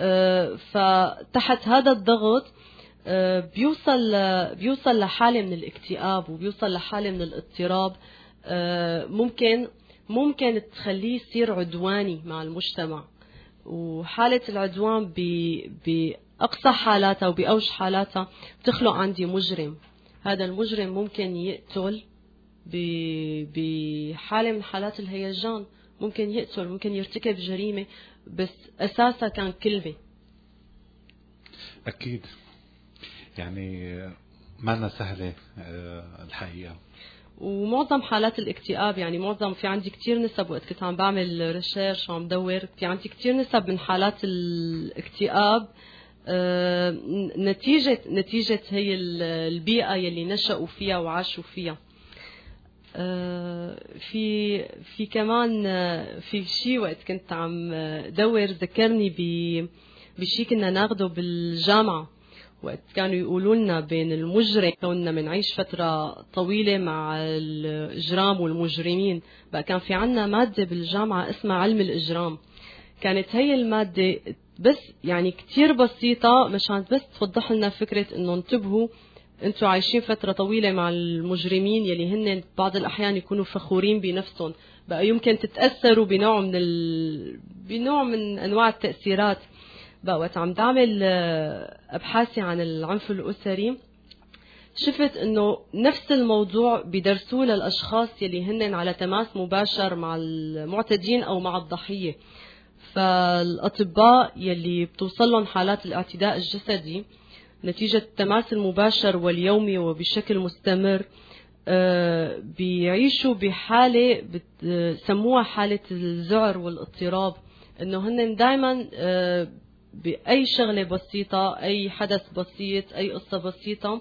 فتحت هذا الضغط بيوصل بيوصل لحالة من الاكتئاب وبيوصل لحالة من الاضطراب، ممكن ممكن تخليه يصير عدواني مع المجتمع. وحالة العدوان بأقصى حالاتها وبأوج حالاتها بتخلق عندي مجرم، هذا المجرم ممكن يقتل بحالة من حالات الهيجان، ممكن يقتل، ممكن يرتكب جريمة، بس أساسها كان كلمة. أكيد يعني مانا سهلة الحقيقة. ومعظم حالات الاكتئاب، يعني معظم في عندي كتير نسب، وقت كنت عم بعمل ريسيرش وعم دور، في عندي كتير نسب من حالات الاكتئاب نتيجة نتيجة هي البيئة يلي نشأوا فيها وعاشوا فيها. في في كمان في شيء وقت كنت عم دور ذكرني بشيء كنا ناخده بالجامعة، وقت كانوا يقولوا لنا بين المجرم، كنا منعيش فترة طويلة مع الإجرام والمجرمين، بقى كان في عنا مادة بالجامعة اسمها علم الإجرام. كانت هي المادة بس يعني كتير بسيطة مشان بس توضح لنا فكرة إنه انتبهوا انتوا عايشين فترة طويلة مع المجرمين يلي هن بعض الأحيان يكونوا فخورين بنفسهم، بقى يمكن تتأثروا بنوع من ال... بنوع من أنواع التأثيرات. بقى وقت عم بعمل أبحاثي عن العنف الأسري شفت انه نفس الموضوع بيدرسوه للاشخاص يلي هن على تماس مباشر مع المعتدين او مع الضحية. فالاطباء يلي بتوصل لهم حالات الاعتداء الجسدي نتيجة التماس المباشر واليومي وبشكل مستمر بيعيشوا بحالة بسموها حالة الذعر والاضطراب، انه هن دائما بأي شغلة بسيطة، أي حدث بسيط، أي قصة بسيطة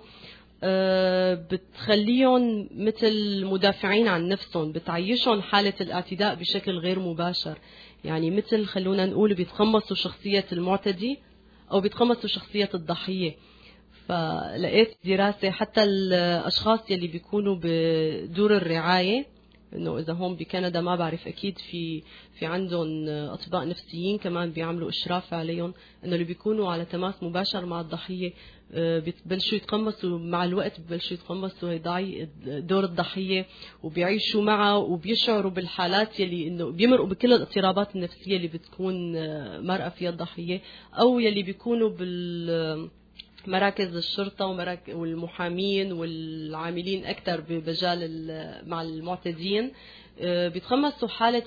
بتخليهم مثل مدافعين عن نفسهم، بتعيشهم حالة الاعتداء بشكل غير مباشر. يعني مثل خلونا نقول بيتقمصوا شخصية المعتدي أو بيتقمصوا شخصية الضحية. فلقيت دراسة حتى الأشخاص يلي بيكونوا بدور الرعاية، انه اذا هم بكندا ما بعرف اكيد في في عندهم اطباء نفسيين كمان بيعملوا اشراف عليهم، انه اللي بيكونوا على تماس مباشر مع الضحيه بيبلشوا يتقمصوا مع الوقت، بيبلشوا يتقمصوا دور الضحيه وبيعيشوا معه وبيشعروا بالحالات يلي انه بيمرقوا بكل الاضطرابات النفسيه اللي بتكون مرأة فيها الضحيه، او يلي بيكونوا بال مراكز الشرطة والمحامين والعاملين أكثر بمجال مع المعتدين بيتقمصوا حالة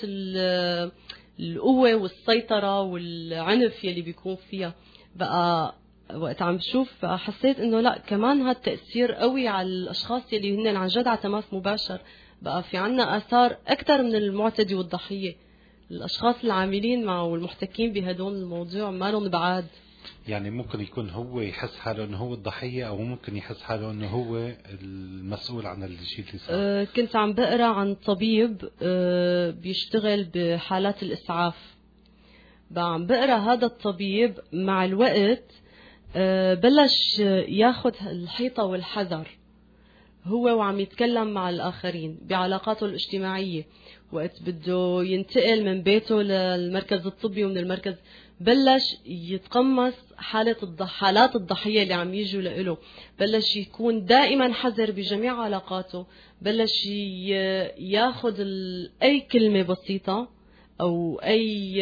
القوة والسيطرة والعنف يلي بيكون فيها. بقى وقت عم بشوف حسيت إنه لا، كمان هذا تأثير قوي على الأشخاص يلي هن عن جد على تماس مباشر. بقى في عنا آثار أكثر من المعتدي والضحية، الأشخاص العاملين معه والمحتكين بهدول الموضوع ما لهم بعاد. يعني ممكن يكون هو يحس حاله انه هو الضحية، او ممكن يحس حاله انه هو المسؤول عن الشيء اللي صار. أه كنت عم بقرا عن طبيب أه بيشتغل بحالات الاسعاف. بقى عم بقرا هذا الطبيب مع الوقت أه بلش ياخذ الحيطة والحذر هو وعم يتكلم مع الآخرين بعلاقاته الاجتماعية. وقت بده ينتقل من بيته للمركز الطبي ومن المركز بلش يتقمص حالة الضح... حالات الضحية اللي عم يجوا له، بلش يكون دائما حذر بجميع علاقاته، بلش ي... ياخذ ال... أي كلمة بسيطة أو أي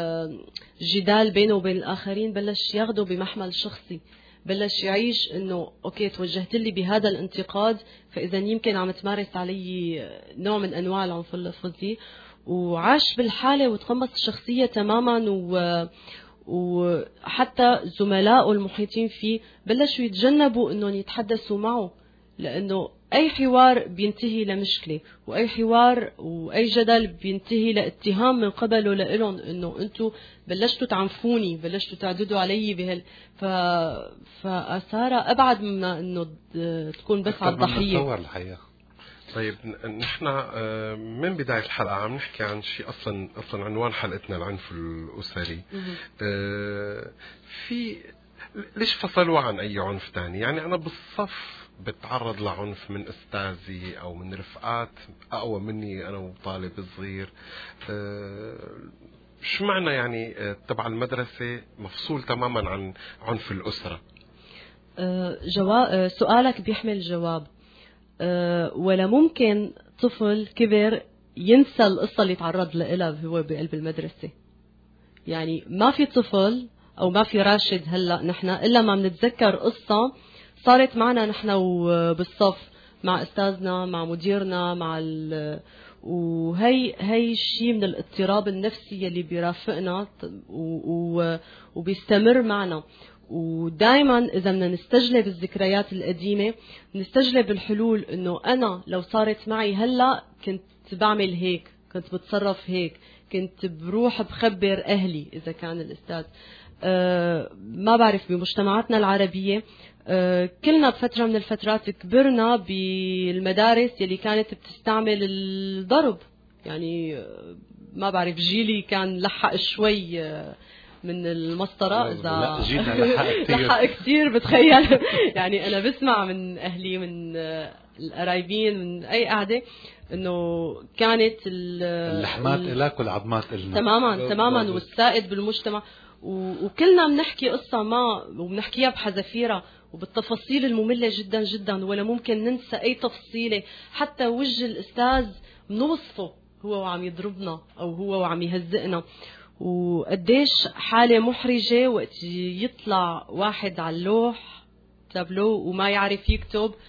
جدال بينه وبين الآخرين بلش ياخده بمحمل شخصي، بلش يعيش إنه أوكي توجهت لي بهذا الانتقاد فإذا يمكن عم تمارس علي نوع من أنواع العنف اللفظي، وعاش بالحالة وتقمص الشخصية تماما. و... وحتى زملائه المحيطين فيه بلشوا يتجنبوا انهم يتحدثوا معه، لانه اي حوار بينتهي لمشكلة، واي حوار واي جدل بينتهي لاتهام من قبله لهم انه انتم بلشتوا تعنفوني، بلشتوا تعددوا علي بهال ف... فاثارها ابعد من انه تكون بس على الضحية. طيب نحن من بداية الحلقة عم نحكي عن شيء أصلا أصلا عنوان حلقتنا العنف الأسري. في ليش فصلوا عن أي عنف تاني؟ يعني أنا بالصف بتعرض لعنف من أستاذي أو من رفقات أقوى مني أنا وطالب صغير. شو معنى يعني تبع المدرسة مفصول تماما عن عنف الأسرة؟ جواب سؤالك بيحمل جواب. أه ولا ممكن طفل كبر ينسى القصة اللي تعرض لها هو بقلب المدرسة. يعني ما في طفل أو ما في راشد هلأ نحن إلا ما منتذكر قصة صارت معنا نحن وبالصف مع أستاذنا مع مديرنا مع ال وهي هي شيء من الاضطراب النفسي اللي بيرافقنا وبيستمر معنا. ودائما إذا بدنا نستجلب الذكريات القديمة نستجلب الحلول، إنه أنا لو صارت معي هلا كنت بعمل هيك، كنت بتصرف هيك، كنت بروح بخبر أهلي إذا كان الأستاذ. أه ما بعرف بمجتمعاتنا العربية أه كلنا بفترة من الفترات كبرنا بالمدارس يلي كانت بتستعمل الضرب. يعني ما بعرف جيلي كان لحق شوي أه من المسطرة، إذا لحق كتير بتخيل. يعني أنا بسمع من أهلي من القرايبين من أي قعدة إنه كانت اللحمات إلاك والعظمات إلنا تماما تماما والسائد بالمجتمع. وكلنا بنحكي قصة ما وبنحكيها بحذافيرها وبالتفاصيل المملة جدا جدا، ولا ممكن ننسى أي تفصيلة. حتى وجه الأستاذ بنوصفه هو وعم يضربنا أو هو وعم يهزئنا. وقديش حالة محرجة وقت يطلع واحد على اللوح تابلو وما يعرف يكتب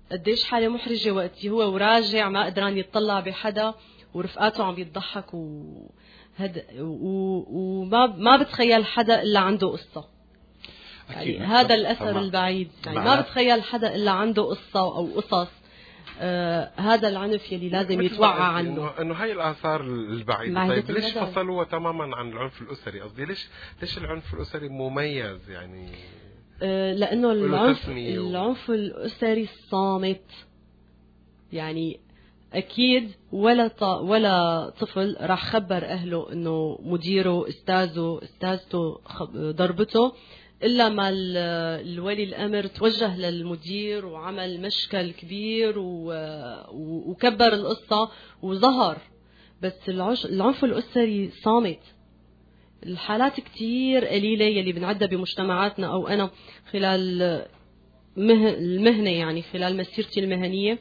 قديش حالة محرجة وقت هو وراجع ما قدران يتطلع بحدا ورفقاته عم يضحك وهد وما ما بتخيل حدا إلا عنده قصة. يعني هذا الأثر طبعا. البعيد يعني ما بتخيل حدا إلا عنده قصة أو قصص. آه هذا العنف يلي لازم يتوعى عنه. انه هاي الاثار البعيده. طيب ليش فصلوها تماما عن العنف الاسري؟ قصدي ليش ليش العنف الاسري مميز يعني؟ آه لانه العنف العنف الاسري صامت. يعني اكيد ولا ط... ولا طفل راح خبر اهله انه مديره استاذه استاذته ضربته إلا ما الولي الأمر توجه للمدير وعمل مشكل كبير وكبر القصة وظهر. بس العنف الأسري صامت. الحالات كتير قليلة يلي بنعدها بمجتمعاتنا أو أنا خلال المهنة يعني خلال مسيرتي المهنية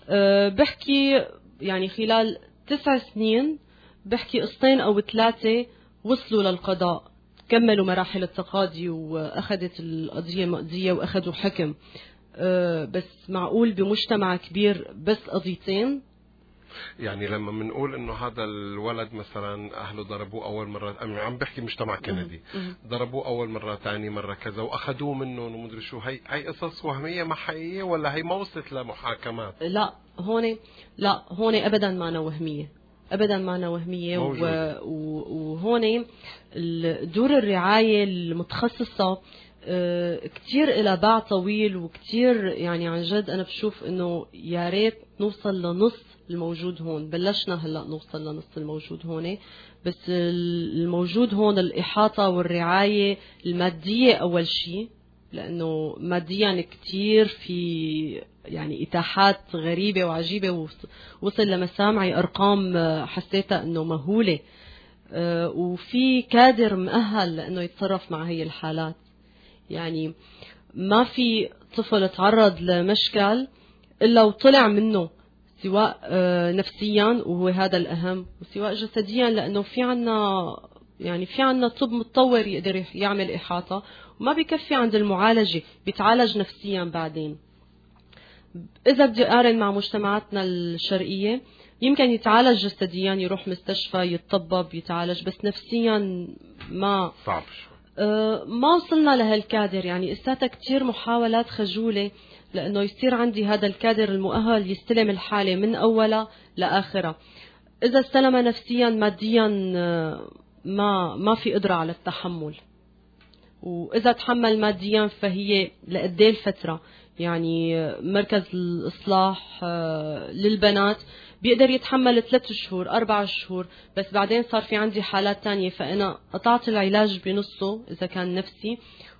بحكي يعني خلال تسع سنين بحكي قصتين أو ثلاثة وصلوا للقضاء كملوا مراحل التقاضي وأخذت القضية مقضية وأخذوا حكم. أه بس معقول بمجتمع كبير بس قضيتين؟ يعني لما بنقول انه هذا الولد مثلا اهله ضربوه اول مره، عم بحكي مجتمع كندي، ضربوه اول مره ثاني مره كذا واخذوه منه ومدري شو، هي هي قصص وهميه ما حقيقيه ولا هي ما وصلت لمحاكمات؟ لا هون لا هون ابدا ما أنا وهميه، ابدا ما أنا وهميه. وهون دور الرعايه المتخصصه كتير إلى باع طويل وكتير يعني عن جد أنا بشوف إنه يا ريت نوصل لنص الموجود هون. بلشنا هلا نوصل لنص الموجود هون، بس الموجود هون الإحاطة والرعاية المادية أول شيء، لأنه ماديا كتير في يعني إتاحات غريبة وعجيبة، وصل لمسامعي أرقام حسيتها إنه مهولة، وفي كادر مؤهل لأنه يتصرف مع هي الحالات. يعني ما في طفل تعرض لمشكل إلا وطلع منه سواء نفسيا وهو هذا الأهم، وسواء جسديا، لأنه في عنا يعني في عنا طب متطور يقدر يعمل إحاطة، وما بيكفي عند المعالجة، بيتعالج نفسيا بعدين. إذا بدي أقارن مع مجتمعاتنا الشرقية يمكن يتعالج جسديا، يروح مستشفى يتطبب يتعالج، بس نفسيا ما صعب أه ما وصلنا لهالكادر. يعني استاتا كتير محاولات خجولة لأنه يصير عندي هذا الكادر المؤهل يستلم الحالة من أولها لآخرها. إذا استلم نفسيا ماديا ما ما في قدرة على التحمل، وإذا تحمل ماديا فهي لقدي الفترة. يعني مركز الإصلاح للبنات بيقدر يتحمل ثلاث شهور أربع شهور، بس بعدين صار في عندي حالات تانية فأنا قطعت العلاج بنصه إذا كان نفسي،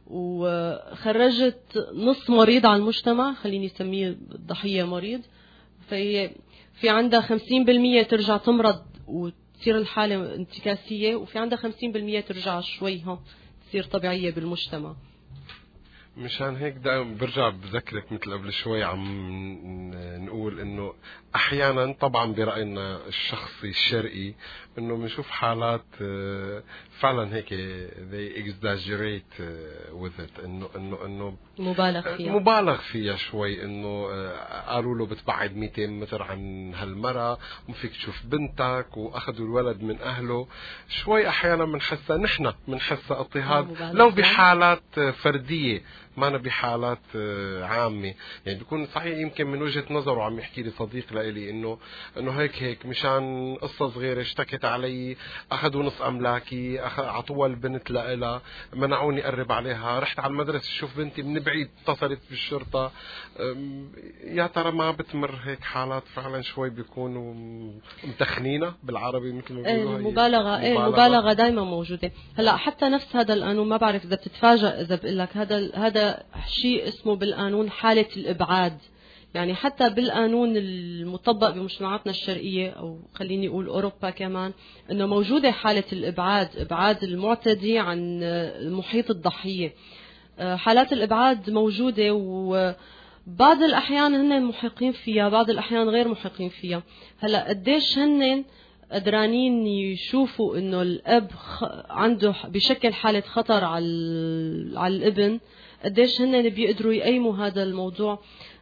وخرجت نص مريض على المجتمع، خليني أسميه الضحية مريض. فهي في عندها خمسين بالمية ترجع تمرض وتصير الحالة انتكاسية، وفي عندها خمسين بالمية ترجع شوي ها تصير طبيعية بالمجتمع. مشان هيك دائما برجع بذكرك مثل قبل شوي عم نقول انه احيانا طبعا برأينا الشخصي الشرقي انه بنشوف حالات فعلا هيك they exaggerate with it، انه انه انه مبالغ فيها مبالغ فيها شوي، انه قالوا له بتبعد مئتين متر عن هالمرة وما فيك تشوف بنتك، واخذوا الولد من اهله. شوي احيانا بنحسها نحن بنحسها اضطهاد لو بحالات فردية، ما أنا بحالات عامة. يعني بيكون صحيح يمكن من وجهة نظره عم يحكي لي صديق لإلي إنه إنه هيك هيك مشان قصة صغيرة اشتكت علي، أخذوا نص أملاكي، عطوها البنت لإلها، منعوني أقرب عليها، رحت على المدرسة شوف بنتي من بعيد، اتصلت بالشرطة. يا ترى ما بتمر هيك حالات فعلا شوي بيكونوا متخنينة بالعربي مثل ما بيقولوا؟ المبالغة إيه المبالغة دائما موجودة. هلا حتى نفس هذا القانون ما بعرف إذا بتتفاجأ إذا بقول لك هذا هذا شيء اسمه بالقانون حالة الإبعاد. يعني حتى بالقانون المطبق بمجتمعاتنا الشرقية أو خليني أقول أوروبا كمان، إنه موجودة حالة الإبعاد، إبعاد المعتدي عن محيط الضحية. حالات الإبعاد موجودة، وبعض الأحيان هن محقين فيها، بعض الأحيان غير محقين فيها. هلأ قديش هن قدرانين يشوفوا إنه الأب عنده بشكل حالة خطر على على الابن، قديش هن بيقدروا يقيموا هذا الموضوع.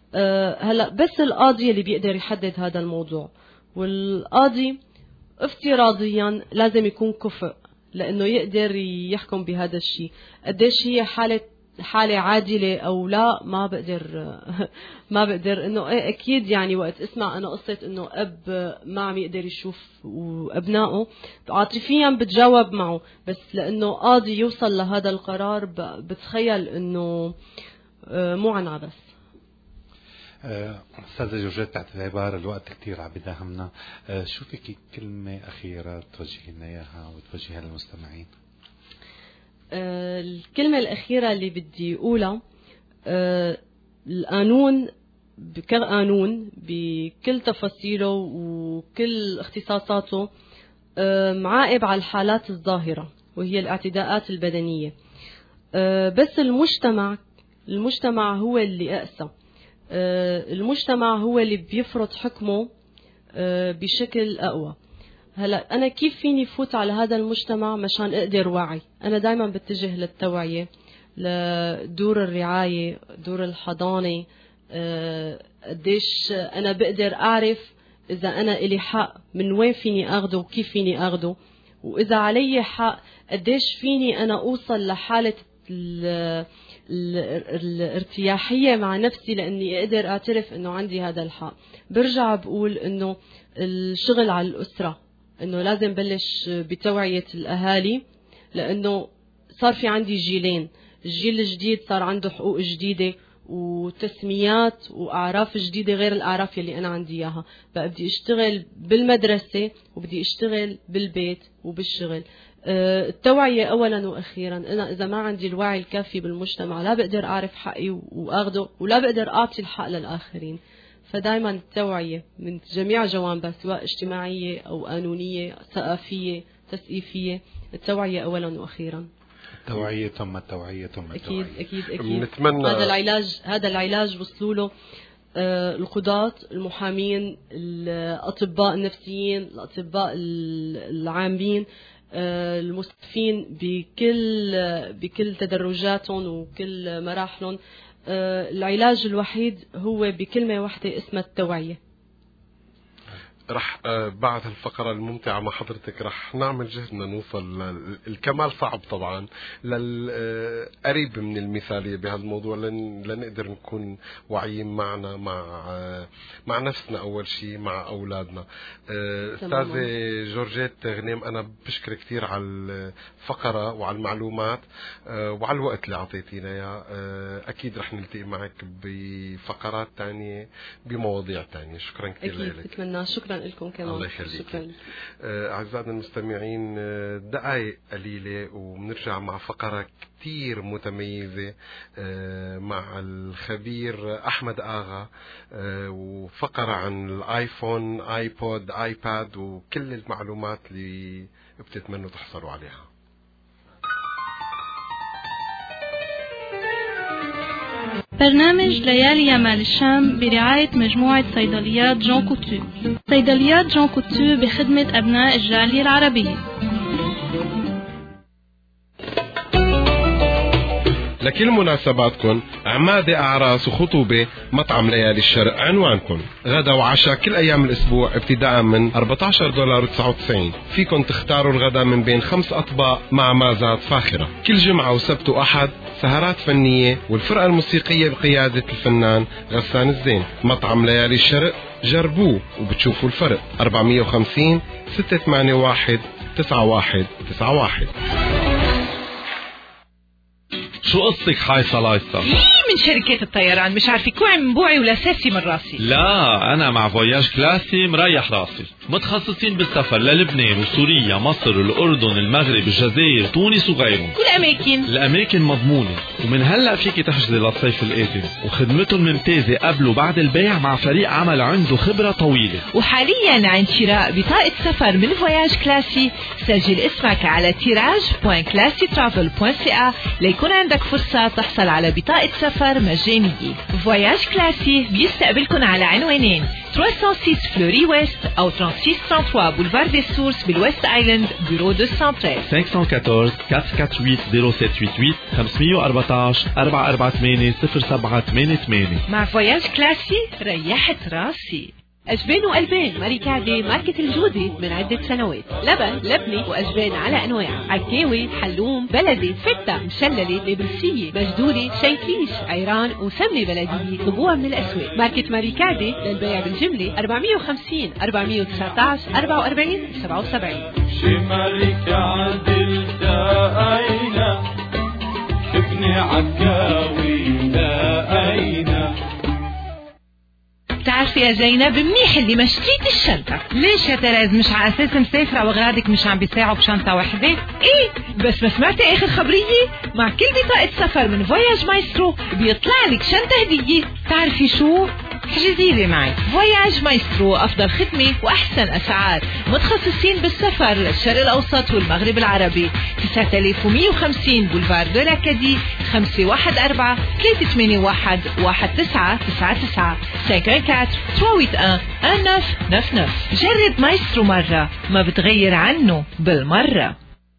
هلا بس القاضي اللي بيقدر يحدد هذا الموضوع، والقاضي افتراضيا لازم يكون كفء لانه يقدر يحكم بهذا الشيء. قديش هي حاله حاله عادله او لا ما بقدر ما بقدر انه ايه اكيد. يعني وقت اسمع انا قصه انه اب ما عم يقدر يشوف وابنائه عاطفيا بتجاوب معه، بس لانه قاضي يوصل لهذا القرار بتخيل انه مو عن عبث. أستاذة جورجيت، تحت العبارة الوقت كتير عم بداهمنا، شو فيك كلمة أخيرة توجهي لنا إياها وتوجهها للمستمعين؟ أه الكلمة الأخيرة اللي بدي أقولها، أه القانون كقانون بكل تفاصيله وكل اختصاصاته أه معاقب على الحالات الظاهرة وهي الاعتداءات البدنية، أه بس المجتمع المجتمع هو اللي أقسى. المجتمع هو اللي بيفرض حكمه بشكل أقوى. هلا أنا كيف فيني فوت على هذا المجتمع مشان أقدر وعي؟ أنا دايما بتجه للتوعية، لدور الرعاية، دور الحضانة. قديش أنا بقدر أعرف إذا أنا إلي حق من وين فيني أخده وكيف فيني أخده، وإذا علي حق قديش فيني أنا أوصل لحالة الارتياحية مع نفسي لأني أقدر أعترف أنه عندي هذا الحق. برجع بقول أنه الشغل على الأسرة، أنه لازم بلش بتوعية الأهالي، لأنه صار في عندي جيلين. الجيل الجديد صار عنده حقوق جديدة وتسميات وأعراف جديدة غير الأعراف اللي أنا عندي إياها. بقى بدي أشتغل بالمدرسة وبدي أشتغل بالبيت وبالشغل. التوعية أولا وأخيرا. أنا إذا ما عندي الوعي الكافي بالمجتمع لا بقدر أعرف حقي وأخده، ولا بقدر أعطي الحق للآخرين. فدايما التوعية من جميع جوانبها، سواء اجتماعية أو قانونية، ثقافية، تثقيفية. التوعية أولا وأخيرا. التوعية ثم التوعية ثم التوعية. أكيد أكيد أكيد. نتمنى هذا العلاج هذا العلاج وصلوا له آه القضاة، المحامين، الأطباء النفسيين، الأطباء العامين، آه المستشفين بكل بكل تدرجاتهم وكل مراحلهم. آه العلاج الوحيد هو بكلمة واحدة اسمها التوعية. رح بعد الفقرة الممتعة مع حضرتك رح نعمل جهدنا نوصل. الكمال صعب طبعا، للقريب من المثالية بهذا الموضوع، لن لنقدر نكون واعيين معنا مع مع نفسنا أول شيء، مع أولادنا. أستاذة جورجيت غنيم، أنا بشكر كثير على الفقرة وعلى المعلومات وعلى الوقت اللي أعطيتينا إياه. أكيد رح نلتقي معك بفقرات تانية بمواضيع تانية. شكرا كثير لك. أكيد بتمنى. شكرا لكم كمان. الله يخليك. أعزائنا المستمعين، دقائق قليلة وبنرجع مع فقرة كتير متميزة مع الخبير أحمد آغا، وفقرة عن الآيفون، آيبود، آيباد وكل المعلومات اللي بتتمنوا تحصلوا عليها. برنامج ليالي يمال الشام برعاية مجموعة صيدليات جون كوتو. صيدليات جون كوتو بخدمة أبناء الجالية العربية. لكل مناسباتكم، عمادة، أعراس وخطوبة، مطعم ليالي الشرق. عنوانكم غدا وعشاء كل أيام الأسبوع ابتداء من أربعة عشر دولار وتسعة وتسعين. فيكم تختاروا الغداء من بين خمس أطباق مع مازات فاخرة. كل جمعة وسبت وأحد سهرات فنية والفرقة الموسيقية بقيادة الفنان غسان الزين. مطعم ليالي الشرق، جربوه وبتشوفوا الفرق. أربعمية وخمسين ستة ثمانية واحد تسعة واحد تسعة واحد. شو قصتك حايصة لايصة؟ من شركة الطيران مش عارفة كوعي من بوعي ولا ساسي من راسي. لا، أنا مع فواياج كلاسي مريح راسي. متخصصين بالسفر للبنان وسوريا، مصر، الأردن، المغرب، الجزائر، تونس وغيرهم. كل أماكن الأماكن مضمونة، ومن هلأ فيك تحجزي للصيف القادم. وخدمتهم ممتازة قبل وبعد البيع مع فريق عمل عنده خبرة طويلة. وحاليا عند شراء بطاقة سفر من فواياج كلاسي سجل اسمك على تيراج دوت كلاسي ترافل دوت سي إيه ليكون عندك فرصة تحصل على بطاقة سفر السفر مجانية. فواياج كلاسي بيستقبلكن على عنوانين ثلاثمية وستة فلوري ويست أو ثلاثمية وثلاثة وثلاثين بولفار دي سورس بالويست آيلاند بيرو مئتين وثلاثة عشر خمسة واحد أربعة أربعة أربعة ثمانية صفر سبعة ثمانية خمسة أربعة أربعة أربعة ثمانية صفر سبعة ثمانية ثمانية. مع فواياج كلاسي ريحت راسي. أجبان وألبان ماريكادي ماركة الجودة من عدة سنوات. لبن لبني وأجبان على أنواع، عكاوي حلوم بلدي فتة مشللة نابلسية مجدولة شنكليش عيران وسمنة بلدية طبوع من الأسواق. ماركة ماريكادي للبيع بالجملة أربعمية وخمسين أربعمية وتسعة عشر أربعة وأربعين سبعة وسبعين. شي ماريكادي التقينا شفني عكاوي لقينا. بتعرفي يا زينب منيح اللي مشيت الشنطة. ليش يا تريز مش على أساس مسافرة وغرادك مش عم بيساعوا بشنطة واحدة؟ ايه بس ما سمعتي آخر خبرية؟ مع كل بطاقة سفر من فواياج مايسترو بيطلع لك شنطة هدية. تعرفي شو؟ احجزي لي معي. فواياج مايسترو أفضل خدمة وأحسن أسعار، متخصصين بالسفر للشرق الأوسط والمغرب العربي. تسعة آلاف ومية وخمسين بولفار دو لاكادي خمسة واحد أربعة ثلاثة ثمانية واحد واحد تسعة تسعة تسعة خمسة أربعة ثمانية ثمانية واحد تسعة تسعة تسعة. جرب مايسترو مرة ما بتغير عنه بالمرة.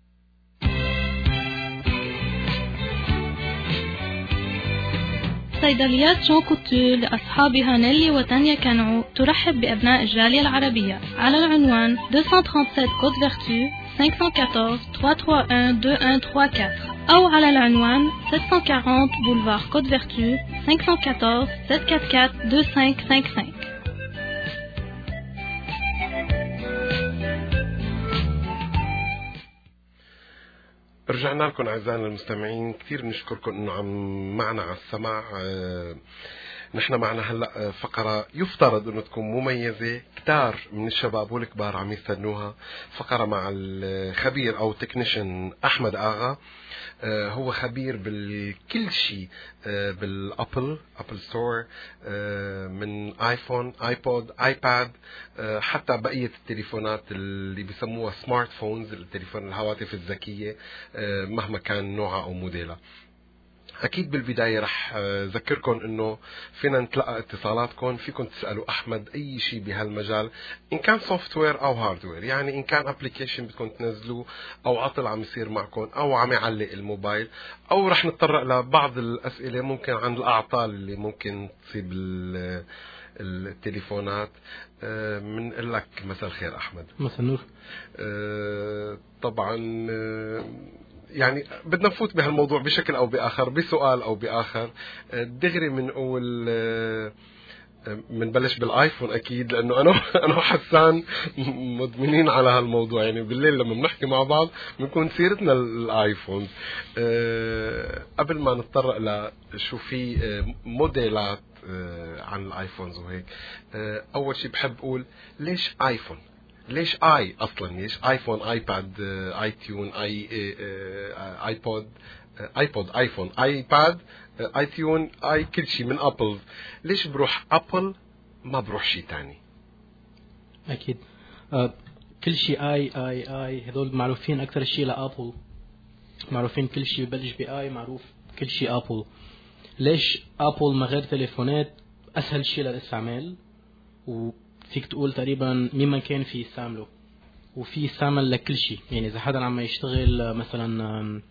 صيدليات جون كوتور لأصحابها نيلي وتانيا كانعو ترحب بأبناء الجالية العربية على العنوان deux cent trente-sept Côte Vertu cinq cent quatorze trois cent trente et un deux un trois quatre أو على العنوان sept cent quarante Boulevard Côte Vertu cinq cent quatorze sept cent quarante-quatre deux cinq cinq cinq. رجعنا لكم أعزائنا المستمعين، كثير بنشكركم إنه عم معنا على السمع. آه نحن معنا هلا فقرة يفترض إنه تكون مميزة، كتار من الشباب والكبار عم يستنوها، فقرة مع الخبير أو تكنيشن أحمد آغا. آه هو خبير بالكل شيء آه بالأبل أبل ستور، آه من آيفون آيبود آيباد، آه حتى بقية التليفونات اللي بيسموها سمارت فونز، التليفون الهواتف الذكية آه مهما كان نوعها أو موديلها. أكيد بالبداية رح أذكركم إنه فينا نتلقى اتصالاتكم، فيكم تسألوا أحمد أي شيء بهالمجال، إن كان سوفت وير أو هاردوير، يعني إن كان أبليكيشن بدكم تنزلوه أو عطل عم يصير معكم أو عم يعلق الموبايل، أو رح نتطرق لبعض الأسئلة ممكن عن الأعطال اللي ممكن تصيب التليفونات. من قل لك مساء الخير أحمد. مساء النور. طبعا يعني بدنا نفوت بهالموضوع بشكل أو بآخر، بسؤال أو بآخر. دغري من أول منبلش بالآيفون أكيد، لأنه أنا أنا وحسان مدمنين على هالموضوع، يعني بالليل لما بنحكي مع بعض بنكون سيرتنا الآيفون. قبل ما نتطرق لشو في موديلات عن الآيفونز وهيك، أول شيء بحب أقول ليش آيفون؟ ليش اي اصلا؟ ليش ايفون ايباد اي تيون اي ايبود ايبود ايفون ايباد اي تيون اي كل شيء من ابل؟ ليش بروح ابل ما بروح شيء تاني؟ اكيد آه كل شيء اي اي اي هذول معروفين اكثر شيء لابل، معروفين كل شيء ببلش باي معروف كل شيء ابل. ليش ابل ما غير تليفونات اسهل شيء للاستعمال، وفيك تقول تقريبا مين ما كان في يستعمله، وفي يستعمل لكل شيء. يعني اذا حدا عم يشتغل مثلا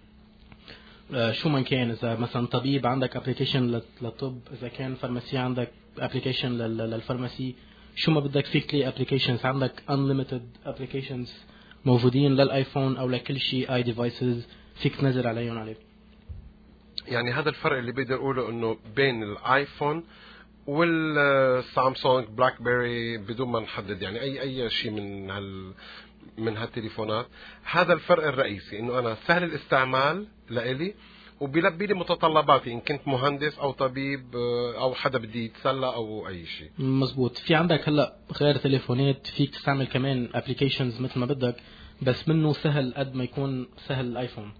شو ما كان، اذا مثلا طبيب عندك ابلكيشن للطب، اذا كان فارماسي عندك ابلكيشن للفارماسي، شو ما بدك فيك تلاقي ابلكيشنز. عندك unlimited ابلكيشنز موجودين للايفون او لكل شيء اي ديفايسز فيك تنزل عليهم عليه. يعني هذا الفرق اللي بقدر اقوله انه بين الايفون والسامسونج بلاك بيري بدون ما نحدد يعني اي اي شيء من هال من هالتليفونات. هذا الفرق الرئيسي، انه انا سهل الاستعمال لإلي وبيلبي لي متطلباتي، ان كنت مهندس او طبيب او حدا بدي يتسلى او اي شيء. مزبوط. في عندك هلا غير تليفونات فيك تستعمل كمان ابلكيشنز مثل ما بدك، بس منه سهل قد ما يكون سهل الايفون.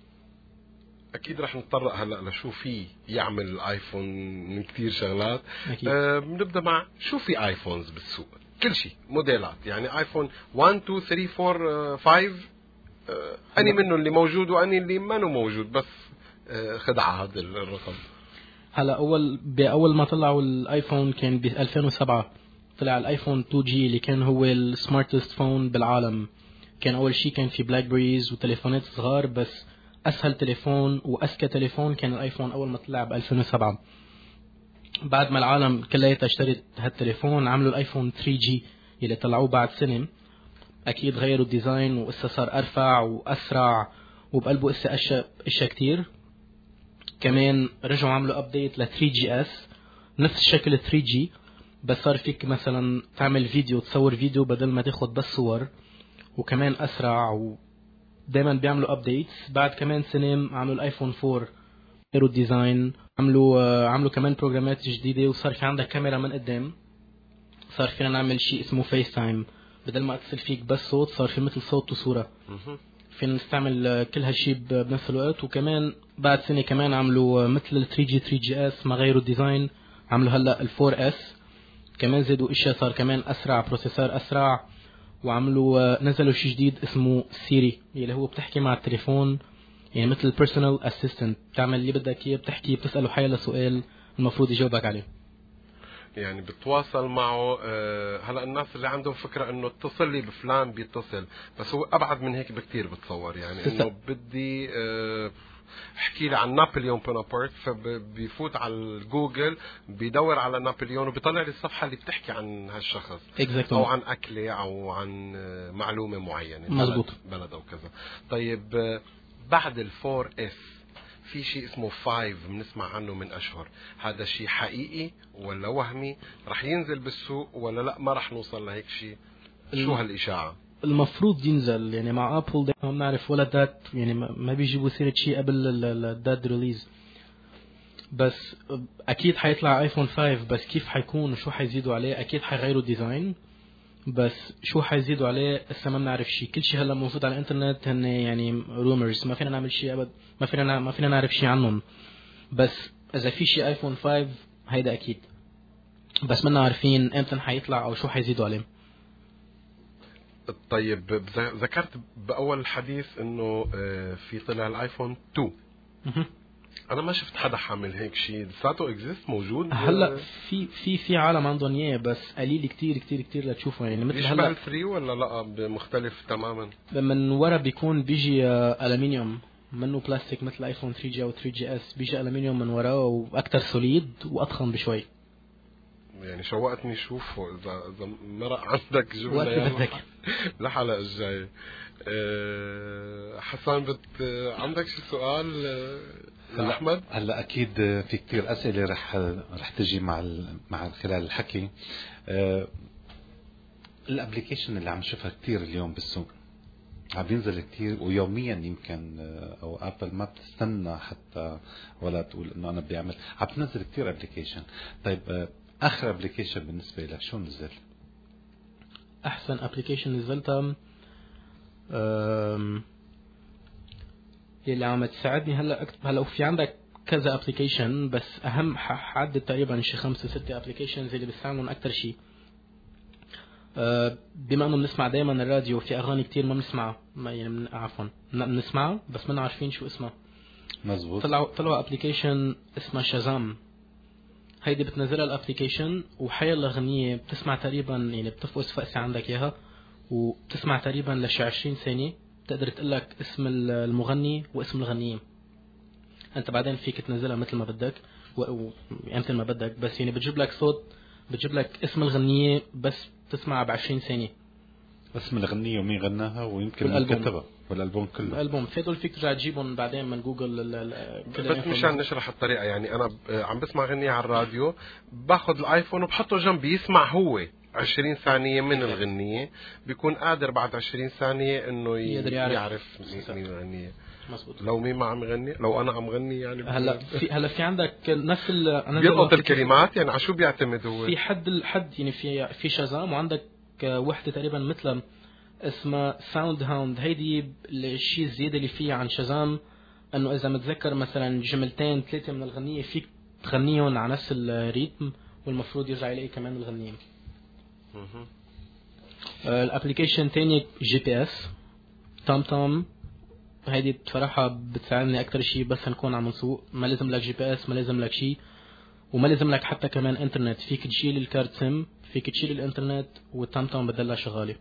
اكيد رح نتطرق هلا لشو في يعمل الايفون من كثير شغلات. أه بنبدا مع شو في ايفونز بالسوق، كل شيء موديلات، يعني ايفون واحد اثنين ثلاثة أربعة خمسة، أه اني منه اللي موجود واني اللي ما موجود، بس أه خدعه هذا الرقم. هلا اول باول ما طلعوا الايفون كان ب ألفين وسبعة طلع الايفون تو جي اللي كان هو السمارتست فون بالعالم. كان اول شيء كان في بلاك بريز وتليفونات صغار، بس اسهل تليفون واذكى تليفون كان الايفون اول ما طلع ب ألفين وسبعة. بعد ما العالم كلياتها اشترت هالتليفون عملوا الايفون ثري جي اللي طلعوه بعد سنه. اكيد غيروا الديزاين وقصة صار ارفع واسرع وبقلبه قصة اشياء اشياء كتير. كمان رجعوا عملوا ابديت ل ثري جي اس نفس الشكل ثري جي، بس صار فيك مثلا تعمل فيديو تصور فيديو بدل ما تاخد بس صور، وكمان اسرع، ودايما بيعملوا ابديتس. بعد كمان سنة عملوا الايفون فور غيروا الديزاين، عملوا عملوا كمان بروجرامات جديدة، وصار في عندك كاميرا من قدام. صار فينا نعمل شيء اسمه فيس تايم، بدل ما اتصل فيك بس صوت صار في مثل صوت وصورة. فينا نستعمل كل هالشيء بنفس الوقت. وكمان بعد سنة كمان عملوا مثل ال ثري جي ثري جي اس ما غيروا الديزاين، عملوا هلا ال فور اس كمان زادوا اشياء، صار كمان اسرع، بروسيسور اسرع. وعملوا نزلوا شيء جديد اسمه سيري اللي هو بتحكي مع التليفون، يعني مثل بيرسونال اسيستنت، بتعمل اللي بدك اياه، بتحكي بتساله حيلا سؤال المفروض يجاوبك عليه. يعني بتواصل معه. أه هلا الناس اللي عندهم فكره انه اتصل لي بفلان بيتصل، بس هو ابعد من هيك بكتير. بتصور يعني انه بدي أه احكي لي عن نابليون بونابرت، فبيفوت على الجوجل بيدور على نابليون وبيطلع لي الصفحه اللي بتحكي عن هالشخص exactly. او عن اكله او عن معلومه معينه، مزبوط، بلد, بلد او كذا. طيب بعد الفور اس في شيء اسمه فايف بنسمع عنه من اشهر، هذا شيء حقيقي ولا وهمي؟ رح ينزل بالسوق ولا لا ما رح نوصل لهيك شيء؟ شو هالاشاعه؟ المفروض ينزل، يعني مع ابل ما بنعرف ولا دات، يعني ما بيجيبوا سيره شيء قبل الدات ريليز. بس اكيد حيطلع ايفون فايف، بس كيف حيكون وشو حيزيدوا عليه؟ اكيد حيغيروا الديزاين، بس شو حيزيدوا عليه لسه ما بنعرف شيء. كل شيء هلا موجود على الانترنت هن يعني رومرز، ما فينا نعمل شيء ابد، ما فينا ما فينا نعرف شيء عنهم. بس اذا في شيء ايفون فايف هيدا اكيد، بس ما عارفين امتى حيطلع او شو حيزيدوا عليه. طيب ذكرت باول الحديث انه في طلع الايفون تو. انا ما شفت حدا حامل هيك شيء، لساته اكزيست موجود هلا. في في في عالم عندهم اياه، بس قليل كتير كتير كتير لتشوفه. يعني مثل هلا ثري ولا لا مختلف تماما؟ من ورا بيكون بيجي الومنيوم، منه بلاستيك مثل ايفون ثري جي او ثري جي اس، بيجي الومنيوم من وراه واكثر سوليد واضخم بشوي. يعني شوقتني شوفه، اذا اذا مرق عندك جبنا لحلقه الجاي. أه حسن بت عندك شي سؤال أه احمد؟ هلا اكيد في كتير اسئله رح رح تجي مع مع خلال الحكي. أه الابلكيشن اللي عم نشوفها كتير اليوم بالسوق عم بينزل كتير، ويوميا يمكن او ابل ما بتستنى حتى ولا تقول انه انا بدي اعمل، عم تنزل كتير ابلكيشن. طيب أه اخر ابلكيشن بالنسبه لك شو نزل؟ احسن ابلكيشن نزلتها يلي عم تساعدني هلا اكتب. هلا وفي عندك كذا ابلكيشن، بس اهم حعدد تقريبا شي خمسة ستة ابلكيشنز اللي بستعملهم اكثر شيء. أه بما انه بنسمع دائما الراديو، في اغاني كتير ما بنسمعها، يعني من عفوا بنسمعها بس ما عارفين شو اسمها. مزبوط. طلعوا طلعوا ابلكيشن اسمها شازام. هيدي بتنزلها الابلكيشن، وحيلا اغنيه بتسمع تقريبا، يعني بتفوز فأسي عندك اياها، وبتسمع تقريبا لشي عشرين ثانية. بتقدر تقلك اسم المغني واسم الغنية. انت بعدين فيك تنزلها مثل ما بدك و... مثل ما بدك، بس يعني بتجيب لك صوت، بتجيب لك اسم الغنية، بس تسمعها بعشرين ثانية. اسم الغنية ومين غناها ويمكن من كتبها والالبوم كله. الالبوم فيدول فيك ترجع تجيبهم بعدين من جوجل. بس مشان نشرح الطريقة، يعني انا عم بسمع غنية على الراديو، باخذ الايفون وبحطه جنبي يسمع هو عشرين ثانية من الغنية، بيكون قادر بعد عشرين ثانية انه يعرف, يعرف مين الغنية. مزبوط. لو مين ما عم غني، لو انا عم غني يعني هلا في هلا في عندك نفس ال بيلقط الكلمات، يعني على شو بيعتمد هو؟ في حد الحد يعني في في شازام، وعندك وحده تقريبا مثل اسمها ساوند هاوند. هيدي الشيء الزياده اللي فيها عن شازام انه اذا متذكر مثلا جملتين ثلاثه من الغنيه فيك تغنيهم على نفس الريتم، والمفروض يرجع يلاقي كمان الغنيه. الابلكيشن تاني جي بي اس تام تام. هيدي بصراحة بتساعدني أكتر شيء، بس نكون عم نسوق ما لازم لك جي بي اس، ما لازم لك شيء، وما لازم لك حتى كمان انترنت، فيك تشيل الكارت سيم، فيك تشيل الانترنت والتام تام بدلها شغاله.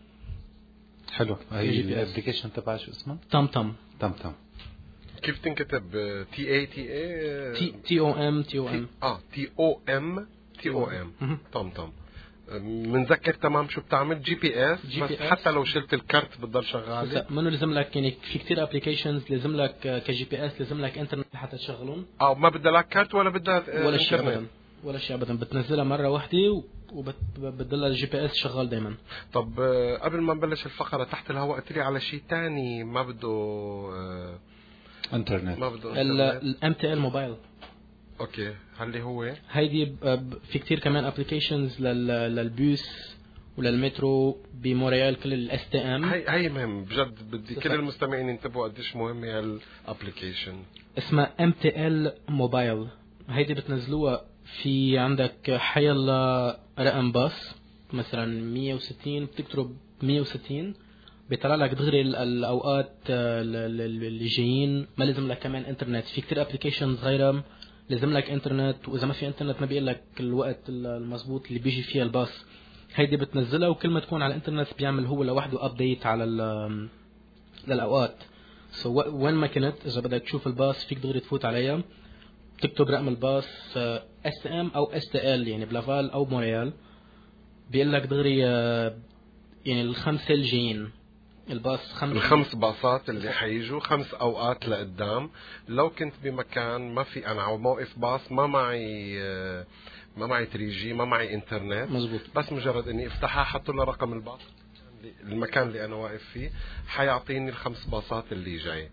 حلو. هي الابلكيشن تبع شو اسمه؟ تام تام. تام تام. كيف تنكتب؟ تي اي تي اي تي تي او ام تي او ام اه تي او ام تي او ام تام تام. منذكر تمام شو بتعمل؟ جي بي اس جي بس بي حتى لو شلت الكارت بتضل شغال. لا منه لازم لك يعني في كتير ابلكيشنز لازم لك كجي بي اس لازم لك انترنت لحتى تشغلهم. اه ما بدها لك كارت ولا بدها ولا شيء ابدا ولا شيء ابدا، بتنزلها مره واحده وبتضل الجي بي اس شغال دائما. طب قبل ما نبلش الفقره تحت الهواء قلت لي على شيء ثاني ما بده آه انترنت، ما بده الام تي ال موبايل. اوكي اللي هو هيدي في كتير كمان ابلكيشنز للبوس وللمترو بمونريال، كل الاس تي ام. هي هي مهم بجد، بدي كل المستمعين ينتبهوا قديش مهم هي الابلكيشن. اسمها ام تي ال موبايل. هيدي بتنزلوها في عندك حيلا رقم باص مثلا مية وستين، بتكتب مية وستين بيطلع لك دغري الاوقات اللي جايين. ما لازم لك كمان انترنت، في كتير ابلكيشنز غيرها لازم لك انترنت، واذا ما في انترنت ما بيقول لك الوقت المضبوط اللي بيجي فيه الباص. هيدي بتنزلها وكل ما تكون على الانترنت بيعمل هو لوحده ابديت على للاوقات. سو so وين ما كنت اذا بدك تشوف الباص فيك دغري تفوت عليها، تكتب رقم الباص اس ام او اس تي ال يعني بلافال او مونريال، بيقول لك دغري يعني الخمسه الجايين الباص خمس الخمس باصات اللي حيجوا خمس اوقات لقدام. لو كنت بمكان ما في انا على موقف باص ما معي ما معي ثري جي ما معي انترنت مزبوط، بس مجرد اني افتحها حط له رقم الباص المكان اللي انا واقف فيه حيعطيني الخمس باصات اللي جاي.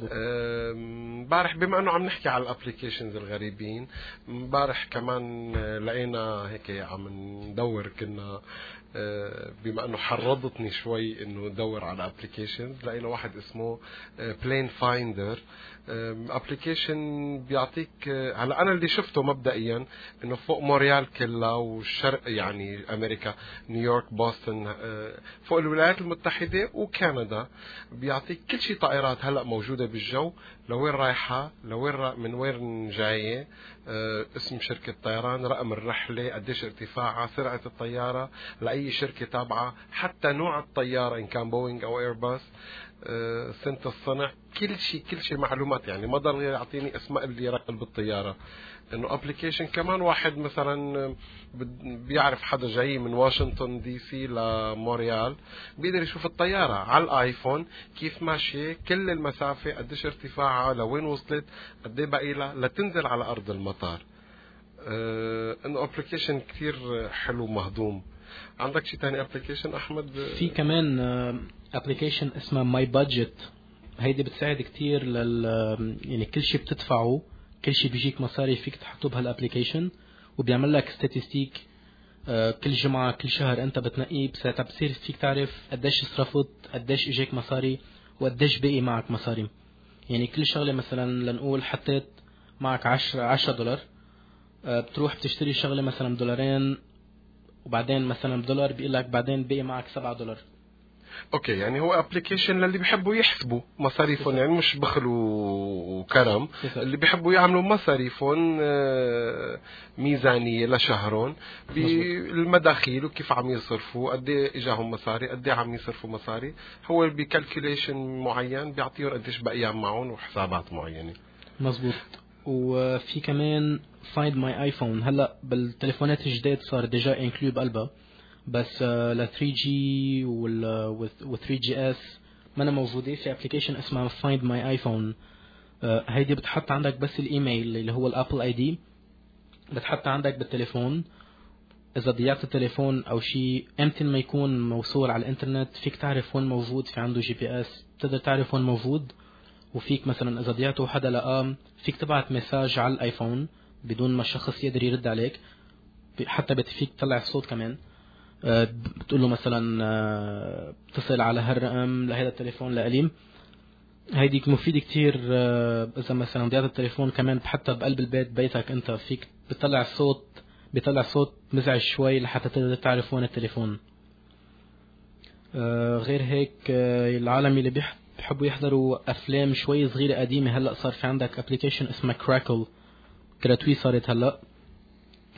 امبارح بما انه عم نحكي على الابلكيشنز الغريبين، امبارح كمان لقينا هيك عم ندور كنا بما انه حرضتني شوي انه ادور على ابلكيشنز، لقينا واحد اسمه بلين فايندر ابلكيشن بيعطيك. هلا انا اللي شفته مبدئيا انه فوق مونريال كلها والشرق يعني امريكا نيويورك بوسطن فوق الولايات المتحده وكندا بيعطيك كل شيء طائرات هلا موجوده بالجو، لوين رايحه لوين را من وين جايه، اسم شركه طيران، رقم الرحله، قديش ارتفاعها، سرعه الطياره، لاي شركه تابعه، حتى نوع الطياره ان كان بوينغ او ايرباص، سنة الصنع، كل شيء كل شيء معلومات. يعني ما ضل يعطيني اسماء اللي راكب بالطياره. انه ابلكيشن كمان واحد مثلا بيعرف حدا جاي من واشنطن دي سي لمونريال بيقدر يشوف الطياره على الايفون كيف ماشيه، كل المسافه، قديش ارتفاعها، لوين وصلت، قد ايه باقي لها لتنزل على ارض المطار. اه انه ابلكيشن كثير حلو مهضوم. عندك شيء ثاني ابلكيشن احمد؟ في كمان ابلكيشن اسمه ماي بادجت. هيدي بتساعد كتير لل يعني كل شيء بتدفعه كل شيء بيجيك مصاري فيك تحطه بهالابلكيشن، وبيعمل لك ستاتستيك كل جمعه كل شهر انت بتنقيه، بساعتها بصير فيك تعرف قديش صرفت، قديش اجاك مصاري، وقديش باقي معك مصاري. يعني كل شغله مثلا لنقول حطيت معك عشرة عشرة دولار، بتروح بتشتري شغله مثلا بدولارين وبعدين مثلا بدولار، بيقول لك بعدين باقي معك سبعة دولار. اوكي يعني هو ابلكيشن للي بيحبوا يحسبوا مصاريفهم، يعني مش بخل وكرم، اللي بيحبوا يعملوا مصاريفهم ميزانيه لشهرهم بالمداخيل وكيف عم يصرفوا، قد ايه اجاهم مصاري، قد ايه عم يصرفوا مصاري، هو بكالكوليشن معين بيعطيهم قديش بقيان معهم وحسابات معينه. مزبوط. وفي كمان فايند ماي ايفون. هلا بالتليفونات الجديد صار ديجا انكلو بقلبها، بس ل ثري جي وال ثري جي اس ما أنا موجودة. في ابلكيشن اسمها فايند ماي ايفون. هيدي بتحط عندك بس الايميل اللي هو الابل اي دي، بتحط عندك بالتليفون. اذا ضيعت التليفون او شيء امتى ما يكون موصول على الانترنت فيك تعرف وين موجود، في عنده جي بي اس بتقدر تعرف وين موجود. وفيك مثلا اذا ضيعته وحدا لقاه فيك تبعت مساج على الايفون بدون ما الشخص يقدر يرد عليك، حتى بتفيك تطلع الصوت كمان. بتقول له مثلا اتصل على هالرقم لهذا التليفون لقليم. هيدي مفيدة كتير. اذا مثلا ضيعت التليفون كمان حتى بقلب البيت بيتك انت فيك بتطلع الصوت بيطلع صوت مزعج شوي لحتى تقدر تعرف وين التليفون. غير هيك العالم اللي بيحبوا يحضروا افلام شوي صغيرة قديمة، هلا صار في عندك ابلكيشن اسمه كراكل، كراتوي صارت هلا.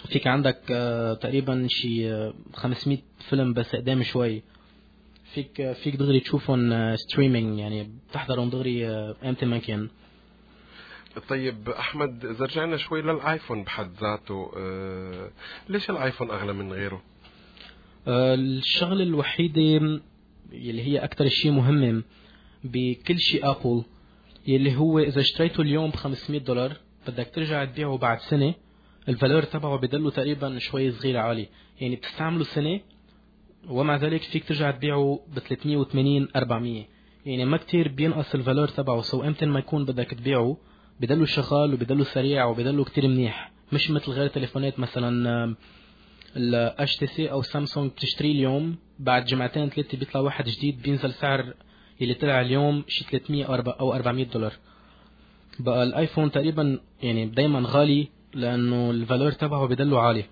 فيك عندك آه تقريبا شي خمسمية فيلم بس قدام شوي، فيك فيك دغري تشوفهم ستريمينج، يعني بتحضرهم دغري امتى ما كان. طيب أحمد، إذا رجعنا شوي للآيفون بحد ذاته، آه ليش الآيفون أغلى من غيره؟ آه الشغلة الوحيدة يلي هي أكتر شيء مهم بكل شيء أبل، يلي هو إذا اشتريته اليوم بخمسمية دولار بدك ترجع تبيعه بعد سنة، الفالور تبعه بدله تقريبا شوي صغير عالي، يعني بتستعمله سنة ومع ذلك فيك ترجع تبيعه ب ثلاثمية وثمانين أربعمية، يعني ما كتير بينقص الفالور تبعه. سو امتى ما يكون بدك تبيعه بدله شغال وبدله سريع وبدله كتير منيح، مش مثل غير تليفونات مثلا ال إتش تي سي او سامسونج بتشتري اليوم بعد جمعتين ثلاثة بيطلع واحد جديد بينزل سعر اللي طلع اليوم شي ثلاثمية او أربعمية دولار. بقى الايفون تقريبا يعني دايما غالي لانه الفالور تبعه بدله عالي.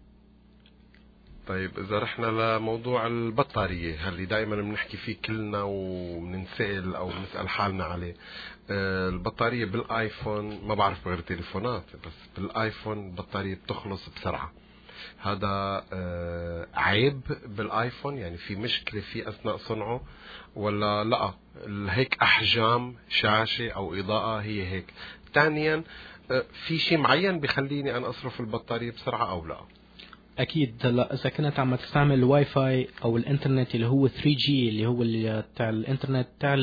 طيب إذا رحنا لموضوع البطارية اللي دائما بنحكي فيه كلنا وبننسأل أو بنسأل حالنا عليه، آه البطارية بالآيفون، ما بعرف بغير تليفونات، بس بالآيفون البطارية بتخلص بسرعة. هذا آه عيب بالآيفون؟ يعني في مشكلة فيه أثناء صنعه ولا لا؟ هيك أحجام شاشة أو إضاءة هي هيك؟ ثانيا آه في شيء معين بيخليني أن أصرف البطارية بسرعة أو لا؟ اكيد. هلا اذا كنت عم تستعمل الواي فاي او الانترنت اللي هو ثري جي اللي هو اللي تاع الانترنت تاع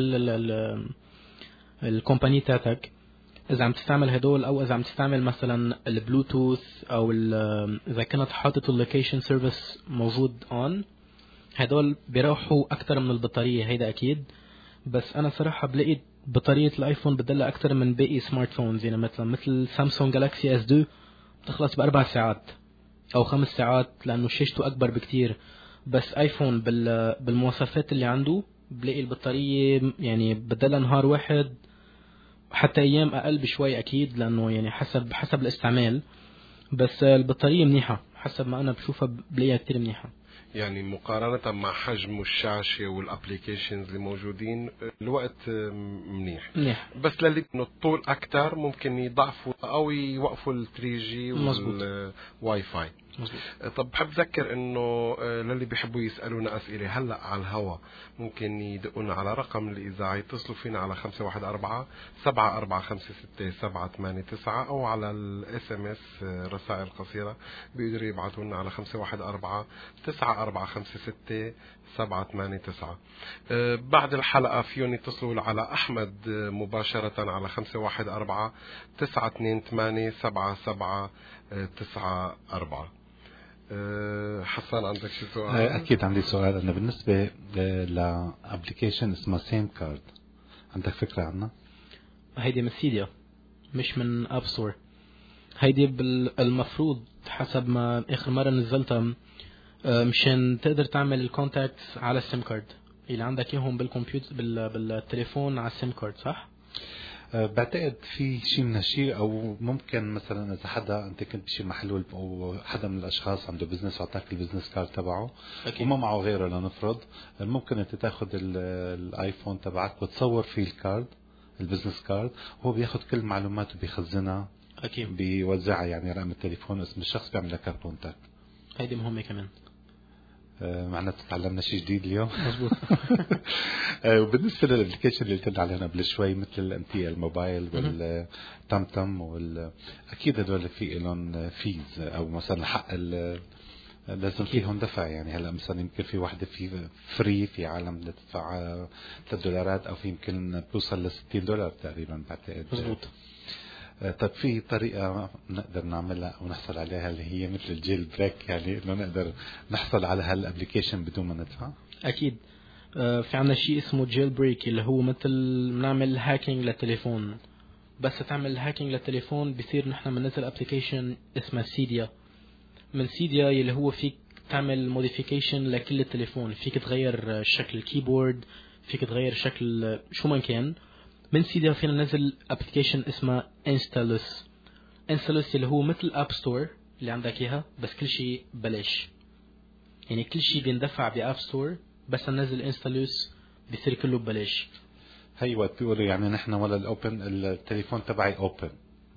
الكومباني تاعتك، اذا عم تستعمل هدول او اذا عم تستعمل مثلا البلوتوث او اذا كنت حاطط اللوكيشن سيرفيس موجود اون، هدول بيروحوا اكثر من البطاريه، هيدا اكيد. بس انا صراحه بلاقي بطاريه الايفون بدلها اكثر من باقي سمارت فونز، يعني مثلا مثل سامسونج جالاكسي اس اثنين بتخلص باربع ساعات او خمس ساعات لانه شاشته اكبر بكتير. بس ايفون بالمواصفات اللي عنده بلاقي البطارية يعني بدلها نهار واحد، حتى ايام اقل بشوي اكيد، لانه يعني حسب حسب الاستعمال. بس البطارية منيحة حسب ما انا بشوفها بلاقيها كتير منيحة. يعني مقارنة مع حجم الشاشة والابليكيشنز اللي موجودين الوقت منيح. منيح. بس للي انه الطول اكتر ممكن يضعفوا او يوقفوا ال ثري جي والواي فاي. مزبوط. طب بحب ذكر انه للي بيحبوا يسألونا اسئلة هلأ على الهواء ممكن يدقونا على رقم الاذاعة، يتصلوا فينا على خمسة واحد أربعة سبعة أربعة خمسة ستة سبعة ثمانية تسعة او على الاس ام اس رسائل قصيرة بيقدروا يبعثوا لنا على خمسة واحد أربعة تسعة أربعة خمسة ستة سبعة ثمانية تسعة. بعد الحلقة فيهم يتصلوا على أحمد مباشرة على خمسة واحد أربعة تسعة اثنين ثمانية سبعة سبعة تسعة أربعة. حسان عندك شي سؤال؟ أكيد عندي سؤال. أنا بالنسبة لأبليكيشن اسمها سيم كارد، عندك فكرة عنها؟ هيدي من سيديا مش من أب ستور. هيدي بالمفروض حسب ما آخر مرة نزلتها مشان تقدر تعمل الكونتاكت على السيم كارد اللي عندك اياهم بالكمبيوتر بالتليفون على السيم كارد، صح؟ أه بعتقد في شيء من هالشيء، او ممكن مثلا اذا حدا انت كنت بشي محل او حدا من الاشخاص عنده بزنس وعطاك البزنس كارد تبعه أكيد. وما معه غيره لنفرض، ممكن انت تاخذ الايفون تبعك وتصور فيه الكارد البزنس كارد، وهو بياخذ كل معلوماته بيخزنها اكيد، بيوزعها يعني رقم التليفون واسم الشخص بيعمل لك كونتاكت. هيدي مهمة كمان. معناته تعلمنا شيء جديد اليوم. مزبوط. وبالنسبه للابلكيشن اللي قلنا عليها قبل شوي مثل الام تي الموبايل والتمتم وال اكيد هدول في لهم فيز او مثلا حق لازم فيهم دفع، يعني هلا مثلا يمكن في وحده في فري، في عالم تدفع ثلاث دولارات او في يمكن بتوصل ل ستين دولار تقريبا بعتقد. مزبوط. طيب في طريقة نقدر نعملها أو نحصل عليها اللي هي مثل الجيل بريك، يعني إنه نقدر نحصل على هالابليكيشن بدون ما ندفع؟ أكيد. آه في عنا شيء اسمه جيل بريك اللي هو مثل نعمل هاكينج للتليفون. بس تعمل هاكينج للتليفون بصير نحن بننزل ابليكيشن اسمه سيديا. من سيديا اللي هو فيك تعمل موديفيكيشن لكل التليفون، فيك تغير شكل الكيبورد، فيك تغير شكل شو ما كان. من سيديا فينا ننزل ابلكيشن اسمه انستالوس. انستالوس اللي هو مثل اب ستور اللي عندك اياها، بس كل شيء بلاش، يعني كل شيء بيندفع باب ستور، بس ننزل انستالوس بيصير كله ببلاش. هي وقت بيقولوا يعني نحن ولا الاوبن التليفون تبعي اوبن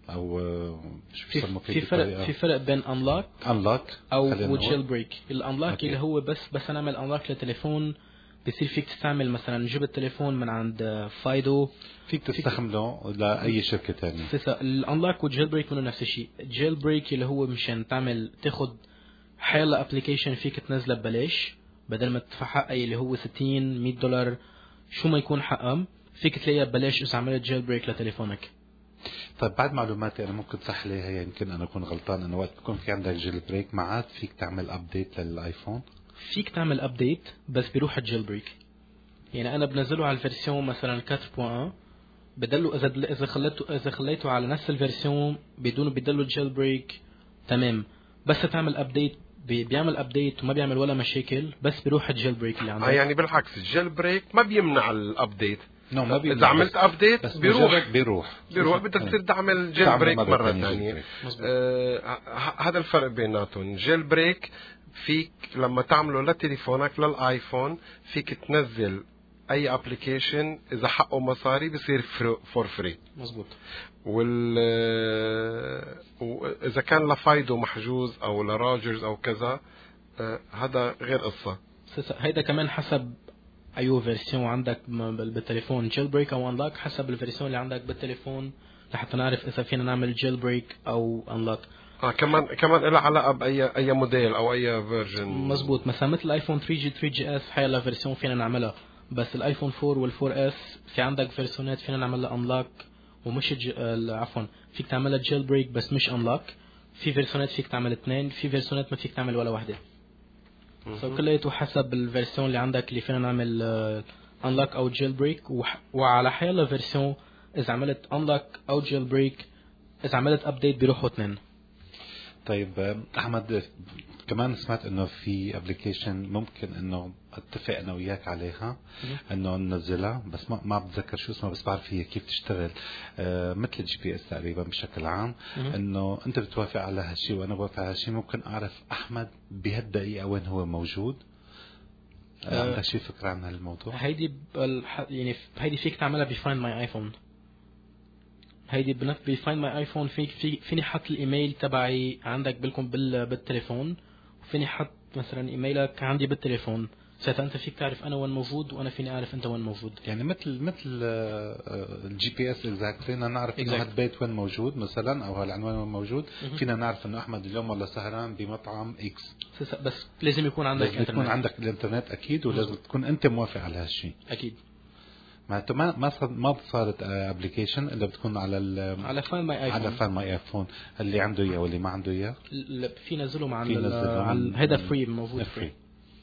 او شو في بيسموه في فرق في فرق بين انلوك انلوك او وجيل بريك. الانلوك اللي هو بس بس انا اعمل انلوك لتليفون بصير فيك تستعمل مثلا جبت تليفون من عند فايدو فيك تستخدمه لاي شركه ثانيه. الانلوك والجيل بريك منه نفس الشيء. الجيل بريك اللي هو مشان تعمل تاخذ حيلا ابلكيشن فيك تنزله ببلاش بدل ما تدفع حق اللي هو ستين مية دولار شو ما يكون حقهم، فيك تلاقيها ببلاش اذا عملت جيل بريك لتليفونك. طيب بعد معلوماتي انا ممكن تصح لي هي، يمكن انا اكون غلطان، انه وقت بكون في عندك جيل بريك ما عاد فيك تعمل ابديت للايفون؟ فيك تعمل ابديت بس بيروح الجيل بريك. يعني انا بنزله على الفيرسيون مثلا أربعة نقطة واحد بدله اذا اذا خليته اذا خليته على نفس الفيرسيون بدون بدله الجيل بريك تمام، بس تعمل ابديت بيعمل ابديت وما بيعمل ولا مشاكل، بس بيروح الجيل بريك اللي عندك. آه يعني بالعكس الجيل بريك ما بيمنع الابديت. نو ما اذا عملت ابديت بيروح بيروح بيروح بدك تصير تعمل جيل بريك مره ثانيه. آه هذا الفرق بيناتهم. جيل بريك فيك لما تعمله لتليفونك للايفون فيك تنزل اي ابلكيشن اذا حقه مصاري بصير فور فري. مزبوط. وال واذا كان لفايدو محجوز او لراجرز او كذا آه هذا غير قصه. هيدا كمان حسب ايوه فيرسيون عندك بالتليفون جيل بريك او انلوك، حسب الفيرسيون اللي عندك بالتليفون لحتى نعرف اذا فينا نعمل جيل بريك او انلوك. اه كمان كمان له علاقه باي اي موديل او اي فيرجن. مزبوط. مثلا مثل الايفون ثري جي ثري جي اس حيلا فيرسيون فينا نعملها، بس الايفون فور والفور اس في عندك فيرسيونات فينا نعملها انلوك ومش ج... عفوا فيك تعملها جيل بريك بس مش انلوك. في فيرسيونات فيك تعمل اثنين، في فيرسيونات ما فيك تعمل ولا واحده. سو كليته حسب الفيرسيون اللي عندك اللي فينا نعمل انلوك او جيل بريك، وعلى حيلا فيرسيون اذا عملت انلوك او جيل بريك اذا عملت ابديت بيروحوا اثنين. طيب احمد كمان سمعت انه في ابلكيشن ممكن انه اتفق انا وياك عليها انه ننزلها، بس ما ما بتذكر شو اسمها، بس بعرف هي كيف تشتغل. آه مثل الجي بي اس تقريبا بشكل عام. انه انت بتوافق على هالشيء وانا بوافق على هالشيء، ممكن اعرف احمد بهالدقيقه وين هو موجود. آه عندك شي فكره عن هالموضوع؟ هيدي يعني هيدي فيك تعملها بفايند ماي ايفون. هيدي بفايند ماي ايفون فيك في فيني حط الايميل تبعي عندك بالكم بالتليفون، وفيني حط مثلا ايميلك عندي بالتليفون، ساعتها انت فيك تعرف انا وين موجود وانا فيني اعرف انت وين موجود. يعني مثل مثل الجي بي اس اكزاكت، فينا نعرف انه هالبيت وين موجود مثلا او هالعنوان وين موجود. فينا نعرف انه احمد اليوم والله سهران بمطعم اكس، بس لازم يكون عندك لازم يكون عندك الانترنت اكيد، ولازم تكون انت موافق على هالشيء اكيد. معناته ما ما ما صارت ابلكيشن الا بتكون على على فاين ماي ايفون، على فاين ماي ايفون اللي عنده اياه واللي ما عنده اياه في نزله مع هذا فري موجود فري.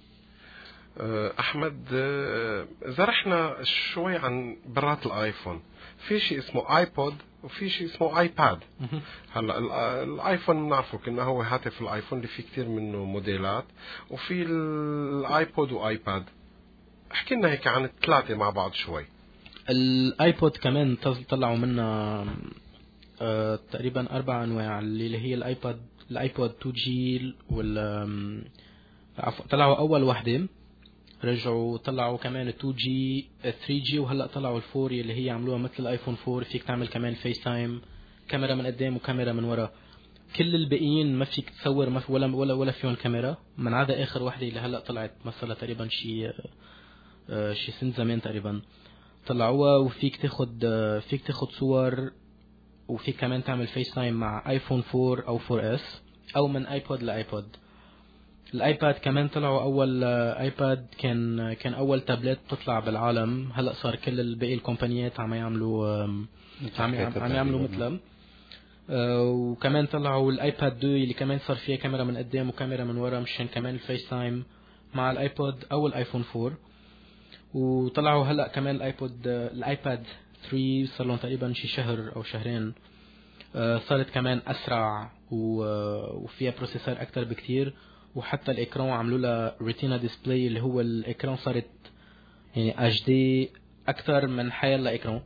احمد اذا رحنا شوي عن برات الايفون، في شيء اسمه ايبود وفي شيء اسمه ايباد. هلا الايفون بنعرفه كنا هو هاتف الايفون اللي فيه كتير منه موديلات، وفي الايبود وايباد. احكي لنا هيك عن الثلاثه مع بعض شوي. الايبود كمان طلعوا منها آه تقريبا اربع انواع، اللي هي الايباد الايبود تو جي وال طلعوا اول وحده، رجعوا طلعوا كمان تو جي ثري جي، وهلا طلعوا الفور اللي هي عملوها مثل الايفون فور، فيك تعمل كمان فيس تايم، كاميرا من قدام وكاميرا من ورا. كل الباقيين ما فيك تصور ما في ولا ولا ولا فيهم كاميرا، من عدا اخر وحده اللي هلا طلعت مثلا تقريبا شيء آه شيء سنة زمان تقريبا طلعوها، وفيك تاخد آه فيك تاخد صور، وفيك كمان تعمل فيس تايم مع ايفون فور او فور اس او من ايبود لايبود. الايباد كمان طلعوا اول آه ايباد كان كان اول تابلت تطلع بالعالم، هلا صار كل الباقي الكومبانيات عم يعملوا آه عم عم يعملوا مثله. آه وكمان طلعوا الايباد تو اللي كمان صار فيها كاميرا من قدام وكاميرا من ورا مشان كمان الفيس تايم مع الايبود او الايفون فور. وطلعوا هلا كمان الايبود الايباد ثري صار لهم تقريبا شي شهر او شهرين، آه صارت كمان اسرع وفيها بروسيسور اكثر بكتير، وحتى الاكران عملوا لها ريتينا ديسبلاي اللي هو الاكران صارت يعني اتش دي اكثر من حيلا اكران،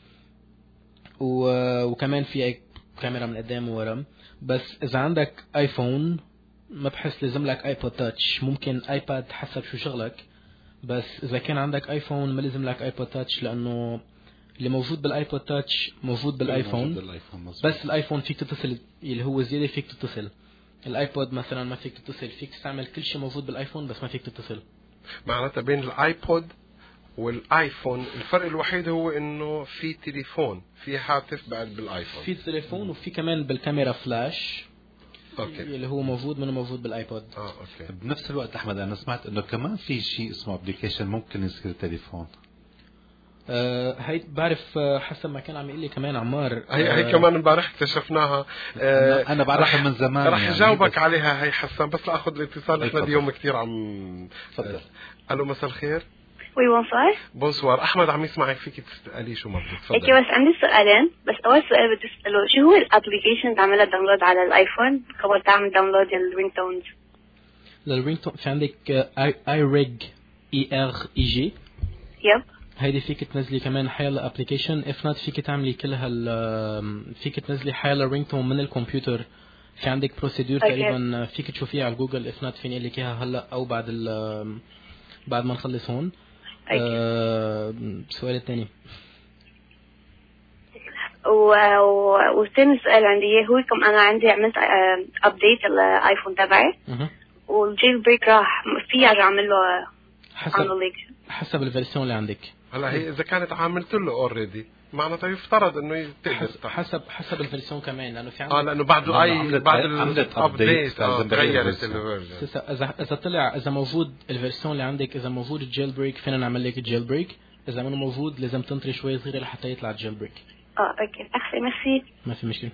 وكمان في كاميرا من قدام وورا. بس اذا عندك ايفون ما بحس لازم لك ايبود تاتش، ممكن ايباد حسب شو شغلك، بس اذا كان عندك ايفون ما لازم لك ايبود تاتش، لانه اللي موجود بالايبود تاتش موجود بالايفون, بالآيفون بس الايفون فيك تتصل اللي هو زياده فيك تتصل. الايبود مثلا ما فيك تتصل، فيك تستعمل كل شيء موجود بالايفون بس ما فيك تتصل. معناتها بين الايبود والايفون الفرق الوحيد هو انه في تليفون، في هاتف بعد بالايفون، في تليفون وفي كمان بالكاميرا فلاش أوكي. اللي هو موجود منه موجود بالايبود. اه اوكي. بنفس الوقت احمد انا سمعت انه كمان في شيء اسمه ابلكيشن ممكن يصير تليفون. آه هي بعرف حسب ما كان عم يقول لي كمان عمار. هي هي آه كمان امبارح اكتشفناها. آه انا بعرفها من زمان. رح يعني جاوبك عليها هي حسان، بس لاخذ الاتصال. احنا اليوم كثير عم تفضل. الو مساء الخير. وي بونسوار. بونسوار، احمد عم يسمعك، فيك تسالي شو ما بدك. تفضل. اوكي بس عندي سؤالين. بس اول سؤال بدي اساله شو هو الابلكيشن اللي عملها داونلود على الايفون قبل تعمل داونلود للرينج تونز؟ للرينج تون في عندك اي ريج اي ار اي جي. يب. هيدي فيك تنزلي كمان حيلا ابلكيشن. اف نوت فيك تعملي كل هال فيك تنزلي حيلا رينج تون من الكمبيوتر. في عندك بروسيدور تقريبا فيك تشوفيها على جوجل. اف نوت فيني لك اياها هلا او بعد ال بعد ما نخلص هون. آه السؤال الثاني. والثاني سؤال عندي هو كم انا عندي عملت ابديت الايفون تبعي والجيل بريك راح في ارجع اعمل له حسب حسب الفيرسيون اللي عندك. هلا هي اذا كانت عاملت له اوريدي معناتها يفترض انه تقدر حسب حسب الفيرسيون كمان لانه في عندك اه لانه بعد الاي بعد الابديت تغيرت الفيرجن. اذا اذا طلع اذا موجود الفيرسيون اللي عندك، اذا موجود الجيل بريك فينا نعمل لك الجيل بريك. اذا ما موجود لازم تنطري شوي صغيره لحتى يطلع الجيل بريك. اه اوكي اخي ميرسي. ما في مشكله.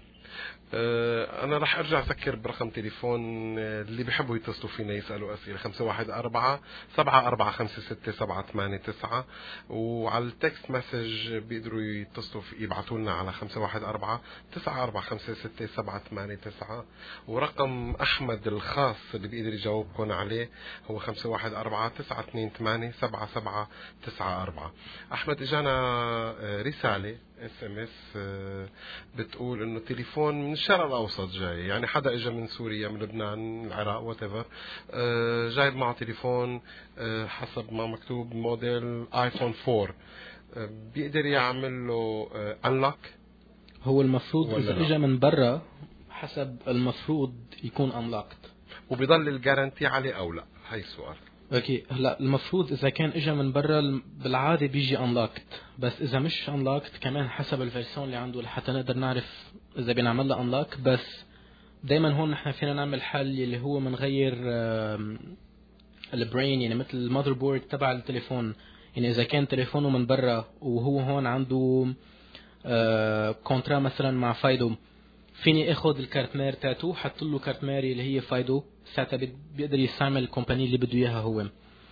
أه أنا رح أرجع أذكر برقم تليفون اللي بيحبوا يتصلوا فينا يسألوا أسئلة خمسة واحد أربعة سبعة أربعة خمسة ستة سبعة ثمانية تسعة، وعلى التكست مسج بيقدروا يتصلوا يبعثوا لنا على خمسة واحد أربعة تسعة أربعة خمسة ستة سبعة ثمانية تسعة، ورقم أحمد الخاص اللي بيقدر يجاوبكم عليه هو خمسة واحد أربعة تسعة اثنين ثمانية سبعة سبعة تسعة أربعة. أحمد إجانا رسالة اس ام اس بتقول انه تليفون من الشرق الاوسط جاي، يعني حدا اجى من سوريا من لبنان العراق وات ايفر، جايب معه تليفون حسب ما مكتوب موديل ايفون فور، بيقدر يعمل له انلوك. هو المفروض اذا اجى من برا حسب المفروض يكون انلوكت، وبيضل الجارانتي عليه او لا؟ هاي السؤال. اوكي هلا المفروض اذا كان اجى من برا بالعاده بيجي انلوكت، بس اذا مش انلوكت كمان حسب الفيرسيون اللي عنده لحتى نقدر نعرف اذا بنعمل له انلوك. بس دائما هون نحن فينا نعمل حل اللي هو منغير البرين، يعني مثل المذر بورد تبع التليفون. يعني اذا كان تليفونه من برا وهو هون عنده كونترا مثلا مع فايدو، فيني اخذ الكارت مير تاعته حط له كارت ميري اللي هي فايدو، ساعتها بيقدر يستعمل الكومباني اللي بده اياها هو.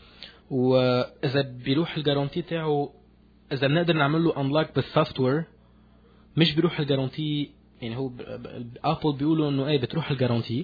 واذا بيروح الجارانتي تاعه، اذا بنقدر نعمل له انلوك بالسوفت وير مش بيروح الجارانتي. يعني هو ابل بيقولوا انه ايه بتروح الجارانتي،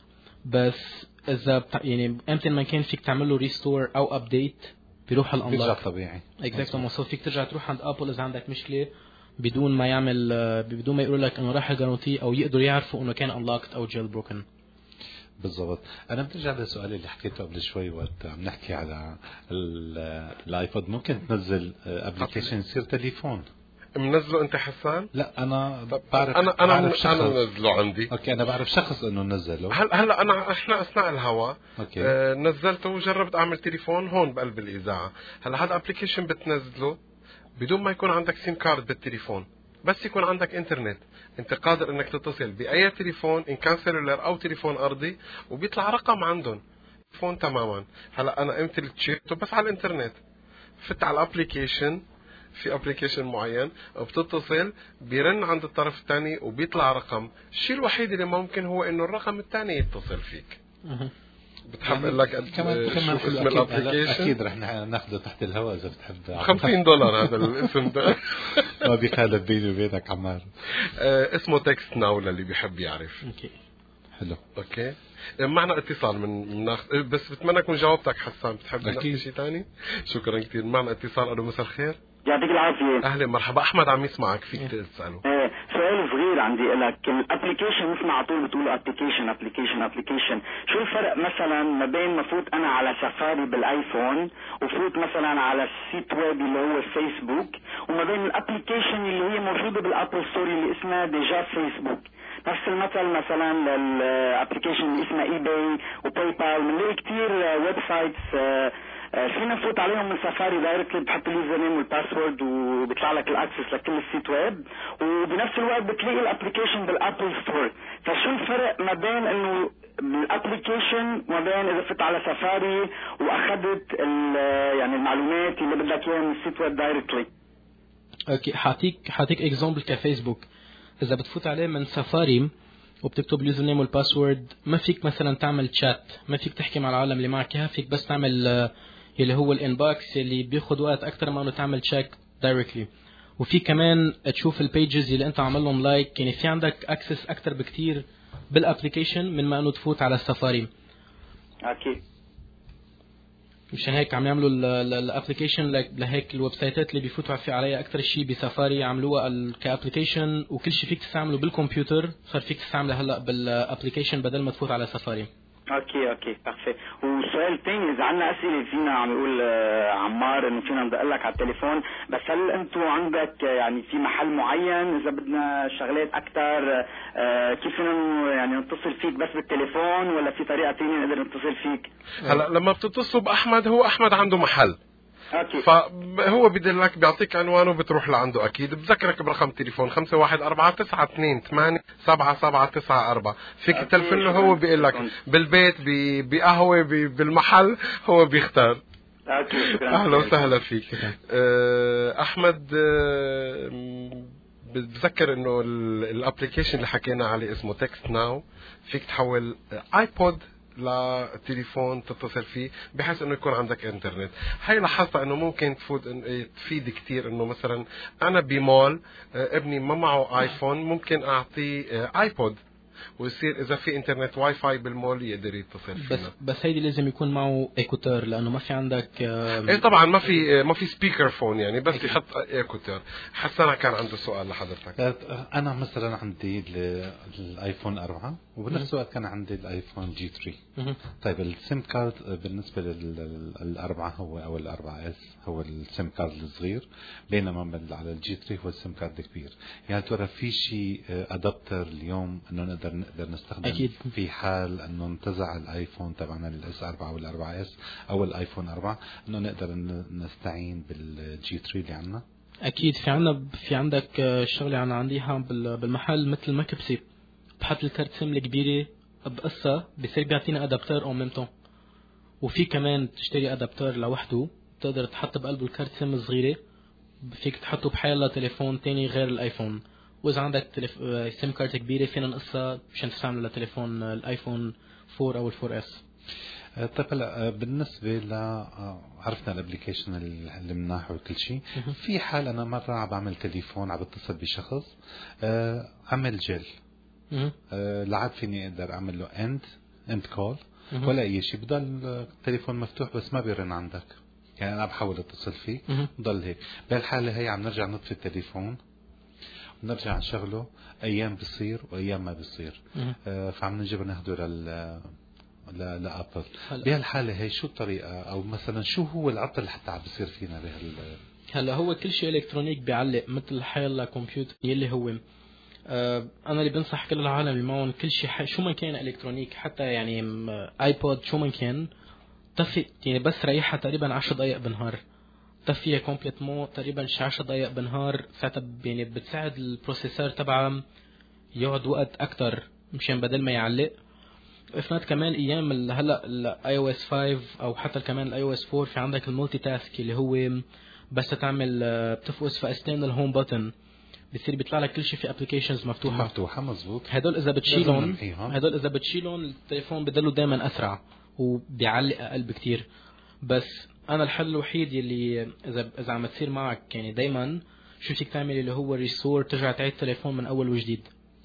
بس اذا بتع... يعني امتى ما كان فيك تعمل له ريستور او ابديت بيروح الانلوك بيرجع طبيعي. اكزاكتلي. مو فيك ترجع تروح عند ابل اذا عندك مشكله بدون ما يعمل بدون ما يقول لك انه راح الجارانتي، او يقدروا يعرفوا انه كان انلوكت او جيل بروكن. بالضبط. انا برجع للسؤال اللي حكيته قبل شوي وقت عم نحكي على الايبود، ممكن تنزل ابلكيشن يصير تليفون. منزله انت حسان؟ لا انا بعرف. انا انا بعرف انا منزله عندي. اوكي انا بعرف شخص انه نزله. هلا هلا انا احنا اثناء الهواء آه نزلته وجربت اعمل تليفون هون بقلب الاذاعه. هلا هذا ابلكيشن بتنزله بدون ما يكون عندك سيم كارد بالتليفون، بس يكون عندك انترنت، انت قادر انك تتصل باي تليفون ان كان سيلولر او تليفون ارضي، وبيطلع رقم عندهم تليفون تماما. هلا انا قمت شيرته بس على الانترنت، فت على الابلكيشن، في ابلكيشن معين بتتصل بيرن عند الطرف الثاني وبيطلع رقم. الشيء الوحيد اللي ممكن هو انه الرقم الثاني يتصل فيك. بتحب اقول لك كمان كمان اسم الابلكيشن؟ اكيد رح ناخذه تحت الهواء اذا بتحب. خمسين دولار هذا الاسم ده. ما بيخالف بيني وبينك عمار. آه اسمه تكست ناو للي بيحب يعرف. اوكي حلو. اوكي معنا اتصال من ناخذ، بس بتمنى اكون جاوبتك حسان. بتحب نحكي شيء ثاني؟ شكرا كثير. معنا اتصال. الو مساء الخير. يعطيك العافيه. اهلا مرحبا. احمد عم يسمعك، فيك تساله. ايه سؤال صغير صغير عندي لك. الابلكيشن مثل ما على طول بتقولوا ابلكيشن ابلكيشن ابلكيشن، شو الفرق مثلا ما بين ما فوت انا على سفاري بالايفون وفوت مثلا على السيت ويب اللي هو الفيسبوك، وما بين الابلكيشن اللي هي موجوده بالابل ستور اللي اسمها ديجا فيسبوك؟ نفس المثل مثلا للابلكيشن اللي اسمها اي باي وباي بال، بنلاقي كثير ويب سايتس فينا نفوت عليهم من سفاري دايركتلي، بتحط اليوزر نيم والباسورد وبيطلع لك الاكسس لكل السيت ويب، وبنفس الوقت بتلاقي الابلكيشن بالابل ستور. فشو الفرق ما بين انه بالابلكيشن وما بين اذا فت على سفاري واخذت يعني المعلومات اللي بدك اياها من السيت ويب دايركتلي؟ اوكي، حاعطيك حاعطيك اكزامبل كفيسبوك. اذا بتفوت عليه من سفاري وبتكتب اليوزر نيم والباسورد، ما فيك مثلا تعمل تشات، ما فيك تحكي مع العالم اللي معك اياها، فيك بس تعمل اللي هو الانبوكس اللي بياخد وقت اكثر ما انه تعمل تشيك دايركتلي. وفي كمان تشوف البيجز اللي انت عامل لهم لايك، يعني في عندك اكسس اكثر بكتير بالابلكيشن من ما انه تفوت على السفاري. اكيد. مشان هيك عم يعملوا الابلكيشن لهيك الويب سايتات اللي بيفوتوا في عليها اكثر شيء بسفاري عملوها كابلكيشن، وكل شيء فيك تستعمله بالكمبيوتر صار فيك تستعمله هلا بالابلكيشن بدل ما تفوت على سفاري. اوكي اوكي بارفي. والسؤال الثاني، اذا عندنا اسئله فينا عم يقول عمار انه فينا ندق لك على التليفون، بس هل انتم عندك يعني في محل معين اذا بدنا شغلات اكثر آه كيف فينا يعني نتصل فيك بس بالتليفون، ولا في طريقه ثانيه نقدر نتصل فيك؟ هلا لما بتتصلوا باحمد، هو احمد عنده محل أوكي. فهو بدلك بيعطيك عنوانه وبتروح لعنده. اكيد بذكرك برقم تليفون خمسة واحد أربعة تسعة اثنين ثمانية سبعة سبعة تسعة أربعة، فيك تلفن له، هو بيقول لك بالبيت بقهوه بالمحل هو بيختار. اهلا وسهلا فيك احمد. بتذكر انه الابلكيشن اللي حكينا عليه اسمه تكست ناو، فيك تحول ايبود لتليفون تتصل فيه بحيث انه يكون عندك انترنت. هاي لاحظت انه ممكن تفوت تفيد كتير، انه مثلا انا بمول ابني ما معه ايفون، ممكن اعطيه ايبود ويصير اذا في انترنت واي فاي بالمول يقدر يتصل فينا. بس بس هيدي لازم يكون معه ايكوتر، لانه ما في عندك ايه طبعا ما في ما في سبيكر فون يعني، بس أكيد. يحط ايكوتر. حسنا كان عنده سؤال لحضرتك. انا مثلا عندي الايفون أربعة وبنفس الوقت كان عندي الايفون جي ثلاثة. طيب السيم كارد بالنسبه للأربعة هو او الأربعة اس هو السيم كارد الصغير، بينما على الجي ثلاثة هو السيم كارد الكبير. يعني ترى في شيء ادابتر اليوم انه نقدر نقدر نستخدم أكيد. في حال انه انتزع الايفون تبعنا الاس أربعة والأربعة اس او الايفون أربعة، انه نقدر نستعين بالجي ثلاثة اللي عندنا. اكيد في عندنا في عندك شغله انا عنديها بالمحل مثل مكبسه، بحط الكارت سيم الكبيره بقصه بصير بيعطينا ادابتر او ميمتون، وفي كمان تشتري ادابتر لوحده بتقدر تحط بقلبه الكارت سيم الصغيره، فيك تحطه بحيلا تليفون تاني غير الايفون. واذا عندك تلف... سيم كارت كبيره فينا نقصها مشان تستعمل لتليفون الايفون فور او الفور اس. طيب هلا بالنسبه ل عرفنا الابلكيشن اللي مناحه وكل شيء، في حال انا مره عم بعمل تليفون عم بتصل بشخص عمل جل لعب فيني اقدر اعمل له اند اند كول ولا اي شيء، بضل التليفون مفتوح بس ما بيرن عندك، يعني انا بحاول اتصل فيه بضل هيك. بهالحاله هي عم نرجع نطفي التليفون ونرجع نشغله، ايام بيصير وايام ما بيصير. آه فعم نجيب ناخده لل لا لابل. بهالحاله هي شو الطريقه او مثلا شو هو العطل اللي حتى عم بيصير فينا بهال؟ هلا هو كل شيء الكترونيك بيعلق مثل حيلا كمبيوتر يلي هو آه انا اللي بنصح كل العالم اللي معهم كل شيء ح... شو ما كان الكترونيك، حتى يعني ايبود شو ما كان طفي، يعني بس ريحها تقريبا عشر دقائق بالنهار، طفيها كومبليت مو تقريبا شي عشر دقائق بالنهار، ساعتها يعني بتساعد البروسيسور تبعها يقعد وقت اكتر مشان بدل ما يعلق. افنات كمان ايام هلا الاي او اس خمسة او حتى كمان الاي او اس أربعة في عندك المولتي تاسك اللي هو بس تعمل بتفوز فاستين الهوم بutton بصير بيطلع لك كل شيء في ابلكيشنز مفتوحه مفتوحه مزبوط. هدول اذا بتشيلهم هدول اذا بتشيلهم التليفون بضلوا دائما اسرع وبيعلق اقل بكتير. بس انا الحل الوحيد يلي اذا اذا عم تصير معك يعني دائما شو فيك تعمل اللي هو ريستور، ترجع تعيد التليفون من اول وجديد.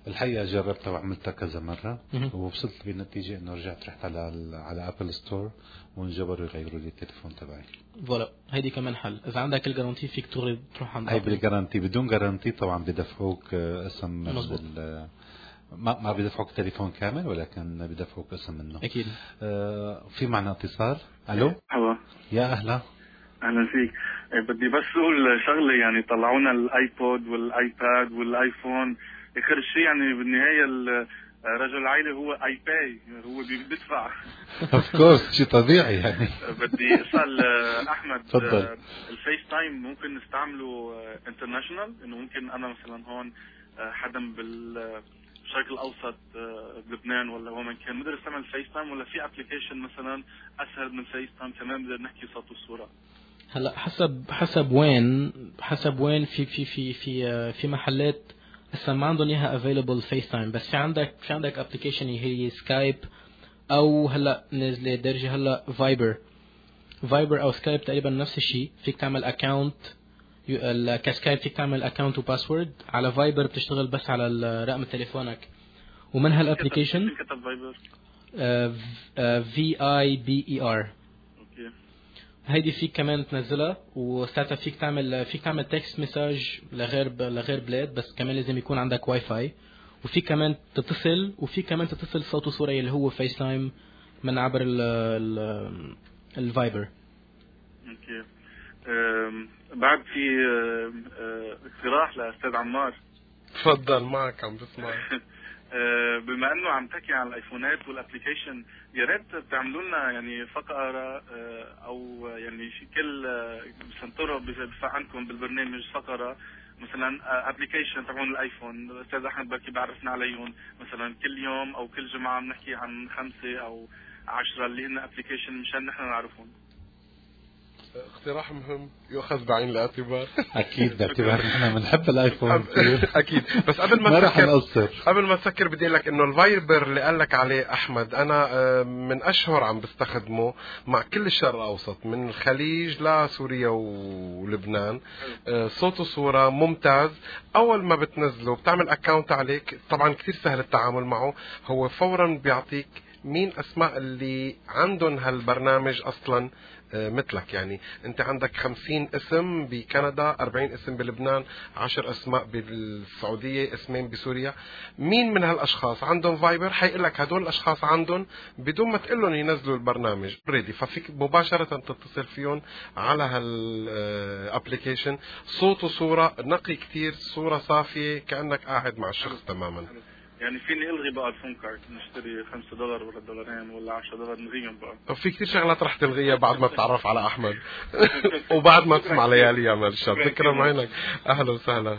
الحقيقة جربتها وعملتها كذا مرة ووصلت بالنتيجة انه رجعت رحت على على ابل ستور وانجبروا يغيروا لي التليفون تبعي. فوالا هيدي كمان حل، اذا عندك الجارانتي فيك تروح تروح عند هي بالجارانتي، بدون جارانتي طبعا بدفعوك اسم بال... ما ما بدفعوك تليفون كامل ولكن بدفعوك اسم منه. اكيد. آه في معنا اتصال. الو. هوا. يا اهلا. اهلا فيك. بدي بس اقول شغله، يعني طلعونا الايبود والايباد والايفون، اخر شيء يعني بالنهايه رجل العائله هو اي باي، هو بيدفع. اوف كورس شيء طبيعي يعني. بدي اسال احمد، تفضل. الفيس تايم ممكن نستعمله انترناشونال؟ انه ممكن انا مثلا هون حدا بالشرق الاوسط بلبنان ولا هو من كان نقدر نستعمل فيس تايم، ولا في ابلكيشن مثلا اسهل من فيس تايم كمان نقدر نحكي صوت وصوره؟ هلا حسب حسب وين حسب وين في في في في في محلات هسه ما عندهم اياها افيلبل فيس تايم، بس في عندك في عندك ابلكيشن هي سكايب، او هلا نازله درجه هلا فايبر. فايبر او سكايب تقريبا نفس الشيء، فيك تعمل اكاونت كسكايب، فيك تعمل اكاونت وباسورد. على فايبر بتشتغل بس على رقم تليفونك، ومن هالابلكيشن كتب فايبر في اي بي اي ار. هيدي فيك كمان تنزلها، وساعتها فيك تعمل فيك تعمل تكست مساج لغير لغير بلاد، بس كمان لازم يكون عندك واي فاي. وفي كمان تتصل وفي كمان تتصل صوت وصورة اللي هو فيس تايم من عبر ال ال الفايبر. اوكي. بعد في اقتراح لاستاذ عمار. تفضل معك عم بسمع. بما انه عم تحكي عن الايفونات والابلكيشن، يا ريت تعملوا لنا يعني فقره او يعني كل سنتره بفع عندكم بالبرنامج فقره مثلا ابلكيشن تبعون الايفون. الاستاذ احمد بركي بعرفنا عليهم، مثلا كل يوم او كل جمعه بنحكي عن خمسه او عشرة اللي هن ابلكيشن مشان نحن نعرفهم. اقتراح مهم يؤخذ بعين الاعتبار. اكيد باعتبار نحن بنحب الايفون كثير. اكيد. بس قبل ما ما رح تفكر نقصر قبل ما تفكر بدي اقول لك انه الفايبر اللي قال لك عليه احمد انا من اشهر عم بستخدمه مع كل الشرق الاوسط، من الخليج لسوريا ولبنان. صوت وصوره ممتاز. اول ما بتنزله بتعمل اكاونت عليك، طبعا كثير سهل التعامل معه. هو فورا بيعطيك مين اسماء اللي عندهم هالبرنامج اصلا مثلك. يعني انت عندك خمسين اسم بكندا، أربعين اسم بلبنان، عشر اسماء بالسعودية، اسمين بسوريا. مين من هالاشخاص عندهم فايبر حيقول لك هدول الاشخاص عندهم بدون ما تقول لهم ينزلوا البرنامج ريدي، ففيك مباشرة تتصل فيهم على هالابليكيشن. صوت وصورة نقي كتير، صورة صافية كأنك قاعد مع الشخص تماما. يعني فيني الغي بقى الفون كارت، نشتري خمسة دولار ولا دولارين ولا عشرة دولار نلغيهم بقى. في كثير شغلات رح تلغيها بعد ما تتعرف على احمد وبعد ما تسمع ليالي يا مال الشر. تكرم عينك. اهلا وسهلا.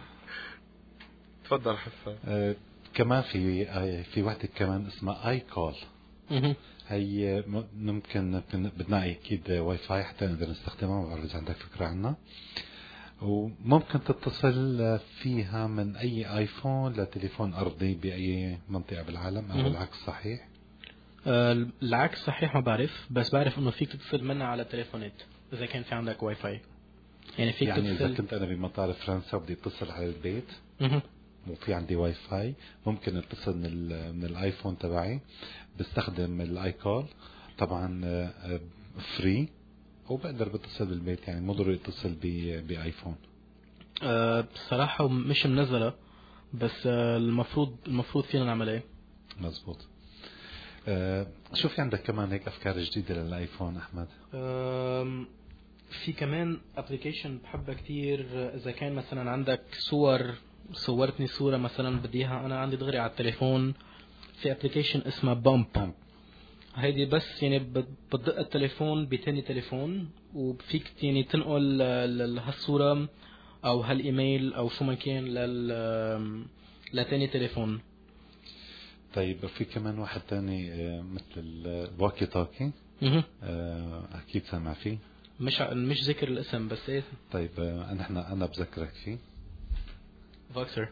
تفضل حسن. آه كمان في آه في وحده كمان اسمها اي كول. هي ممكن بدنا اكيد واي فاي حتى نقدر نستخدمها، ما بعرف اذا عندك فكره عنها. وممكن تتصل فيها من اي ايفون لتليفون ارضي باي منطقه بالعالم، او العكس صحيح؟ آه العكس صحيح ما بعرف، بس بعرف انه فيك تتصل منها على التليفونات اذا كان في عندك واي فاي. يعني فيك يعني تتصل، اذا كنت انا بمطار فرنسا بدي اتصل على البيت وفي عندي واي فاي، ممكن اتصل من من الايفون تبعي، بستخدم الاي كول طبعا فري، وبقدر بتصل بالبيت. يعني مو ضروري اتصل بايفون. أه بصراحه مش منزله، بس أه المفروض المفروض فينا نعمل. مزبوط. أه شو في عندك كمان هيك افكار جديده للايفون احمد؟ أه في كمان ابلكيشن بحبها كتير. اذا كان مثلا عندك صور، صورتني صوره مثلا بديها انا عندي دغري على التليفون، في ابلكيشن اسمه بامب. هيدي بس يعني بتدق التليفون بتاني تليفون، وفيك يعني تنقل هالصورة او هالايميل او شو ما كان لل لتاني تليفون. طيب في كمان واحد تاني مثل الواكي توكي. اكيد سامع فيه، مش مش ذكر الاسم بس ايه. طيب انا انا بذكرك فيه. فوكسر.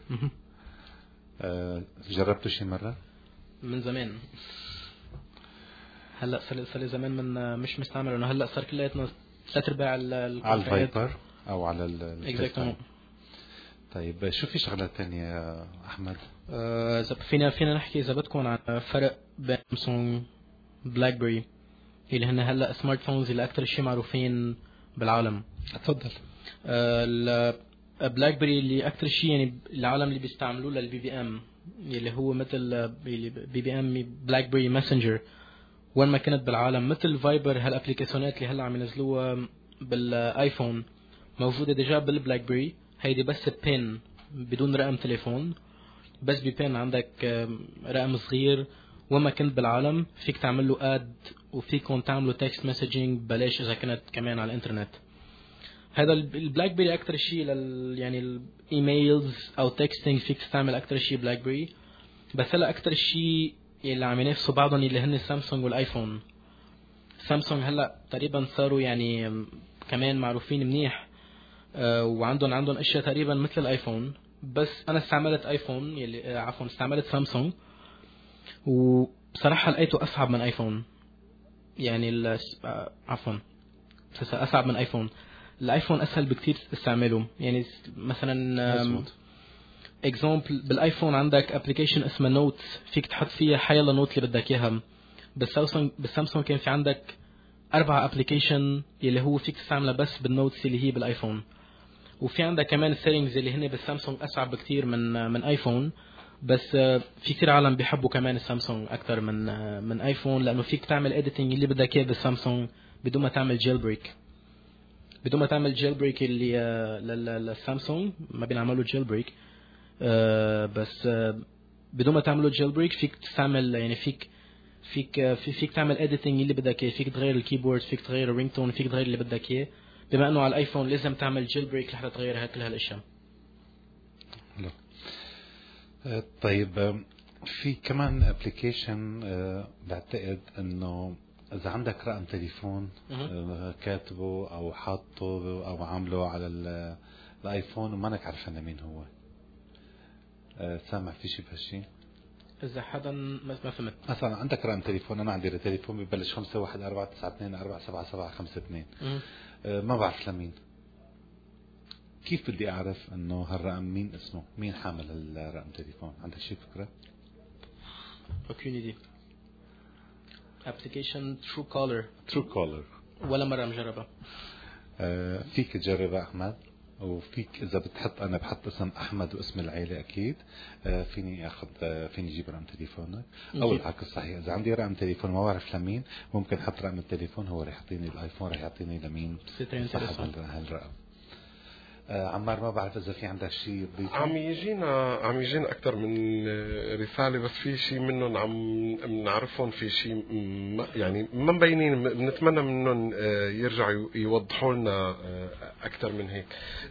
جربته شي مرة؟ من زمان. هلا صار صار زمان من مش مستعمل، انه هلا صار كلياتنا ثلاث ارباع على الفايبر او على الفيسبوك. طيب شو في شغلات تانية يا أحمد؟ آه فينا فينا نحكي إذا بدكم عن فرق بين سامسونج بلاك بيري اللي هن هلا سمارت فونز اللي أكثر شيء معروفين بالعالم. اتفضل. آه بلاك بيري اللي أكثر شيء يعني العالم اللي بيستعملوه للبي بي ام اللي هو مثل بي بي ام بلاك بيري ماسنجر وين ما كانت بالعالم، مثل فايبر هالابليكيشنات اللي هلا عم ينزلوها بالايفون موجوده ديجا بالبلاك بيري. هيدي بس بين بدون رقم تليفون، بس ببين عندك رقم صغير وين ما كنت بالعالم فيك تعمل له اد وفيكم تعملوا تكست مسجنج بلاش اذا كانت كمان على الانترنت. هذا البلاك بيري اكثر شيء لل يعني الايميلز او تكستينج فيك تستعمل اكثر شيء بلاك بيري. بس هلا اكثر شيء اللي عم ينافسوا بعضهم اللي هن سامسونج والايفون. سامسونج هلا تقريبا صاروا يعني كمان معروفين منيح أه وعندهم عندهم اشياء تقريبا مثل الايفون. بس انا استعملت ايفون يلي عفوا استعملت سامسونج وبصراحه لقيته اصعب من ايفون. يعني عفوا اصعب من ايفون. الايفون اسهل بكتير استعماله. يعني مثلا اكزامبل بالايفون عندك ابلكيشن اسمه نوتس فيك تحط فيها حيلا نوت اللي بدك اياها. بالسامسونج بالسامسونج كان في عندك اربع ابلكيشن اللي هو فيك تستعملها بس بالنوتس اللي هي بالايفون. وفي عندك كمان السيتنجز اللي هن بالسامسونج اصعب بكتير من من ايفون. بس في كثير عالم بيحبوا كمان السامسونج اكثر من من ايفون لانه فيك تعمل اديتنج اللي بدك اياه بالسامسونج بدون ما تعمل جيل بريك. بدون ما تعمل جيل بريك اللي للسامسونج ما بينعملوا جيل بريك. أه بس أه بدون ما تعملوا جيل بريك فيك تستعمل يعني فيك فيك فيك, فيك تعمل اديتنج اللي بدك اياه. فيك تغير الكيبورد، فيك تغير الرينج تون، فيك تغير اللي بدك اياه. بما انه على الايفون لازم تعمل جيل بريك لحتى تغير كل هالاشياء. لا أه طيب في كمان ابلكيشن أه بعتقد انه اذا عندك رقم تليفون أه كاتبه او حاطه او عامله على الايفون ومانك عارفه مين هو، أه سامع في شيء بهالشيء؟ إذا حدا ما فهمت مثلا عندك رقم تليفون، أنا عندي تليفون ببلش خمسة واحد أربعة تسعة اثنين أربعة سبعة سبعة خمسة اثنين أه ما بعرف لمين. كيف بدي أعرف إنه هالرقم مين اسمه؟ مين حامل الرقم تليفون؟ عندك شيء فكرة؟ أوكي دي أبليكيشن ترو كولر. ترو كولر ولا مرة مجربة. أه فيك تجربها أحمد، وفيك إذا بتحط أنا بحط اسم أحمد واسم العائلة أكيد أه فيني أخذ أه فيني أجيب رقم تليفونك أو العكس صحيح. إذا عندي رقم تليفون ما بعرف لمين ممكن أحط رقم التليفون هو رح يعطيني الآيفون رح يعطيني لمين صاحب هالرقم. آه عمار ما بعرف إذا في عندك شيء تضيفه. عم يجينا عم يجينا أكثر من رسالة بس في شيء منهم عم نعرفهم في شيء يعني ما مبينين بنتمنى منهم يرجعوا يوضحوا لنا أكثر من هيك.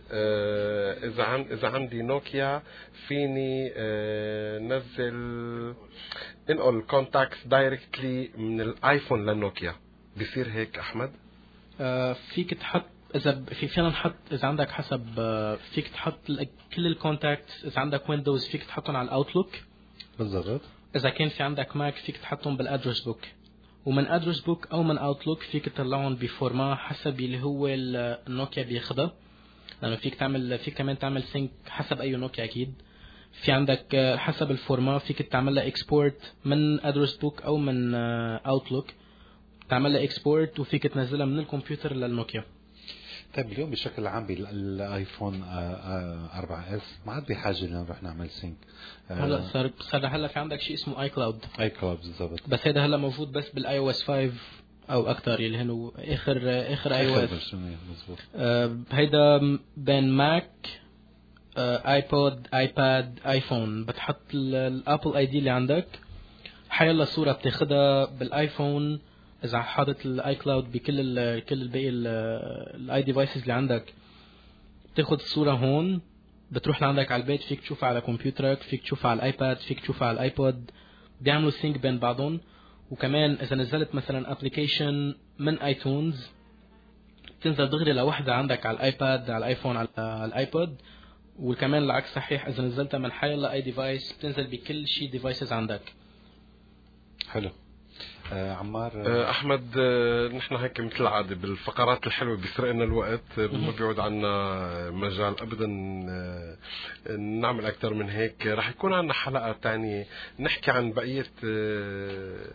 إذا عن إذا عندي نوكيا فيني نزل انقل كونتاكتس دايركتلي من الآيفون للنوكيا بيصير هيك أحمد؟ آه فيك تحط إذا في فينا نحط إذا عندك حسب فيك تحط كل الكونتاكتس. إذا عندك ويندوز فيك تحطهم على الأوتلوك بالضبط. إذا كان في عندك ماك فيك تحطهم بالأدرس بوك، ومن أدرس بوك أو من أوتلوك فيك تطلعهم بفورما حسب اللي هو النوكيا بياخدها. لأنه فيك تعمل فيك كمان تعمل سينك حسب أي نوكيا أكيد. في عندك حسب الفورما فيك تعمل لها إكسبورت من أدرس بوك أو من أوتلوك، تعمل لها إكسبورت وفيك تنزلها من الكمبيوتر للنوكيا. طيب اليوم بشكل عام بالايفون أربعة اس ما عاد بحاجه لنروح نعمل سينك. هلا صار صار هلا في عندك شيء اسمه اي كلاود. اي كلاود بالضبط. بس هذا هلا موجود بس بالاي او اس خمسة او اكثر اللي هن اخر اخر اي او اس. آه هيدا بين ماك آه ايبود ايباد ايفون بتحط الابل اي دي اللي عندك حيلا صوره بتاخدها بالايفون. إذا حاطط الآي كلاود بكل ال كل الباقي الآي ديفايسز اللي عندك بتاخد الصورة هون بتروح لعندك على البيت فيك تشوفها على كمبيوترك، فيك تشوفها على الآيباد، فيك تشوفها على الآيبود. بيعملوا سينك بين بعضهم. وكمان إذا نزلت مثلا أبليكيشن من آيتونز تنزل دغري لوحدة عندك على الآيباد على الآيفون على الآيبود. وكمان العكس صحيح إذا نزلتها من حي الله أي ديفايس بتنزل بكل شيء ديفايسز عندك. حلو. آه عمار آه أحمد، آه نحن هيك مثل العادة بالفقرات الحلوة بيسرقنا الوقت، ما بيعود عنا مجال أبدا آه نعمل أكثر من هيك. رح يكون عنا حلقة تانية نحكي عن بقية آه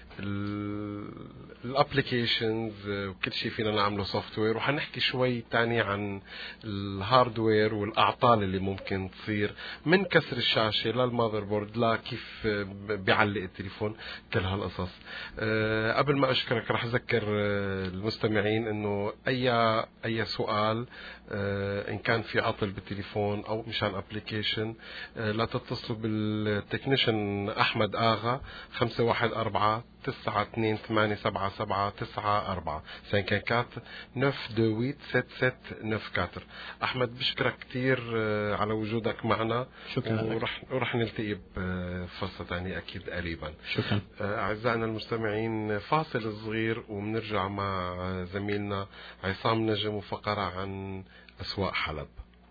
الابليكيشنز وكل شيء فينا نعمله سوفت وير، وحنحكي شوي تاني عن الهاردوير والاعطال اللي ممكن تصير من كسر الشاشه للماذر بورد لكيف بيعلق التليفون، كل هالقصص. أه قبل ما اشكرك رح اذكر المستمعين انه اي اي سؤال أه ان كان في عطل بالتليفون او مشان ابليكيشن أه لا تتصلوا بالتكنيشن احمد اغا خمسة واحد أربعة تسعة اثنين ثمانية سبعة سبعة تسعة أربعة خمسة أربعة نف دويت ست ست نف كاتر. أحمد بشكرك كتير على وجودك معنا، شكرا ورح, ورح نلتقي بفرصة ثانية أكيد قريبا. شكرا. أعزائنا المستمعين، فاصل صغير وبنرجع مع زميلنا عصام نجم وفقرة عن أسواق حلب.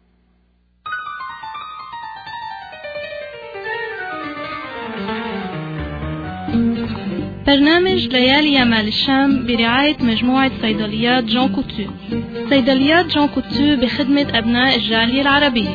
برنامج ليالي يمال الشام برعاية مجموعة صيدليات جون كوتو. صيدليات جون كوتو بخدمة أبناء الجالية العربية.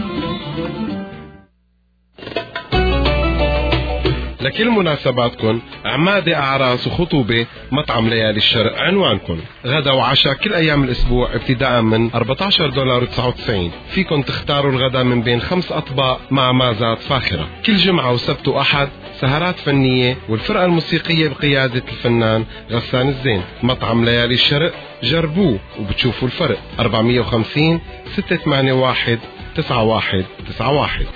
لكل مناسباتكم، عمادة، أعراس وخطوبة، مطعم ليالي الشرق. عنوانكم غدا وعشاء كل أيام الأسبوع ابتداء من أربعة عشر دولار وتسعة وتسعين. فيكم تختاروا الغدا من بين خمس أطباق مع مازات فاخرة. كل جمعة وسبت وأحد سهرات فنية والفرقة الموسيقية بقيادة الفنان غسان الزين. مطعم ليالي الشرق، جربوه وبتشوفوا الفرق. أربعمية وخمسين ستة ثمانية واحد تسعة واحد تسعة واحد.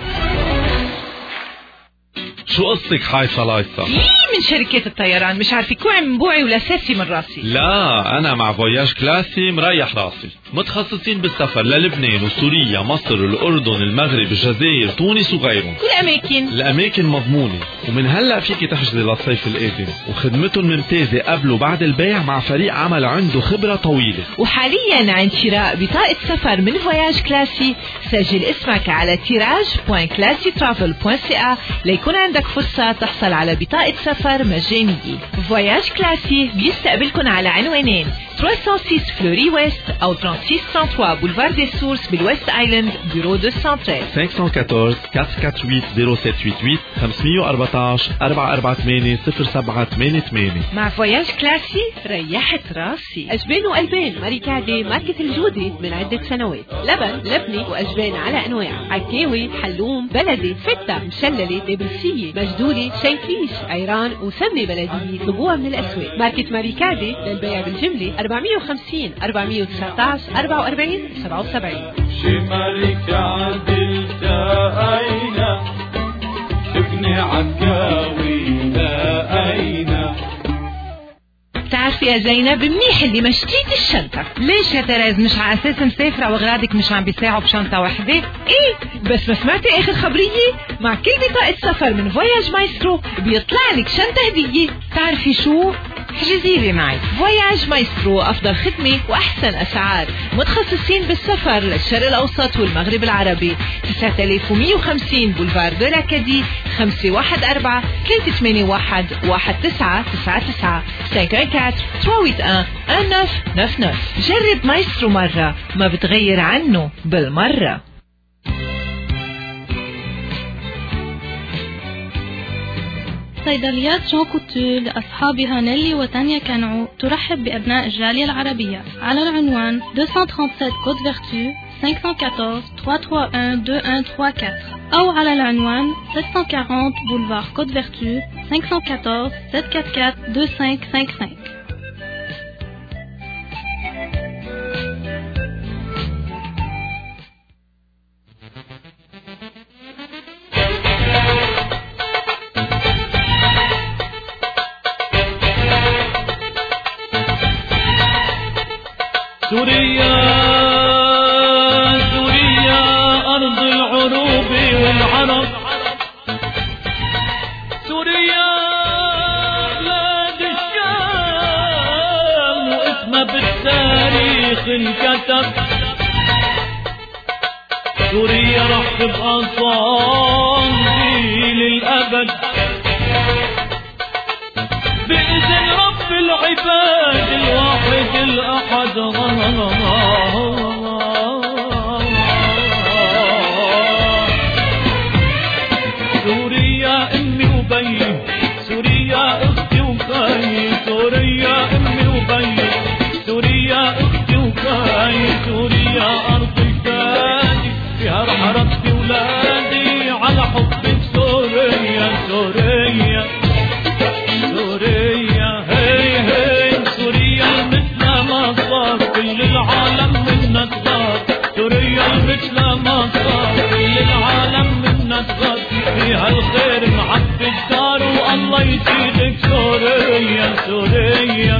شو قصتك حايصة لايصة؟ إيه من شركة الطيران، مش عارفة كوعي من بوعي ولا ساسي من راسي. لا أنا مع فواياج كلاسي مريح راسي، متخصصين بالسفر للبنان وسوريا مصر الأردن المغرب الجزائر تونس وغيرهم. كل أماكن الأماكن مضمونة، ومن هلأ فيكي تحجزي للصيف القادم، وخدمتهم ممتازة قبل وبعد البيع مع فريق عمل عنده خبرة طويلة. وحاليا عند شراء بطاقة سفر من فواياج كلاسي سجل اسمك على تيراج دوت كلاسي ترافل دوت سي إيه ليكون عندك فرصة تحصل على بطاقة سفر مجانية. فواياج كلاسي بيستقبلكن على عنوانين ثلاثمية وستة فلوري ويست أو ستة ثلاثة ثلاثة وثلاثين بولفار دي سورس بالويست آيلاند بيرو مئتين وثلاثة عشر خمسة أربعة أربعة أربعة ثمانية صفر ستة ثمانية ثمانية خمسة أربعة أربعة أربعة ثمانية صفر سبعة ثمانية ثمانية. مع فواياج كلاسي ريحت راسي. أجبان وقلبان ماريكادي ماركة الجودة من عدة سنوات. لبن لبني وأجبان على أنواع، عكاوي، حلوم، بلدي، فتة، مشللة، نابلسية، مجدولة، شنكليش، عيران وسمنة بلدية. طلبوها من الأسواق. ماركة ماريكادي للبيع بالجملة أربعمية وخمسين أربعمية وتسعة عشر أربعة وأربعين سبعة وسبعين. شمالك عدل تأينا شفني عكاوي لأينا. بتعرفي يا زينب منيح اللي مشيتي الشنطة. ليش يا تريز مش على اساس مسافرة واغراضك مش عم بيساعوا بشنطة واحدة؟ ايه بس ما سمعتي اخر خبرية؟ مع كل بطاقة سفر من فواياج مايسترو بيطلع لك شنطة هدية. تعرفي شو؟ احجزي لي معي. فواياج مايسترو افضل خدمة واحسن اسعار، متخصصين بالسفر للشرق الاوسط والمغرب العربي. تسعة آلاف ومية وخمسين بولفار دو لاكادي خمسة واحد أربعة ثلاثة ثمانية واحد واحد تسعة تسعة تسعة خمسة أربعة ثمانية ثمانية واحد تسعة تسعة تسعة. جرب مايسترو مرة ما بتغير عنه بالمرة. صيدليات جون كوتو لأصحابها نيلي وتانيا كانعو ترحب بأبناء الجالية العربية على العنوان deux cent trente-sept Côte Vertu cinq cent quatorze trois cent trente-et un deux un trois quatre أو على العنوان sept cent quarante Boulevard Côte Vertu cinq cent quatorze sept cent quarante-quatre deux cinq cinq cinq. سوريا سوريا أرض العروب والعرب. سوريا بلاد الشام واسمها بالتاريخ انكتب. سوريا رح تبقى صامدي للأبد. بإذن رب العباد الواحد الأحد. سوريا أمي وبي، سوريا أختي وخاي، سوريا أمي وبي، سوريا أختي وخاي، سوريا أرض جدادي فيها رحرت ولادي على حبك سوريا سوريا سوريا. هي هي سوريا مثل ما صار كل العالم منا صار، سوريا مثل ما صار كل العالم منا صار، فيها الخير معبي الدار والله يزيدك سوريا سوريا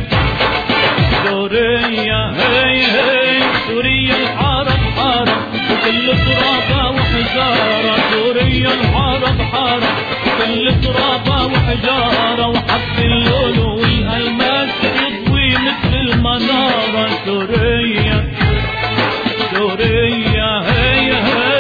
سوريا. هي هي سوريا الحارة حارة وكل ترابة وحجارة، سوريا الحارة حارة وكل ترابة وحجارة، وحب اللؤلؤ والألماس يضوي مثل المنارة، سوريا سوريا. هي هي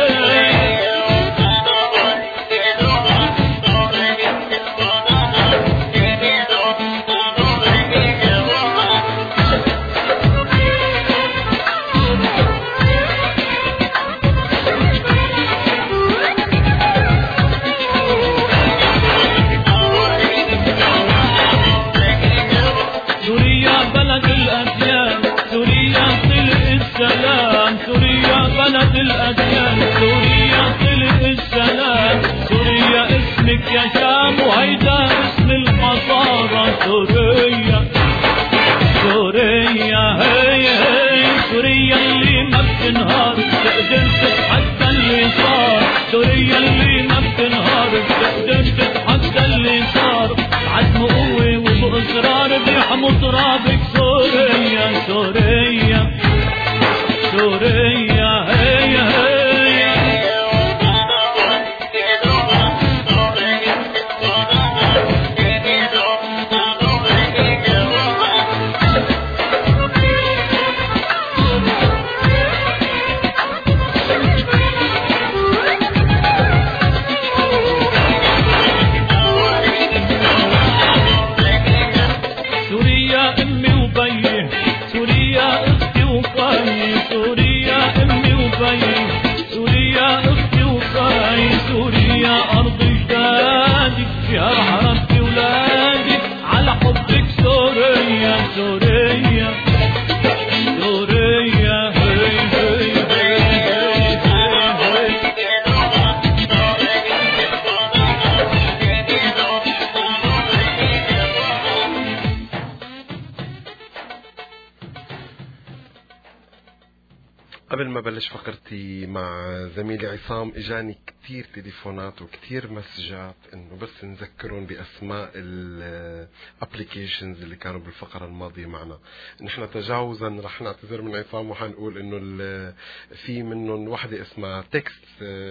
بلد الأديان، سوريا طلق السلام، سوريا اسمك يا شام وهيدا اسم الحضارة، سوريا سوريا. هي هي سوريا اللي ما بتنهار تقدر تتحدى اللي صار، سوريا اللي ما بتنهار تقدر تتحدى اللي صار، عزم قوة وبإصرار بيحموا ترابك، سوريا سوريا سوريا. هي هي سوريا أمي وبي، سوريا أختي وخاي، سوريا أمي وبي، سوريا أختي وخاي، سوريا أرض جدادي فيها رحرت ولادي على حبك، سوريا سوريا سوريا. هي هي قبل ما بلش فقرتي مع زميلي عصام اجاني كتير تليفونات وكتير مسجات انه بس نذكرون باسماء الابليكيشنز اللي كانوا بالفقره الماضيه معنا. نحن تجاوزا رح نعتذر من عصام وحنقول انه في منهم وحده اسمها تكست،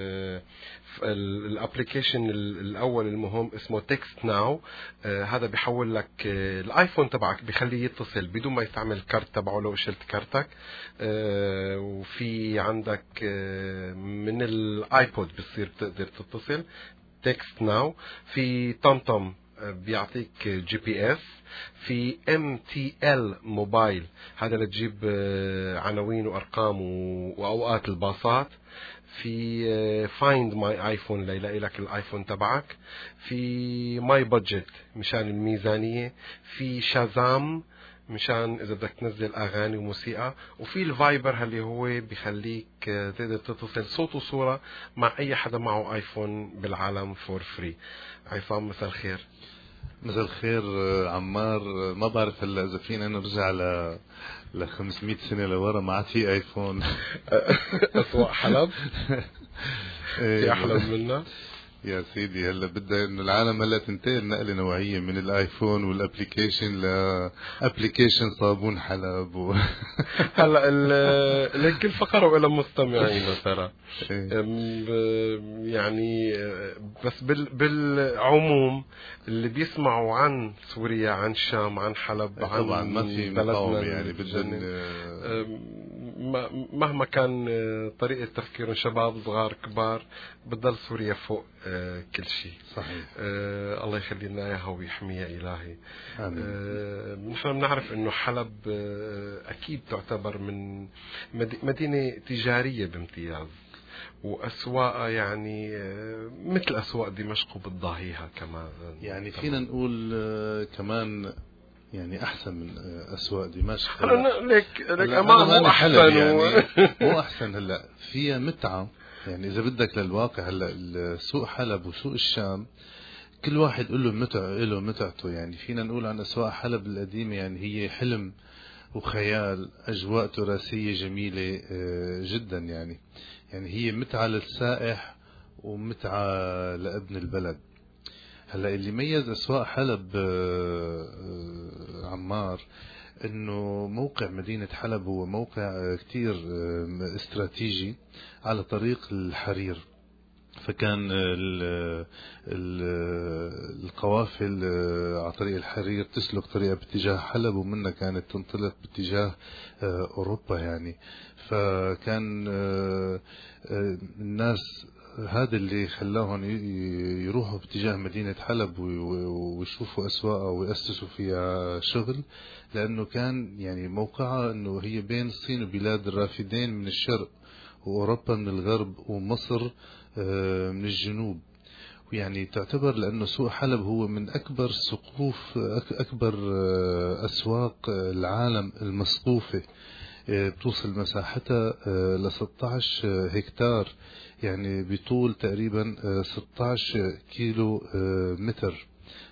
الابليكيشن الاول المهم اسمه تكست ناو، هذا بيحول لك الايفون تبعك بيخليه يتصل بدون ما يستعمل الكارت تبعه لو شلت كارتك، وفي عندك من الايبود بتصير تقدر تتصل تكست ناو، في طمطم بيعطيك جي بي اس، في ام تي ال موبايل هذا لتجيب عناوين وارقام واوقات الباصات، في فايند ماي ايفون ليلاقي لك الايفون تبعك، في ماي بادجت مشان الميزانية، في شازام مشان اذا بدك تنزل اغاني وموسيقى، وفي الفايبر اللي هو بيخليك تقدر تتصل صوت وصورة مع اي حدا معه ايفون بالعالم فور فري. عصام مساء الخير. مساء الخير عمار. ما بعرف هلا اذا فينا نرجع ل ل خمسمية سنة لورا ما عاد في ايفون. اسواق حلب في احلى منها يا سيدي. هلا بدها انه العالم هلا تنتقل نقله نوعيه من الايفون والابليكيشن لابليكيشن صابون حلب و... هلا لكل فقره وإلى مستمعين ترى يعني، بس بال... بالعموم اللي بيسمعوا عن سوريا، عن الشام، عن حلب، عن طبعا ما في مقاومه يعني بدنا مهما كان طريقة تفكير شباب صغار كبار بتضل سوريا فوق كل شيء. صحيح. آه الله يخلي لنا اياها ويحميها الهي. آمين. آه نحن بنعرف انه حلب آه اكيد تعتبر من مدينة تجارية بامتياز، وأسواقها يعني مثل أسواق دمشق وبتضاهيها كمان. يعني فينا نقول كمان يعني أحسن من أسواق دمشق. لك لك أمام مو أحسن يعني مو أحسن. هلا فيها متعة يعني إذا بدك للواقع. هلا سوق حلب وسوق الشام كل واحد له متع له متعته. يعني فينا نقول عن أسواق حلب القديمة يعني هي حلم وخيال، أجواء تراثية جميلة جدا. يعني يعني هي متعة للسائح ومتعة لابن البلد. هلا اللي ميز أسواق حلب عمار انه موقع مدينة حلب هو موقع كتير استراتيجي على طريق الحرير. فكان ال ال القوافل على طريق الحرير تسلك طريقة باتجاه حلب، ومنها كانت تنطلق باتجاه أوروبا. يعني فكان الناس هذا اللي خلاهم يروحوا باتجاه مدينة حلب ويشوفوا أسواقها ويأسسوا فيها شغل، لأنه كان يعني موقعها أنه هي بين الصين وبلاد الرافدين من الشرق، وأوروبا من الغرب، ومصر من الجنوب. ويعني تعتبر لأنه سوق حلب هو من أكبر سقوف أكبر أسواق العالم المسقوفة، بتوصل مساحتها ل ستة عشر هكتار، يعني بطول تقريبا ستة عشر كيلو متر.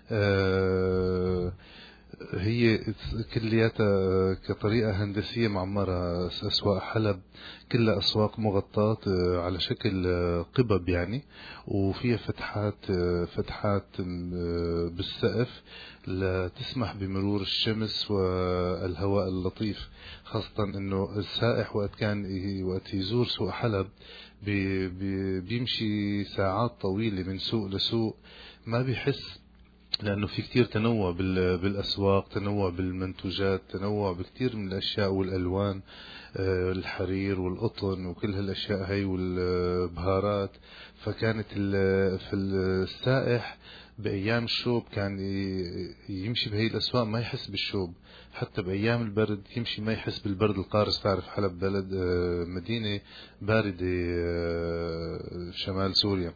هي كلياتها كطريقة هندسية معمرة. أسواق حلب كلها أسواق مغطاة على شكل قبب يعني، وفيها فتحات فتحات بالسقف لتسمح بمرور الشمس والهواء اللطيف. خاصة إنه السائح وقت كان وقت يزور سوق حلب بي بي بيمشي ساعات طويلة من سوق لسوق، ما بيحس، لأنه في كتير تنوع بالأسواق، تنوع بالمنتوجات، تنوع بكتير من الأشياء والألوان، الحرير والقطن وكل هالأشياء هاي والبهارات. فكانت في السائح بأيام الشوب كان يمشي بهي الأسواق ما يحس بالشوب، حتى بأيام البرد يمشي ما يحس بالبرد القارس. تعرف حلب بلد مدينة باردة شمال سوريا.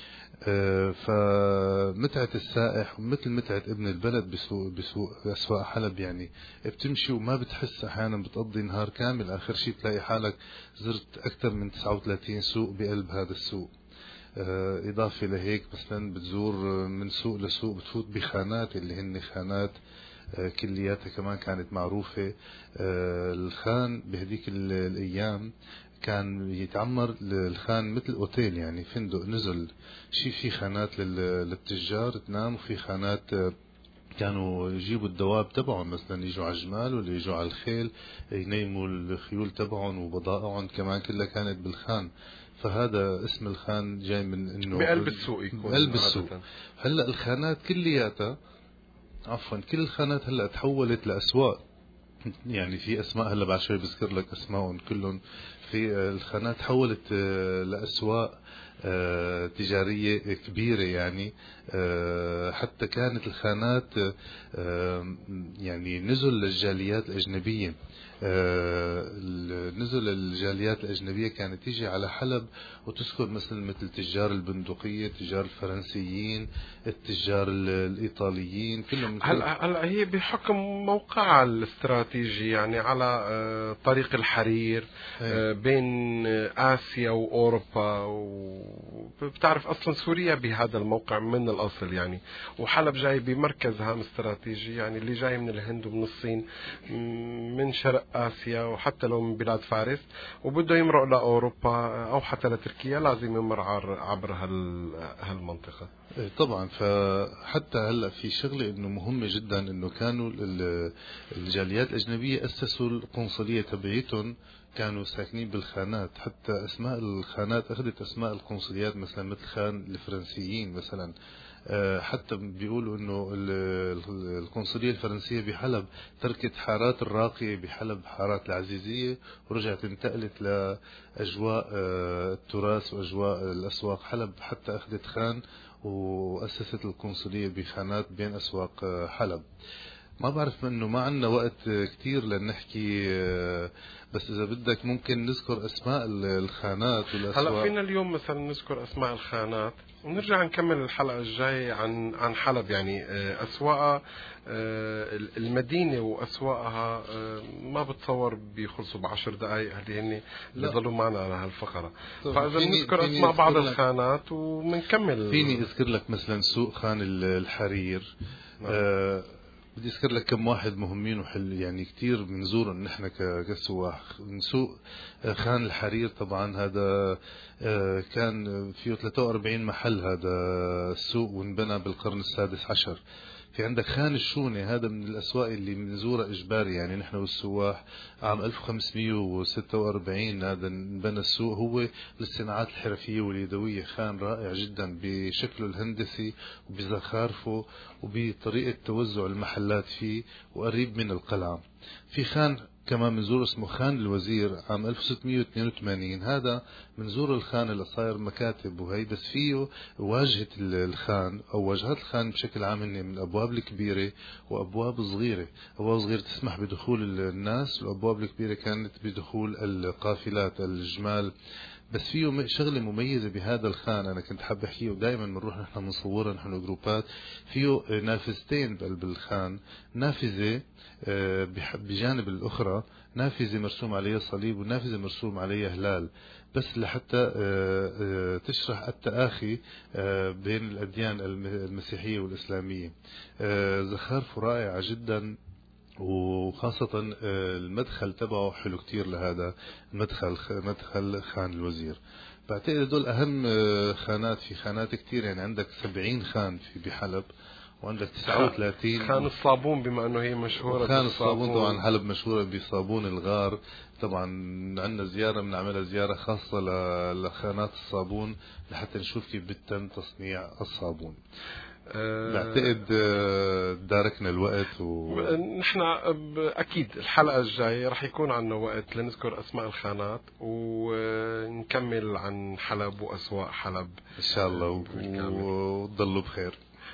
فمتعة السائح ومثل متعة ابن البلد بسوق بسوق أسواق حلب، يعني بتمشي وما بتحس. أحيانا بتقضي نهار كامل، آخر شيء تلاقي حالك زرت أكثر من تسعة وثلاثين سوق بقلب هذا السوق. إضافة لهيك مثلا بتزور من سوق لسوق، بتفوت بخانات اللي هن خانات كلياتها كمان كانت معروفة. الخان بهديك الأيام كان يتعمر الخان مثل اوتيل، يعني فندق نزل شيء، في خانات للتجار تنام، وفي خانات كانوا يجيبوا الدواب تبعهم، مثلا يجوا على الجمال ولا يجوا على الخيل ينيموا الخيول تبعهم، وبضائعهم كمان كلها كانت بالخان. فهذا اسم الخان جاي من انه بقلب السوق يكون بقلب السوق. هلا الخانات كلياتها عفوا كل الخانات هلا تحولت لاسواق. يعني في اسماء هلا بعد شوي بذكر لك اسمائهم كلهم. في الخانات تحولت لاسواق تجارية كبيرة، يعني حتى كانت الخانات يعني نزل للجاليات الأجنبية. نزل الجاليات الأجنبية كانت تيجي على حلب وتسكن مثل مثل تجار البندقية، تجار الفرنسيين، التجار الإيطاليين، كلهم. هلا هلا هي بحكم موقعها الاستراتيجي، يعني على طريق الحرير بين آسيا وأوروبا، وبتعرف أصلا سوريا بهذا الموقع من الأصل يعني، وحلب جاي بمركز هام استراتيجي، يعني اللي جاي من الهند ومن الصين من شرق آسيا وحتى لو من بلاد فارس وبده يمرق لأوروبا أو حتى لتركيا لازم يمر عبر هالمنطقة. طبعا. فحتى هلا في شغله انه مهمه جدا، انه كانوا الجاليات الاجنبيه اسسوا القنصليه تبعيتهم كانوا ساكنين بالخانات، حتى أسماء الخانات أخذت أسماء القنصليات، مثلا مثل خان الفرنسيين مثلا. حتى بيقولوا انه القنصلية الفرنسية بحلب تركت حارات الراقية بحلب، حارات العزيزية، ورجعت انتقلت لأجواء التراث وأجواء الأسواق حلب، حتى أخذت خان وأسست القنصلية بخانات بين أسواق حلب. ما بعرف انه ما عندنا وقت كتير لنحكي، بس اذا بدك ممكن نذكر اسماء الخانات والاسواق. هلا فينا اليوم مثلا نذكر اسماء الخانات ونرجع نكمل الحلقة الجاية عن عن حلب، يعني اسواقها المدينة واسواقها ما بتصور بيخلصوا بعشر دقائق، هذه هن اللي ضلوا معنا على هالفقرة. فاذا نذكر اسماء بعض الخانات ومنكمل. فيني اذكر لك مثلا سوق خان الحرير. نعم. آه بدي أذكر لك كم واحد مهمين وحل، يعني كتير بنزورهم نحن كسواح. من سوق خان الحرير طبعا، هذا كان فيه ثلاثة وأربعين محل هذا السوق، وانبنى بالقرن السادس عشر. في عندك خان الشونة، هذا من الأسواق اللي بنزورها إجباري، يعني نحن والسواح. عام ألف وخمسمية وستة وأربعين هذا انبنى السوق، هو للصناعات الحرفية واليدوية. خان رائع جدا بشكله الهندسي وبزخارفه وبطريقة توزع المحلات فيه، وقريب من القلعة. في خان كمان منزور اسمه خان الوزير عام ألف وستمية واثنين وثمانين، هذا منزور الخان اللي صاير مكاتب وهي، بس فيه واجهة الخان أو واجهات الخان بشكل عام هن من الأبواب الكبيرة وأبواب صغيرة. أبواب صغيرة تسمح بدخول الناس، والأبواب الكبيرة كانت بدخول القافلات الجمال. بس فيه شغلة مميزة بهذا الخان أنا كنت حاب أحكيه، ودائما بنروح نحن بنصورها نحن جروبات. فيه نافذتين بقلب الخان، نافذة بجانب الأخرى نافذة مرسوم عليها صليب، ونافذة مرسوم عليها هلال، بس لحتى تشرح التآخي بين الأديان المسيحية والإسلامية. زخارف رائعة جدا، وخاصة المدخل تبعه حلو كتير لهذا المدخل، مدخل خان الوزير. بعتقد هدول أهم خانات. في خانات كتير، يعني عندك سبعين خان في بحلب، وعندك تسعة وثلاثين خان الصابون، بما أنه هي مشهورة خان الصابون. طبعا حلب مشهورة بصابون الغار. طبعا عندنا زيارة بنعملها زيارة خاصة لخانات الصابون لحتى نشوف كيف بتم تصنيع الصابون. بعتقد داركنا الوقت و... نحن أكيد الحلقة الجاية رح يكون عنا وقت لنذكر أسماء الخانات ونكمل عن حلب وأسواق حلب إن شاء الله، وتضلوا بخير.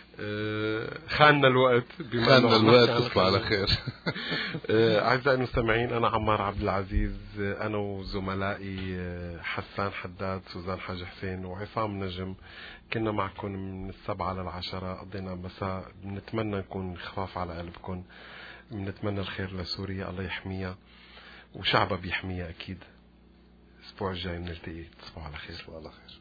خاننا الوقت، خاننا الوقت، تصبح على خير. أعزائي المستمعين، أنا عمار عبد العزيز، أنا وزملائي حسان حداد، سوزان حاج حسين، وعصام نجم، كنا معكم من السبعة للعشرة، قضينا مساء. بنتمنى نكون خفاف على قلبكم، بنتمنى الخير لسوريا، الله يحميها وشعبها بيحميها أكيد. الأسبوع الجاي بنلتقي، تصبحوا على خير. على خير.